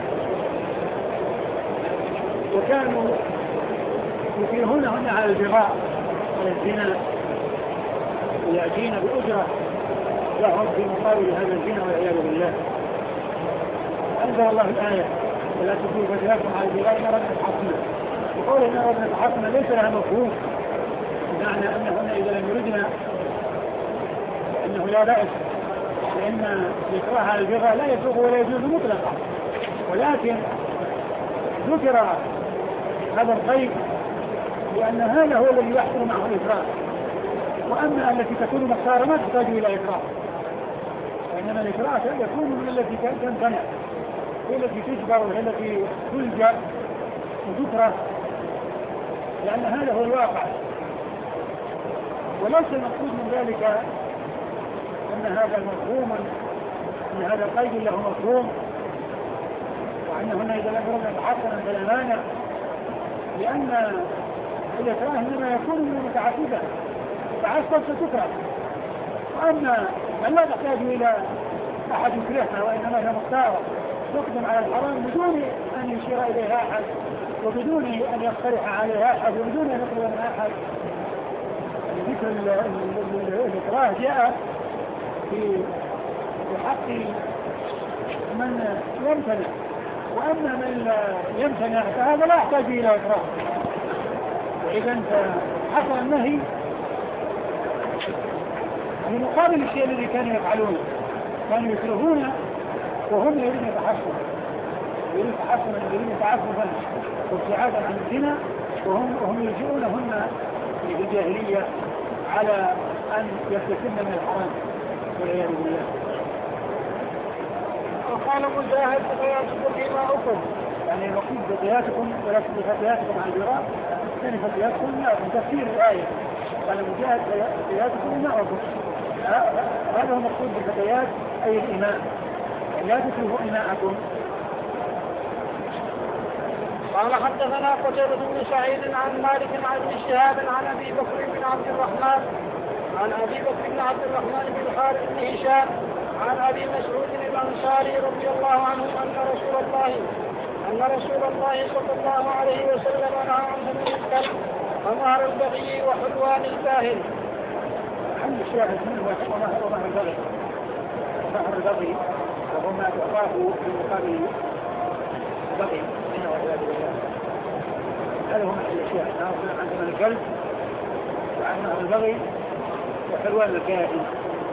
وكانوا يكرهونهن على البغاء على الزنا، ويأتين بأجرة لهم في مقابل هذا الزنا والعياذ بالله. أنزل الله الآية ولا تكرهوا فتياتكم على البغاء إن أردنا تحصنا، وقول إن أردنا تحصنا ليس لها مفهوم، بمعنى أنهن إذا لم يردنا فإنه لا بأس، لأن الإكراه على البغاء لا يسوغ ولا يجوز مطلقا، ولكن ذكر هذا الخير لأن هذا هو الذي يحصل معه الإكراه، وأما التي تكون مختارة ما تحتاج إلى إكراه، وإنما الإكراه يكون من التي تمتنع، هي التي تجبر وهي التي تلجأ وتكره، لأن هذا هو الواقع. وليس المقصود من ذلك أن هذا مفهوم، أن هذا القيد له مفهوم وأنهن إذا لم يرن حسنا فلا مانع، لأن الإكراه إنما يكون من المتعددة فعسكر ستكره. وأما من لا تحتاج إلى أحد يكرهها وإنما هي مختارة تقدم على الحرام بدون أن يشير إليها أحد وبدون أن يقترح عليها أحد وبدون أن يطلب من أحد. ذكر الإكراه جاء في حق من يمتنع، وأما من لا يمتنع فهذا لا يحتاج إلى إكراه. وإذا حصل النهي من مقابل الشيء الذي كانوا يفعلونه، كانوا يكرهون وهم يريدون يتحصن، يريدون تحصنا يريدون تعففا وابتعادا عن الزنا، وهم وهم يلجؤونهن في الجاهلية على أن يستسلمن من الحرام والعياذ بالله. وقال مجاهد فتياتكم إيماؤكم، يعني المقصود فتياتكم ولكن فتياتكم عن الجراء، يعني فتياتكم إيماؤكم تفسير الآية. قال مجاهد فتياتكم إيماؤكم، هذا هو مقصود بالفتيات أي الإيماء، لا تكرهوا إيماءكم. قال حدثنا قتيبة بن سعيد عن مالك عن ابن شهاب عن أبي بكر بن عبد الرحمن عن أبي بكر بن عبد الرحمن بن الحارث بن هشام عن أبي مسعود الأنصاري رضي الله عنه أن رسول الله أن رسول الله صلى الله عليه وسلم نهى عن ثمن الكلب ومهر البغي وحلوان الكاهن. عن الشاهد منه ومهر البغي، مهر البغي وهو ما تعطاه في مقابل البغي منه والعياذ بالله. هذا هو محل الشاهد، نهى عن ثمن الكلب وعن مهر البغي وحلوان الكاهن.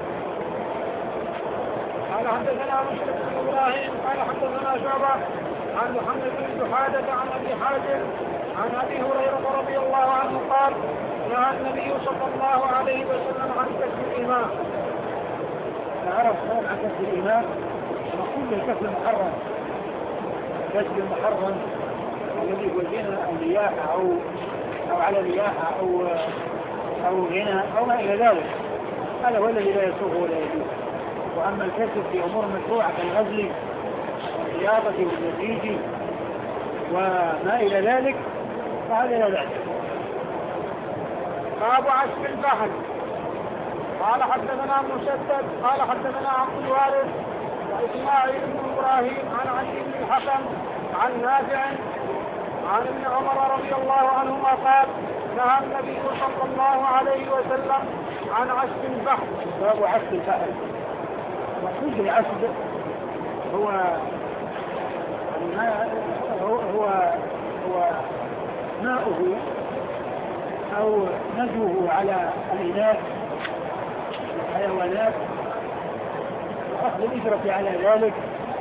قال حدثنا مسلم بن ابراهيم قال حدثنا شعبة عن محمد بن جحادة عن ابي حازم عن ابي هريرة رضي الله عنه قال نهى النبي صلى الله عليه وسلم عن كسب الإمام. نعرف عن كسب الإمام نقول بالكسب المحرم، كسب المحرم الذي هو الزنا أو نياحة أو أو على نياحة أو أو غنى أو ما إلى ذلك، هذا هو الذي لا يسوغ ولا يجوز. وأما الكسب في أمور مشروعة كالغزل والرياضة والنسيج وما إلى ذلك فهذا لا بأس. باب عشق البحر. قال حدثنا مسدد قال حدثنا عبد الوارث وإسماعيل بن إبراهيم عن علي بن الحكم عن نافع عن ابن عمر رضي الله عنهما قال نهى النبي صلى الله عليه وسلم عن عشق البحر. باب عشق البحر. مقصود العشق هو هو هو, هو ماؤه أو نجوه على الإناث والحيوانات وأخذ الإجرة على ذلك.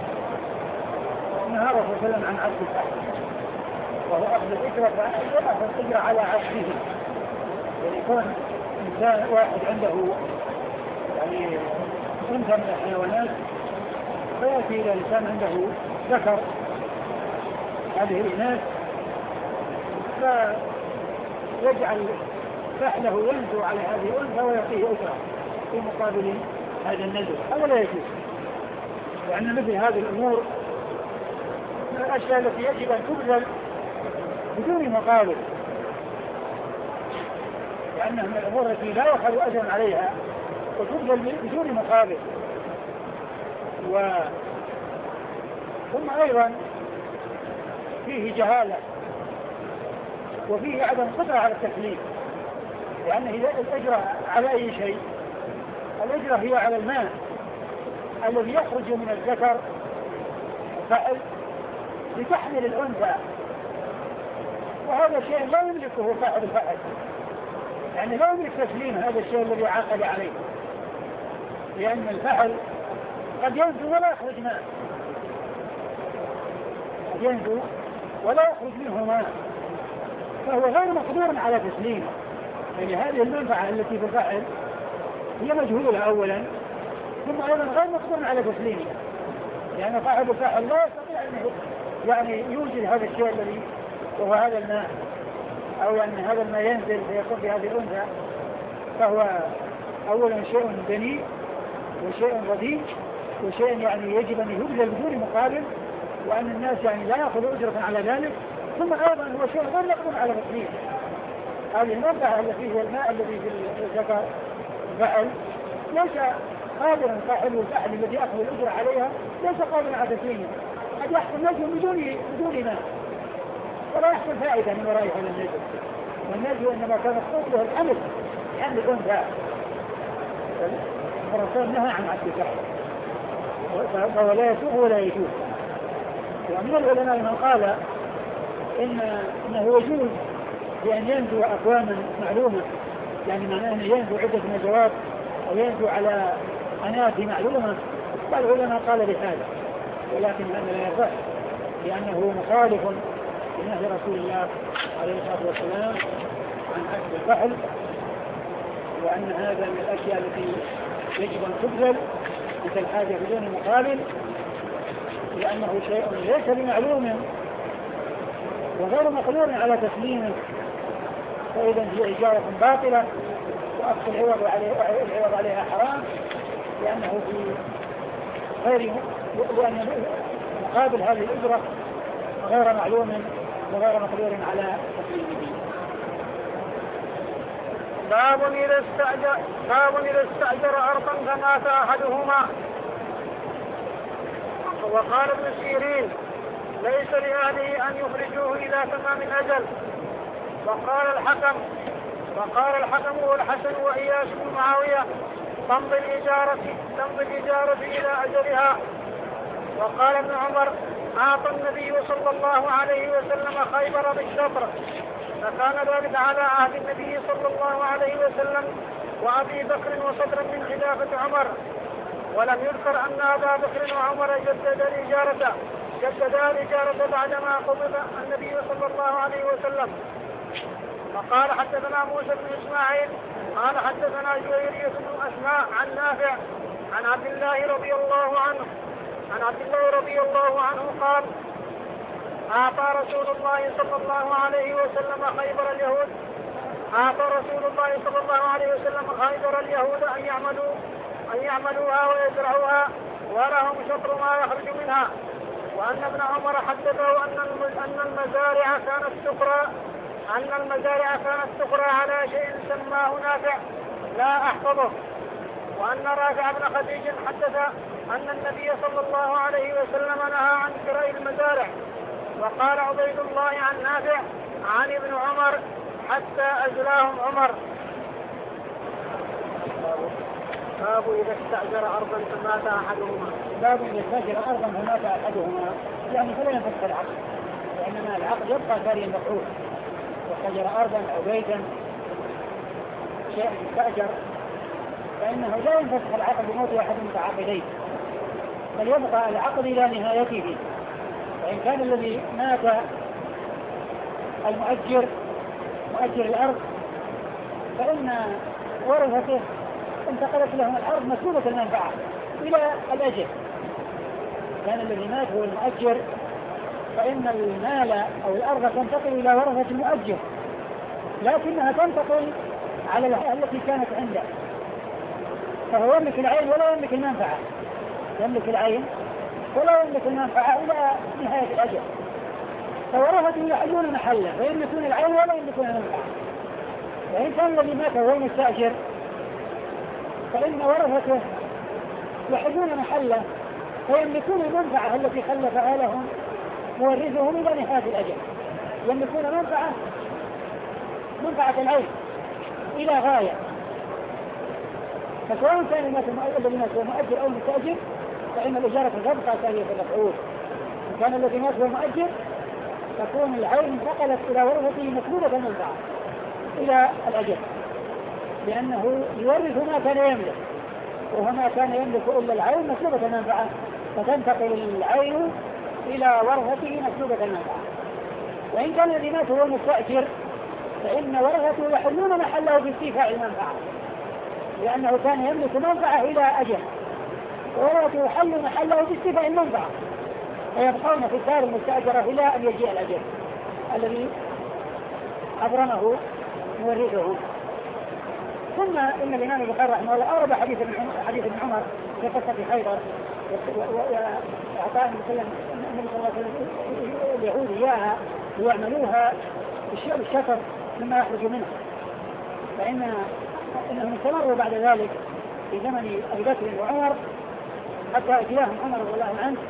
نهى الرسول صلى الله عليه وسلم عن عشق البحر، وهو أخذ الإجرة فأخذ الإجرة على عشقه. يعني يكون إنسان واحد عنده يعني صنف من الحيوانات فيأتي إلى إنسان عنده ذكر هذه الإناث فيجعل فحله ينزو على هذه الأنثى ويعطيه أجرة في مقابل هذا النزو. هذا لا يجوز، لأن مثل هذه الأمور من الأشياء التي يجب أن تبذل بدون مقابل، لأنها من الأمور التي لا يؤخذ أجرا عليها وتبذل بدون مقابل. و ثم أيضا فيه جهالة وفيه عدم قدرة على التكليف، لأن الأجرة على أي شيء؟ الأجرة هي على الماء الذي يخرج من الذكر فعل لتحمل الأنثى، وهذا شيء لا يملكه صاحب الفعل، يعني لا يملك تسليم هذا الشيء الذي عاقد عليه، لأن الفعل قد ينزو ولا يخرج ماء، قد ينزو ولا يخرج منه ماء، فهو غير مقدور على تسليمه. يعني هذه المنفعة التي تفعل هي مجهولة أولا، ثم أيضا غير مقدور على تسليمه، لأن يعني صاحب الفعل لا يستطيع أن يعني يوجد هذا الشيء الذي وهو هذا الماء، أو أن يعني هذا الماء ينزل فيكون في هذه الأنثى، فهو أولا شيء دنيء وشيء رديء وشيء يعني يجب أن يبذل بدون مقابل، وأن الناس يعني لا يأخذوا أجرة على ذلك. ثم أيضا هو شيء غير مقدور على تقديره. هذه المنفعة التي هو الماء الذي في ذكر الفعل ليس قادرا صاحب الفعل الذي أخذ الأجرة عليها ليس قادرا على تسليمه. قد يحصل نجم بدون بدون ماء ولا يحصل فائدة من وراء هذا النجم. والنجم إنما كان مخصوص له الحمل حمل الأنثى. الرسول نهى عن عبد الفعل فهو لا يسوق ولا يجوز. ومن العلماء من قال إن إنه يجوز بأن ينزو أقواما معلومة، يعني معناه أنه ينزو عدة نزوات أو ينزو على أناث معلومة، فالعلماء قال بهذا، ولكن هذا لا يصح لأنه مخالف لنهي رسول الله عليه الصلاة والسلام عن أكل الفحل، وأن هذا من الأشياء التي يجب أن تبذل مثل الحاجة بدون مقابل، لأنه شيء ليس بمعلوم وغير مقدور على تسليمه، فإذا هي إجارة باطلة وأخذ العوض عليه العوض عليها حرام، لأنه في غير لأن مقابل هذه الأجرة غير معلوم وغير مقدور على تسليمه. باب إذا استأجر باب إذا استأجر أرضا فمات أحدهما. وقال ابن سيرين ليس لأهله أن يخرجوه إلى تمام الأجل. وقال الحكم وقال الحكم والحسن وإياس بن معاوية تمضي الإجارة تمضي الإجارة إلى أجلها. وقال ابن عمر أعطى النبي صلى الله عليه وسلم خيبر بالشطر، فكان ذلك على عهد النبي صلى الله عليه وسلم وأبي بكر وصدرا من خلافة عمر. ولم يذكر أن أبا بكر وعمر جدد الإجارة جددا الإجارة بعدما قبض النبي صلى الله عليه وسلم. فقال حدثنا موسى بن إسماعيل قال حدثنا جويرية بن أسماء عن نافع عن عبد الله رضي الله عنه عن عبد الله رضي الله عنه قال أعطى رسول الله صلى الله عليه وسلم خيبر اليهود أعطى رسول الله صلى الله عليه وسلم خيبر اليهود أن يعملوا أن يعملوها ويزرعوها ولهم شطر ما يخرج منها. وأن ابن عمر حدثه أن أن المزارع كانت تقرى أن المزارع كانت تقرى على شيء سماه نافع لا أحفظه. وأن رافع بن خديج حدث أن النبي صلى الله عليه وسلم نهى عن كراء المزارع. وقال عبيد الله عن نافع عن ابن عمر حتى أزلاهم عمر. باب إذا استأجر أرضا فمات أحدهما. باب إذا استأجر أرضا فمات أحدهما، يعني فلا ينفك العقد، وإنما العقد يبقى ساريا مفعول. واستأجر أرضا أو بيتا شيء يستأجر فإنه لا ينفسخ العقد بموت أحد المتعاقدين، بل يبقى العقد إلى نهايته. وإن كان الذي مات المؤجر مؤجر الأرض فإن ورثته انتقلت لهم الأرض مسلوبة المنفعة إلى الأجل. كان الذي مات هو المؤجر فإن المال أو الأرض تنتقل إلى ورثة المؤجر، لكنها تنتقل على التي كانت عنده، فهو يملك العين ولا يملك المنفعة، يملك العين ولا يملك المنفعة إلى نهاية الأجل. فورثته يحلون محله ويملكون العين ولا يملكون المنفعة. وإن كان الذي مات هو المستأجر فإن ورثته يحلون محله ويملكون المنفعة التي خلفها لهم مورثهم إلى نهاية الأجل، يملكون منفعة منفعة العين إلى غاية. فسواء كان الناس الذي مات هو مؤجر أو مستأجر فإن الإجارة تبقى سارية المفعول. إن كان الذي مات هو مؤجر تكون العين انتقلت إلى ورثته مسلوبة المنفعة إلى الأجل، لأنه يورث ما كان يملك، وهما كان يملك إلا العين مسلوبة المنفعة، فتنتقل العين إلى ورثته مسلوبة المنفعة. وإن كان الذي مات هو مستأجر فإن ورثته يحلون محله باستيفاء المنفعة، لأنه كان يملك منفعة إلى أجل، ورثته يحل محله باستيفاء المنفعة، فيبقون في الدار المستأجرة إلى أن يجيء الأجل الذي أبرمه مورثه. ثم ان الامام البخاري رحمه الله اورد حديث ابن عمر حديث ابن عمر في قصه خيبر واعطاه النبي صلى الله عليه وسلم اليهود اياها ليعملوها بالشكر مما يخرج منه، فان انهم استمروا بعد ذلك في زمن ابي بكر وعمر حتى اتياهم عمر رضي الله عنه،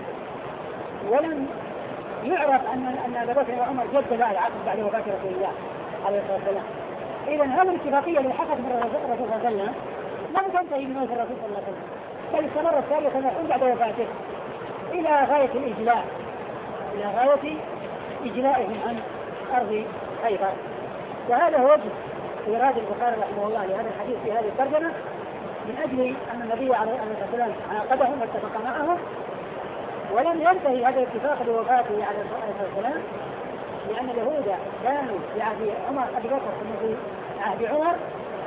ولم يعرف ان ان ابا بكر وعمر جدد العقد بعد وفاه رسول الله عليه الصلاه والسلام. اذا هذه الاتفاقيه اللي حصلت من الرسول صلى الله عليه وسلم لم تنتهي من موت الرسول صلى الله عليه وسلم، بل استمرت ثالث سنوات بعد وفاته الى غايه الاجلاء الى غايه اجلائهم عن ارض خيبر. وهذا هو وجه ايراد البخاري رحمه الله لهذا الحديث في هذه الترجمه، من اجل ان النبي عليه الصلاه والسلام عاقبهم واتفق معهم، ولم ينتهي هذا الاتفاق بوفاته عليه الصلاه والسلام، لان اليهود كانوا في عهد عمر ابي بكر ثم في عهد عمر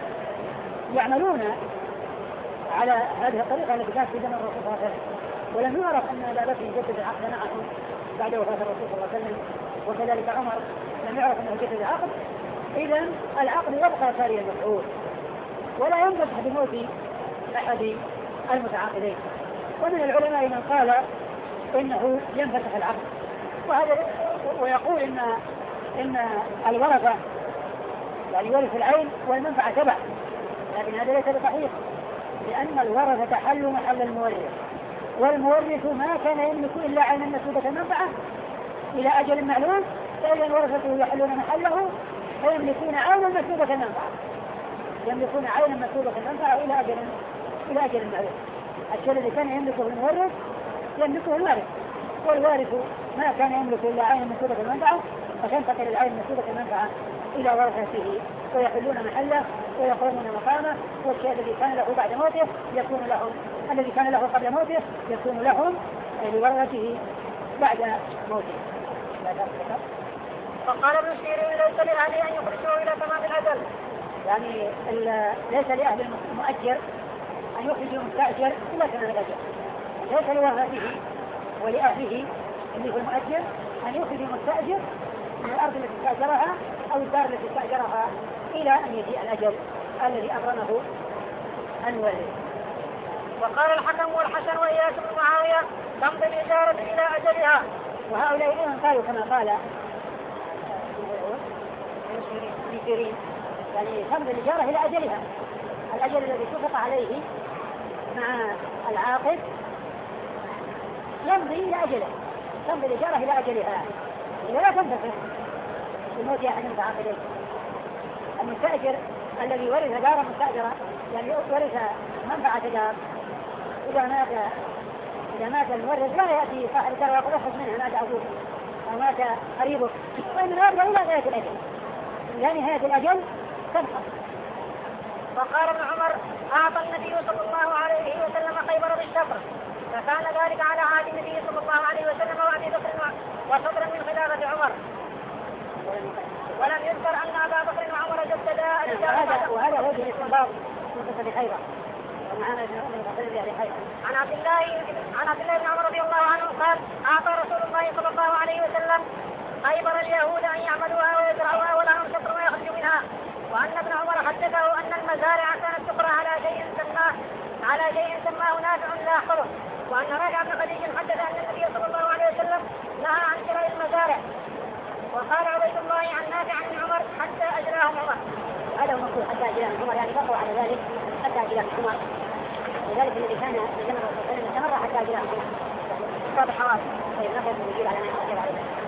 يعملون على هذه الطريقه التي كانت في زمن الرسول صلى الله عليه وسلم، ولم يعرف ان ابا بكر يجدد العقد معهم بعد وفاه الرسول صلى الله عليه وسلم، وكذلك عمر لم يعرف انه يجدد العقد. اذا العقد يبقى ساريا المفعول ولا ينفتح بموت احد المتعاقدين. ومن العلماء من قال انه ينفتح العقد، وهذا ويقول ان ان الورثه يعني يورث العين والمنفعه تبع، لكن هذا ليس بصحيح، لان الورثه حلوا محل المورث، والمورث ما كان يملك الا عينا مسلوبه المنفعه الى اجل معلوم، فاذا الورثه يحلون محله فيملكون عينا مسلوبه المنفعه يملكون عينا مسلوبه المنفعه الى اجل الى اجل معلوم. الشيء الذي كان يملكه المورث يملكه الوارث، والوارث ما كان يملك الا عينا مسلوبه المنفعه، فتنتقل العين مسلوبه المنفعه الى ورثته ويحلون محله ويقومون مقامه، والشيء الذي كان له بعد موته يكون لهم، الذي كان له قبل موته يكون لهم لورثته بعد موته. فقال ابن سيرين ليس لأهله أن يخرجوا إلى تمام الأجل، يعني ليس لأهل المؤجر أن يخرجوا المستأجر إلى تمام الأجل، ليس لورثته ولأهله اللي هو المؤجر أن يخرجوا المستأجر من الأرض التي استأجرها أو الدار التي استأجرها إلى أن يجيء الأجل الذي أبرمه أن يولد. وقال الحكم والحسن وإياس بن معاوية تمضي الإجارة إلى أجلها. وهؤلاء أيضا قالوا كما قال سيرين، يعني تمضي الإجارة إلى أجلها، الأجل الذي اتفق عليه مع العاقد يمضي إلى أجله، تمضي الإجارة إلى أجلها إذا لا تنتفع بموت أحد المتعاقدين. المستأجر الذي ورث دارا مستأجرة يعني ورث منفعة دار، إذا مات إذا مات المورث لا يأتي صاحب الدار ويقول اخرج منها مات أبوك أو مات قريبك، وإنما يرجع إلى غاية الأجل، إلى نهاية الأجل تنقض. وقال ابن عمر أعطى النبي صلى الله عليه وسلم خيبر بالشطر، فكان ذلك على عهد النبي صلى الله عليه وسلم وأبي بكر وشطرا من خلافة عمر، ولم يذكر أن أبا بكر وعمر جددا الإجارة. وهذا وجه الاستنباط من قصة خيبر. ومعنا عن عبد الله عن عبد الله بن عمر رضي الله عنه قال أعطى رسول الله صلى الله عليه وسلم خيبر اليهود أن يعملوها ويزرعوها ولهم شطر ويخرجوا منها، وأن ابن عمر حدثه أن المزارع كانت تقرأ على شيء سماه على شيء سماه نافع لا يحفظه، وأن رافع بن خديج حدث أن النبي صلى الله عليه وسلم نهى عن شراء المزارع. وقال عبيد الله عن نافع عن عمر حتى أجراهم عمر. هذا هو مقصود حتى أجراهم عمر، يعني بقوا على ذلك حتى أجراهم عمر، وذلك الذي كان في زمن الرسول صلى الله عليه وسلم استمر حتى أجراهم عمر. طب حوادث طيب نقل من يجيب على ما يجيب عليه.